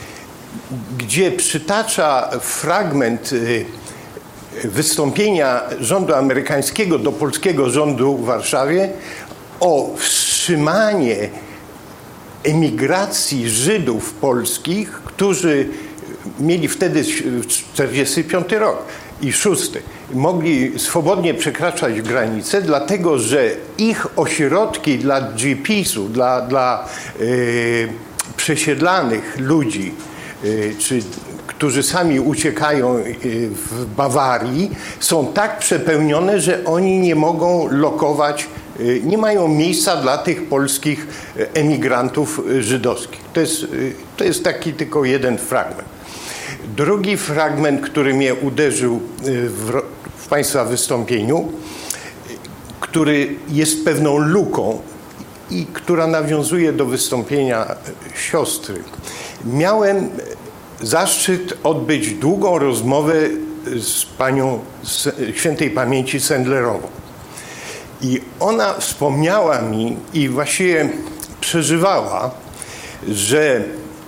gdzie przytacza fragment wystąpienia rządu amerykańskiego do polskiego rządu w Warszawie o wstrzymanie emigracji Żydów polskich, którzy mieli wtedy czterdziesty piąty rok i szósty. Mogli swobodnie przekraczać granice, dlatego że ich ośrodki dla G P S-ów, dla, dla yy, przesiedlanych ludzi, yy, czy którzy sami uciekają w Bawarii, są tak przepełnione, że oni nie mogą lokować, nie mają miejsca dla tych polskich emigrantów żydowskich. To jest, to jest taki tylko jeden fragment. Drugi fragment, który mnie uderzył w, w Państwa wystąpieniu, który jest pewną luką i która nawiązuje do wystąpienia siostry. Miałem zaszczyt odbyć długą rozmowę z panią świętej pamięci Sendlerową. I ona wspomniała mi i właściwie przeżywała, że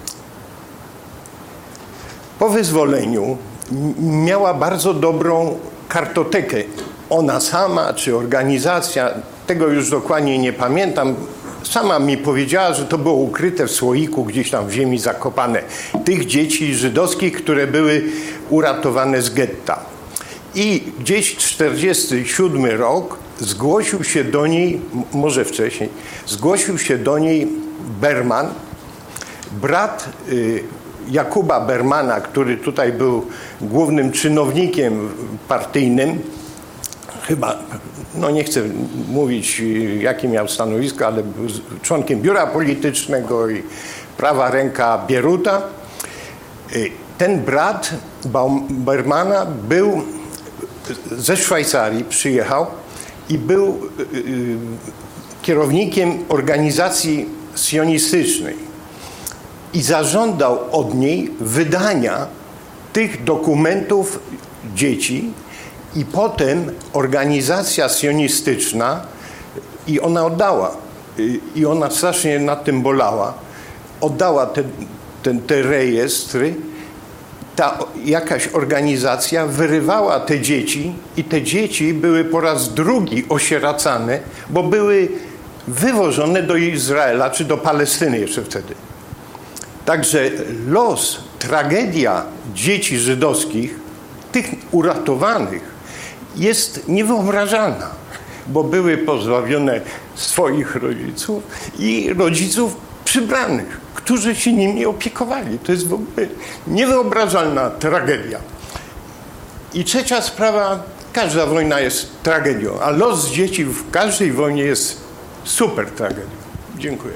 po wyzwoleniu miała bardzo dobrą kartotekę. Ona sama, czy organizacja, tego już dokładnie nie pamiętam, sama mi powiedziała, że to było ukryte w słoiku, gdzieś tam w ziemi zakopane, tych dzieci żydowskich, które były uratowane z getta. I gdzieś czterdziesty siódmy rok zgłosił się do niej, może wcześniej, zgłosił się do niej Berman, brat y, Jakuba Bermana, który tutaj był głównym czynownikiem partyjnym, chyba, no nie chcę mówić, jakie miał stanowisko, ale był członkiem biura politycznego i prawa ręka Bieruta. Ten brat Bermana był ze Szwajcarii, przyjechał i był kierownikiem organizacji sionistycznej i zażądał od niej wydania tych dokumentów dzieci. I potem organizacja sionistyczna, i ona oddała, i ona strasznie nad tym bolała, oddała te, te, te rejestry, ta jakaś organizacja wyrywała te dzieci i te dzieci były po raz drugi osieracane, bo były wywożone do Izraela czy do Palestyny jeszcze wtedy. Także los, tragedia dzieci żydowskich, tych uratowanych, jest niewyobrażalna, bo były pozbawione swoich rodziców i rodziców przybranych, którzy się nimi opiekowali. To jest w ogóle niewyobrażalna tragedia. I trzecia sprawa, każda wojna jest tragedią, a los dzieci w każdej wojnie jest super tragedią. Dziękuję.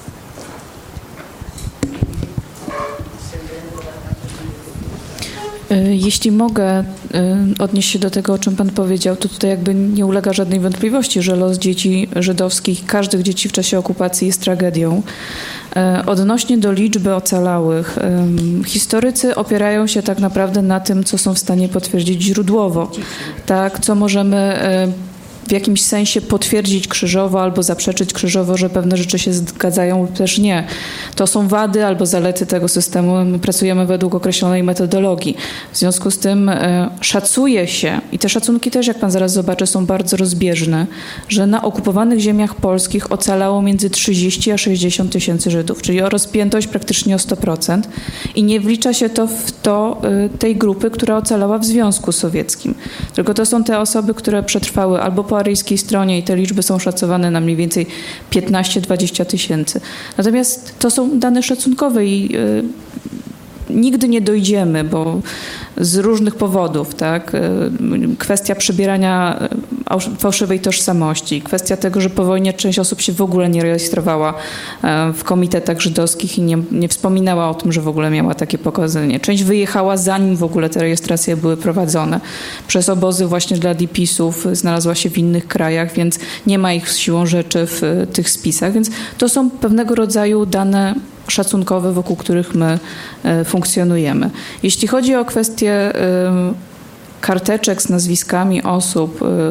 Jeśli mogę odnieść się do tego, o czym Pan powiedział, to tutaj jakby nie ulega żadnej wątpliwości, że los dzieci żydowskich, każdych dzieci w czasie okupacji jest tragedią. Odnośnie do liczby ocalałych, historycy opierają się tak naprawdę na tym, co są w stanie potwierdzić źródłowo, tak, co możemy w jakimś sensie potwierdzić krzyżowo albo zaprzeczyć krzyżowo, że pewne rzeczy się zgadzają lub też nie. To są wady albo zalety tego systemu. My pracujemy według określonej metodologii. W związku z tym e, szacuje się, i te szacunki też, jak pan zaraz zobaczy, są bardzo rozbieżne, że na okupowanych ziemiach polskich ocalało między trzydzieści a sześćdziesiąt tysięcy Żydów, czyli o rozpiętość praktycznie o sto procent. I nie wlicza się to w to e, tej grupy, która ocalała w Związku Sowieckim. Tylko to są te osoby, które przetrwały albo po aryjskiej stronie i te liczby są szacowane na mniej więcej piętnaście do dwudziestu tysięcy. Natomiast to są dane szacunkowe i y, nigdy nie dojdziemy, bo z różnych powodów, tak? Kwestia przybierania fałszywej tożsamości, kwestia tego, że po wojnie część osób się w ogóle nie rejestrowała w komitetach żydowskich i nie, nie wspominała o tym, że w ogóle miała takie pochodzenie. Część wyjechała, zanim w ogóle te rejestracje były prowadzone. Przez obozy właśnie dla D P S-ów znalazła się w innych krajach, więc nie ma ich siłą rzeczy w tych spisach. Więc to są pewnego rodzaju dane szacunkowe, wokół których my funkcjonujemy. Jeśli chodzi o kwestię karteczek z nazwiskami osób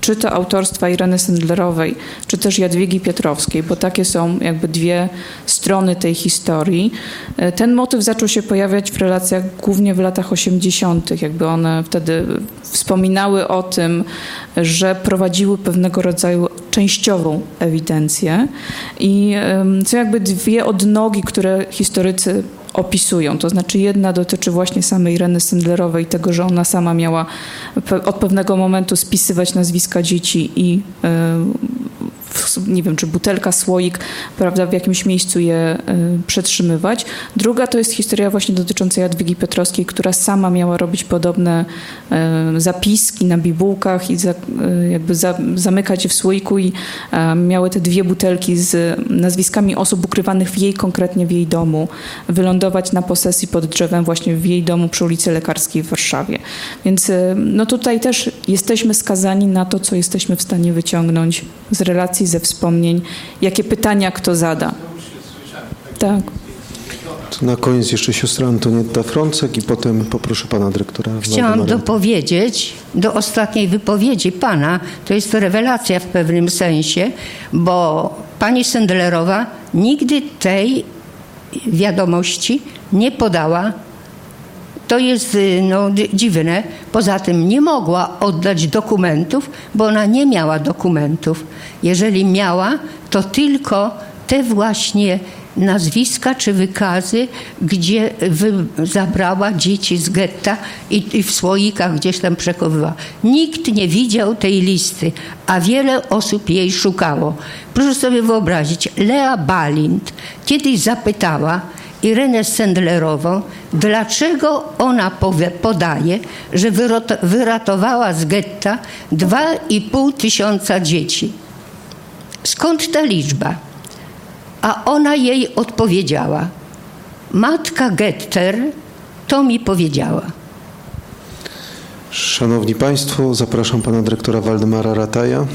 czy to autorstwa Ireny Sendlerowej, czy też Jadwigi Piotrowskiej, bo takie są jakby dwie strony tej historii. Ten motyw zaczął się pojawiać w relacjach głównie w latach osiemdziesiątych. Jakby one wtedy wspominały o tym, że prowadziły pewnego rodzaju częściową ewidencję i są jakby dwie odnogi, które historycy opisują. To znaczy jedna dotyczy właśnie samej Ireny Sendlerowej, tego, że ona sama miała od pewnego momentu spisywać nazwiska dzieci i nie wiem, czy butelka, słoik, prawda, w jakimś miejscu je przetrzymywać. Druga to jest historia właśnie dotycząca Jadwigi Piotrowskiej, która sama miała robić podobne zapiski na bibułkach i za, jakby za, zamykać je w słoiku i miały te dwie butelki z nazwiskami osób ukrywanych w jej, konkretnie w jej domu, wylądować na posesji pod drzewem właśnie w jej domu przy ulicy Lekarskiej w Warszawie. Więc no tutaj też jesteśmy skazani na to, co jesteśmy w stanie wyciągnąć z relacji, ze wspomnień, jakie pytania kto zada. Tak. To na koniec jeszcze siostra Antonietta Frącek i potem poproszę pana dyrektora. Chciałam Waldemara. dopowiedzieć do ostatniej wypowiedzi pana, to jest to rewelacja w pewnym sensie, bo pani Sendlerowa nigdy tej wiadomości nie podała. To jest no, dziwne. Poza tym nie mogła oddać dokumentów, bo ona nie miała dokumentów. Jeżeli miała, to tylko te właśnie nazwiska czy wykazy, gdzie wy, zabrała dzieci z getta i, i w słoikach gdzieś tam przechowywała. Nikt nie widział tej listy, a wiele osób jej szukało. Proszę sobie wyobrazić, Lea Balint kiedyś zapytała Irenę Sendlerową, dlaczego ona powie, podaje, że wyratowała z getta dwa i pół tysiąca dzieci. Skąd ta liczba? A ona jej odpowiedziała: matka Getter to mi powiedziała. Szanowni Państwo, zapraszam pana dyrektora Waldemara Rataja.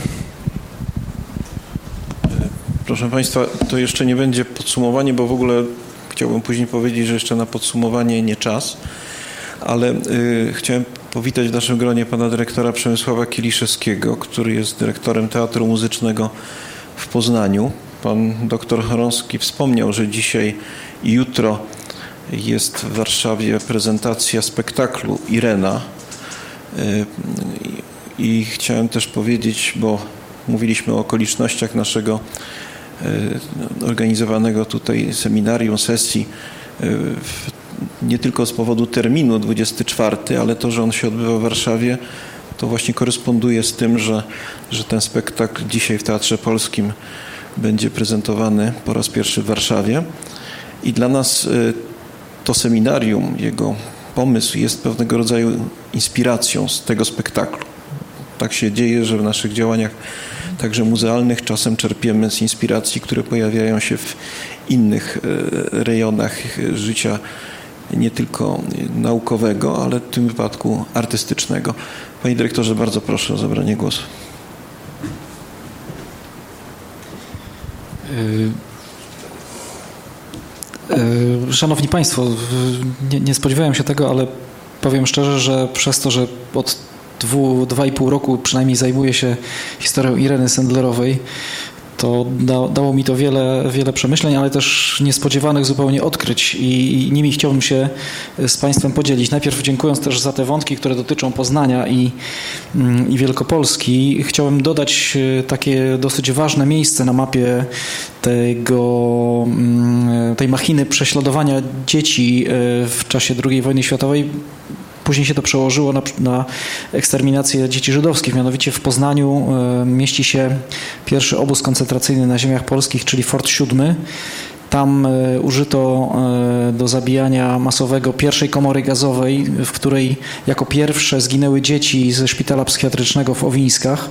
Proszę Państwa, to jeszcze nie będzie podsumowanie, bo w ogóle chciałbym później powiedzieć, że jeszcze na podsumowanie nie czas, ale y, chciałem powitać w naszym gronie pana dyrektora Przemysława Kieliszewskiego, który jest dyrektorem Teatru Muzycznego w Poznaniu. Pan doktor Chorąski wspomniał, że dzisiaj i jutro jest w Warszawie prezentacja spektaklu Irena. Y, I chciałem też powiedzieć, bo mówiliśmy o okolicznościach naszego organizowanego tutaj seminarium, sesji, nie tylko z powodu terminu dwudziestego czwartego, ale to, że on się odbywa w Warszawie, to właśnie koresponduje z tym, że, że ten spektakl dzisiaj w Teatrze Polskim będzie prezentowany po raz pierwszy w Warszawie. I dla nas to seminarium, jego pomysł jest pewnego rodzaju inspiracją z tego spektaklu. Tak się dzieje, że w naszych działaniach także muzealnych czasem czerpiemy z inspiracji, które pojawiają się w innych rejonach życia, nie tylko naukowego, ale w tym wypadku artystycznego. Panie dyrektorze, bardzo proszę o zabranie głosu. Szanowni Państwo, nie, nie spodziewałem się tego, ale powiem szczerze, że przez to, że od dwu, dwa i pół roku przynajmniej zajmuję się historią Ireny Sendlerowej, to da, dało mi to wiele, wiele przemyśleń, ale też niespodziewanych zupełnie odkryć i, i nimi chciałbym się z Państwem podzielić. Najpierw dziękując też za te wątki, które dotyczą Poznania i, i Wielkopolski. Chciałem dodać takie dosyć ważne miejsce na mapie tego, tej machiny prześladowania dzieci w czasie drugiej wojny światowej. Później się to przełożyło na, na eksterminację dzieci żydowskich. Mianowicie w Poznaniu y, mieści się pierwszy obóz koncentracyjny na ziemiach polskich, czyli Fort siódmy. Tam y, użyto y, do zabijania masowego pierwszej komory gazowej, w której jako pierwsze zginęły dzieci ze szpitala psychiatrycznego w Owińskach.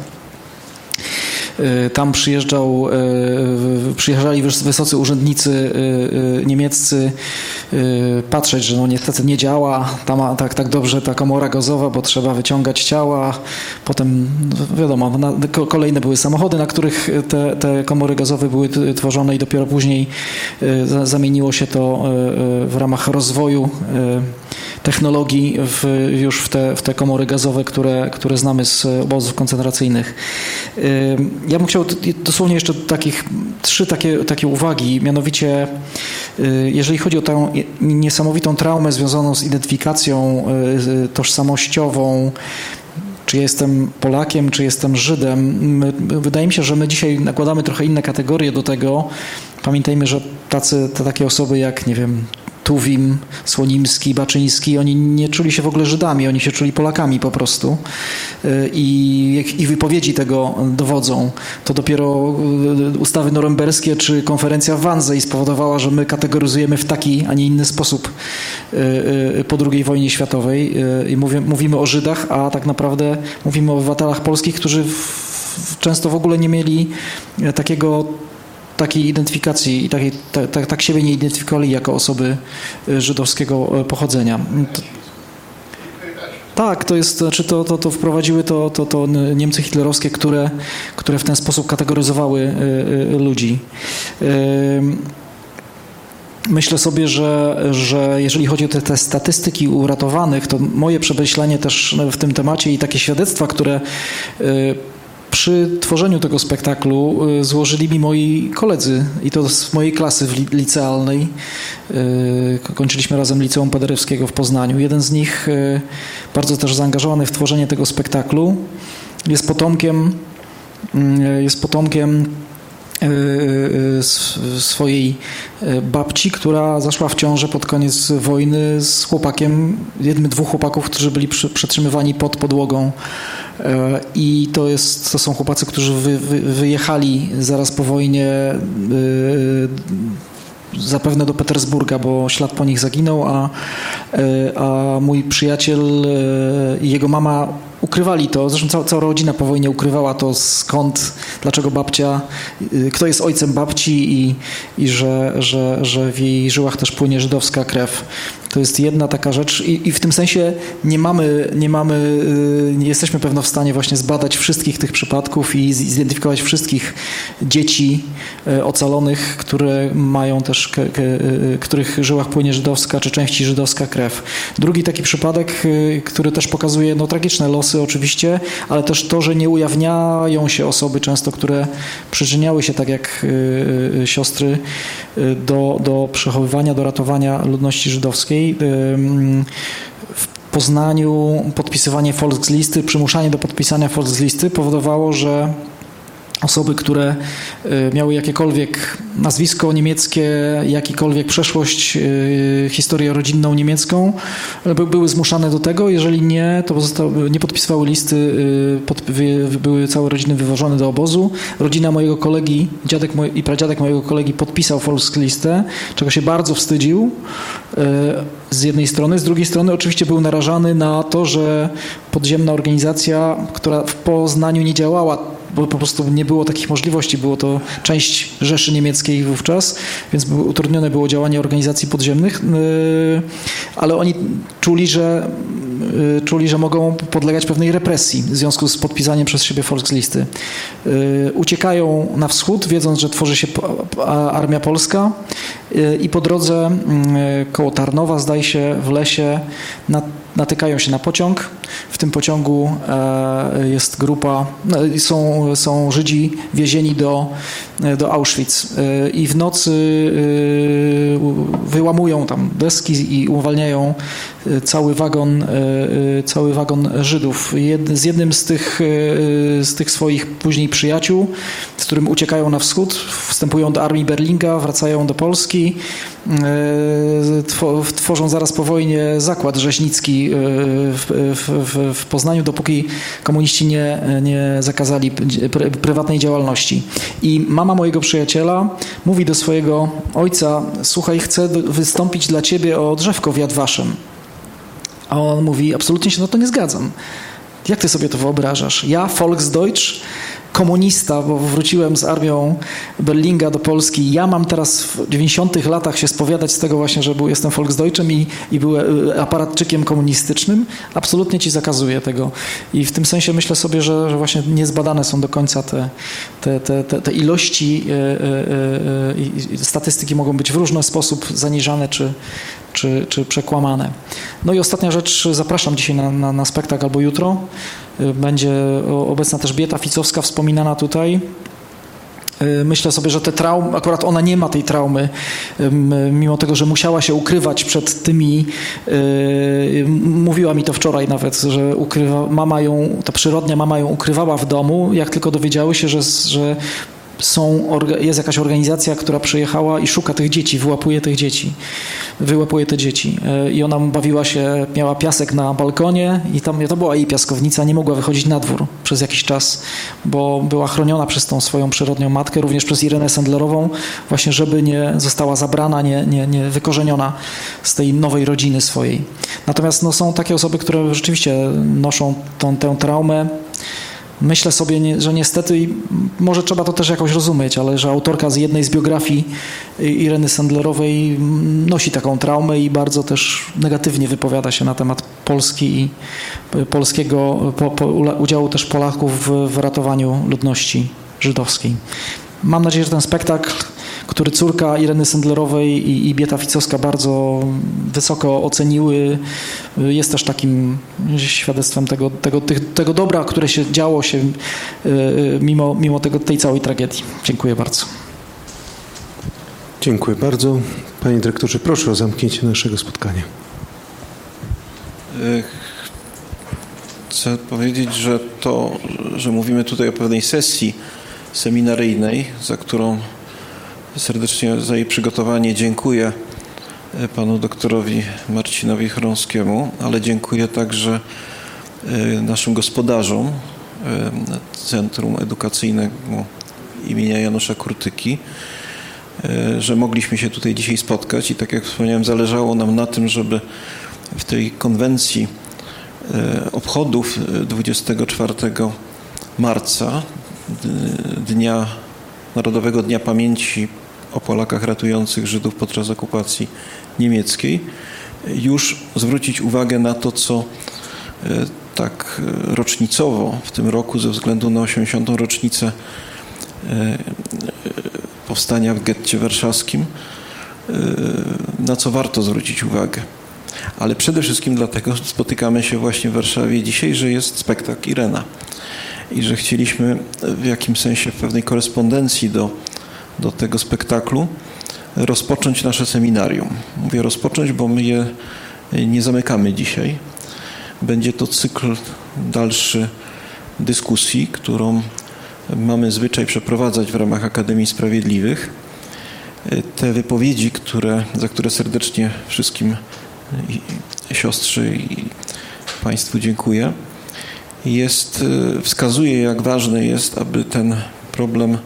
Tam przyjeżdżał, przyjeżdżali wysocy urzędnicy niemieccy patrzeć, że no niestety nie działa tam tak, tak dobrze ta komora gazowa, bo trzeba wyciągać ciała. Potem wiadomo, na, kolejne były samochody, na których te, te komory gazowe były tworzone i dopiero później zamieniło się to w ramach rozwoju technologii w, już w te, w te komory gazowe, które, które znamy z obozów koncentracyjnych. Ja bym chciał dosłownie jeszcze takich, trzy takie, takie uwagi, mianowicie jeżeli chodzi o tę niesamowitą traumę związaną z identyfikacją tożsamościową, czy jestem Polakiem, czy jestem Żydem. Wydaje mi się, że my dzisiaj nakładamy trochę inne kategorie do tego. Pamiętajmy, że tacy, te takie osoby jak, nie wiem, Tuwim, Słonimski, Baczyński, oni nie czuli się w ogóle Żydami, oni się czuli Polakami po prostu. I ich wypowiedzi tego dowodzą. To dopiero ustawy norymberskie czy konferencja w Wannsee spowodowała, że my kategoryzujemy w taki, a nie inny sposób po drugiej wojnie światowej. I mówimy o Żydach, a tak naprawdę mówimy o obywatelach polskich, którzy w, często w ogóle nie mieli takiego takiej identyfikacji i takiej, tak, tak, tak siebie nie identyfikowali jako osoby żydowskiego pochodzenia. To, tak, to jest, znaczy to, to, to wprowadziły to, to, to Niemcy hitlerowskie, które, które w ten sposób kategoryzowały ludzi. Myślę sobie, że, że jeżeli chodzi o te, te statystyki uratowanych, to moje przemyślenie też w tym temacie i takie świadectwa, które przy tworzeniu tego spektaklu złożyli mi moi koledzy i to z mojej klasy licealnej. Kończyliśmy razem Liceum Paderewskiego w Poznaniu. Jeden z nich, bardzo też zaangażowany w tworzenie tego spektaklu, jest potomkiem, jest potomkiem swojej babci, która zaszła w ciążę pod koniec wojny z chłopakiem, jednym, dwóch chłopaków, którzy byli przy, przetrzymywani pod podłogą. I to, jest, to są chłopacy, którzy wy, wy, wyjechali zaraz po wojnie zapewne do Petersburga, bo ślad po nich zaginął, a, a mój przyjaciel i jego mama ukrywali to, zresztą cała, cała rodzina po wojnie ukrywała to, skąd, dlaczego babcia, kto jest ojcem babci i, i że, że, że w jej żyłach też płynie żydowska krew. To jest jedna taka rzecz i, i w tym sensie nie mamy, nie mamy, nie jesteśmy pewno w stanie właśnie zbadać wszystkich tych przypadków i zidentyfikować wszystkich dzieci ocalonych, które mają też, k, k, których żyłach płynie żydowska czy części żydowska krew. Drugi taki przypadek, który też pokazuje no, tragiczne losy oczywiście, ale też to, że nie ujawniają się osoby często, które przyczyniały się, tak jak siostry, do, do przechowywania, do ratowania ludności żydowskiej. W Poznaniu podpisywanie Volkslisty, przymuszanie do podpisania Volkslisty powodowało, że osoby, które miały jakiekolwiek nazwisko niemieckie, jakikolwiek przeszłość, historię rodzinną niemiecką, były zmuszane do tego. Jeżeli nie, to pozostały, nie podpisywały listy, pod, były całe rodziny wywożone do obozu. Rodzina mojego kolegi, dziadek moj, i pradziadek mojego kolegi podpisał Volkslistę, czego się bardzo wstydził z jednej strony. Z drugiej strony oczywiście był narażany na to, że podziemna organizacja, która w Poznaniu nie działała, bo po prostu nie było takich możliwości. Było to część Rzeszy Niemieckiej wówczas, więc utrudnione było działanie organizacji podziemnych, ale oni czuli, że czuli, że mogą podlegać pewnej represji w związku z podpisaniem przez siebie Volkslisty. Uciekają na wschód, wiedząc, że tworzy się armia polska i po drodze koło Tarnowa, zdaje się, w lesie natykają się na pociąg. W tym pociągu jest grupa, są, są Żydzi wiezieni do, do Auschwitz i w nocy wyłamują tam deski i uwalniają cały wagon, cały wagon Żydów. Jed, z jednym z tych, z tych swoich później przyjaciół, z którym uciekają na wschód, wstępują do armii Berlinga, wracają do Polski, tworzą zaraz po wojnie zakład rzeźnicki w, w, w Poznaniu, dopóki komuniści nie, nie zakazali prywatnej działalności. I mama mojego przyjaciela mówi do swojego ojca: słuchaj, chcę wystąpić dla ciebie o drzewko w Yad Vashem. A on mówi: absolutnie się na to nie zgadzam. Jak ty sobie to wyobrażasz? Ja, Volksdeutsch, komunista, bo wróciłem z armią Berlinga do Polski. Ja mam teraz w dziewięćdziesiątych latach się spowiadać z tego właśnie, że był, jestem Volksdeutschem i, i byłem aparatczykiem komunistycznym. Absolutnie ci zakazuję tego. I w tym sensie myślę sobie, że, że właśnie niezbadane są do końca te, te, te, te, te ilości e, e, e, i statystyki mogą być w różny sposób zaniżane czy, czy, czy przekłamane. No i ostatnia rzecz, zapraszam dzisiaj na, na, na spektakl albo jutro. Będzie obecna też Beata Ficowska wspominana tutaj. Myślę sobie, że te traumy, akurat ona nie ma tej traumy, mimo tego, że musiała się ukrywać przed tymi, mówiła mi to wczoraj nawet, że ukrywa, mama ją, ta przyrodnia mama ją ukrywała w domu, jak tylko dowiedziały się, że, że są, jest jakaś organizacja, która przyjechała i szuka tych dzieci, wyłapuje tych dzieci, wyłapuje te dzieci. I ona bawiła się, miała piasek na balkonie i tam to była jej piaskownica, nie mogła wychodzić na dwór przez jakiś czas, bo była chroniona przez tą swoją przyrodnią matkę, również przez Irenę Sendlerową, właśnie żeby nie została zabrana, nie, nie, nie wykorzeniona z tej nowej rodziny swojej. Natomiast no, są takie osoby, które rzeczywiście noszą tą, tę traumę. Myślę sobie, że niestety, może trzeba to też jakoś rozumieć, ale że autorka z jednej z biografii Ireny Sendlerowej nosi taką traumę i bardzo też negatywnie wypowiada się na temat Polski i polskiego po, po, udziału też Polaków w, w ratowaniu ludności żydowskiej. Mam nadzieję, że ten spektakl, który córka Ireny Sendlerowej i, i Beata Ficowska bardzo wysoko oceniły, jest też takim świadectwem tego, tego, tego dobra, które się działo się mimo, mimo tego, tej całej tragedii. Dziękuję bardzo. Dziękuję bardzo. Panie dyrektorze, proszę o zamknięcie naszego spotkania. Chcę powiedzieć, że to, że mówimy tutaj o pewnej sesji seminaryjnej, za którą serdecznie za jej przygotowanie dziękuję panu doktorowi Marcinowi Chrąskiemu, ale dziękuję także naszym gospodarzom Centrum Edukacyjnego imienia Janusza Kurtyki, że mogliśmy się tutaj dzisiaj spotkać i tak jak wspomniałem, zależało nam na tym, żeby w tej konwencji obchodów dwudziestego czwartego marca, Dnia Narodowego Dnia Pamięci o Polakach ratujących Żydów podczas okupacji niemieckiej, już zwrócić uwagę na to, co tak rocznicowo w tym roku ze względu na osiemdziesiątą rocznicę powstania w getcie warszawskim, na co warto zwrócić uwagę. Ale przede wszystkim dlatego spotykamy się właśnie w Warszawie dzisiaj, że jest spektakl Irena. I że chcieliśmy w jakimś sensie, w pewnej korespondencji do, do tego spektaklu rozpocząć nasze seminarium. Mówię rozpocząć, bo my je nie zamykamy dzisiaj. Będzie to cykl dalszy dyskusji, którą mamy zwyczaj przeprowadzać w ramach Akademii Sprawiedliwych. Te wypowiedzi, które, za które serdecznie wszystkim i, i siostrze i Państwu dziękuję, jest, wskazuje, jak ważne jest, aby ten problem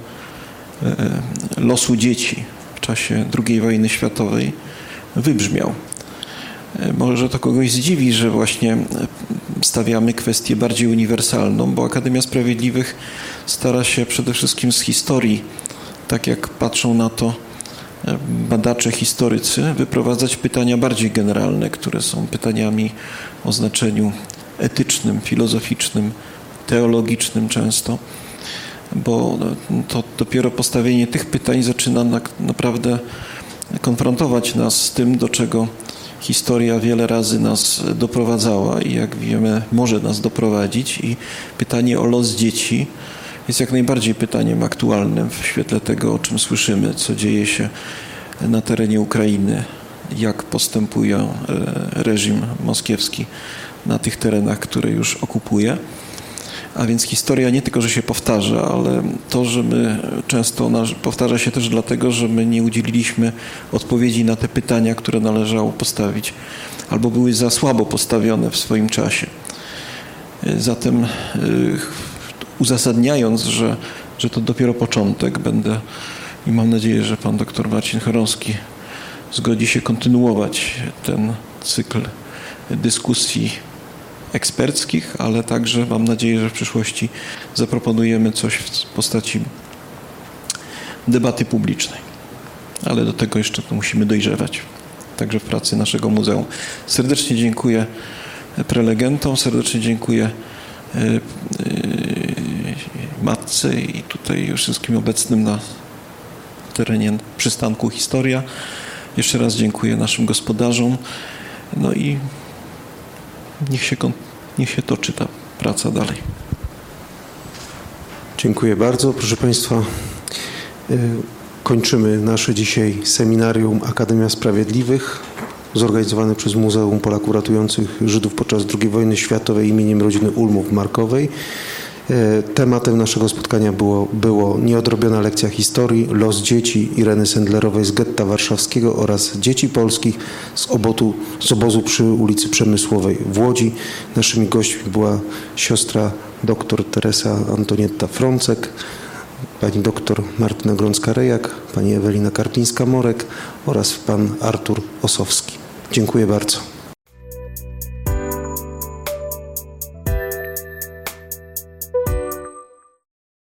losu dzieci w czasie drugiej wojny światowej wybrzmiał. Może to kogoś zdziwi, że właśnie stawiamy kwestię bardziej uniwersalną, bo Akademia Sprawiedliwych stara się przede wszystkim z historii, tak jak patrzą na to badacze, historycy, wyprowadzać pytania bardziej generalne, które są pytaniami o znaczeniu etycznym, filozoficznym, teologicznym często, bo to dopiero postawienie tych pytań zaczyna na, naprawdę konfrontować nas z tym, do czego historia wiele razy nas doprowadzała i jak wiemy, może nas doprowadzić. I pytanie o los dzieci jest jak najbardziej pytaniem aktualnym w świetle tego, o czym słyszymy, co dzieje się na terenie Ukrainy, jak postępuje reżim moskiewski na tych terenach, które już okupuje. A więc historia nie tylko, że się powtarza, ale to, że my często ona powtarza się też dlatego, że my nie udzieliliśmy odpowiedzi na te pytania, które należało postawić, albo były za słabo postawione w swoim czasie. Zatem uzasadniając, że, że to dopiero początek, będę i mam nadzieję, że pan doktor Marcin Chrąski zgodzi się kontynuować ten cykl dyskusji eksperckich, ale także mam nadzieję, że w przyszłości zaproponujemy coś w postaci debaty publicznej. Ale do tego jeszcze to musimy dojrzewać, także w pracy naszego muzeum. Serdecznie dziękuję prelegentom, serdecznie dziękuję matce i tutaj wszystkim obecnym na terenie przystanku Historia. Jeszcze raz dziękuję naszym gospodarzom. No i niech się, niech się toczy ta praca dalej. Dziękuję bardzo. Proszę Państwa, kończymy nasze dzisiaj seminarium Akademia Sprawiedliwych zorganizowane przez Muzeum Polaków Ratujących Żydów podczas drugiej wojny światowej imieniem rodziny Ulmów w Markowej. Tematem naszego spotkania było, było nieodrobiona lekcja historii, los dzieci Ireny Sendlerowej z getta warszawskiego oraz dzieci polskich z, obotu, z obozu przy ulicy Przemysłowej w Łodzi. Naszymi gośćmi była siostra dr Teresa Antonietta Frącek, pani doktor Martyna Grącka-Rejak, pani Ewelina Karpińska-Morek oraz pan Artur Osowski. Dziękuję bardzo.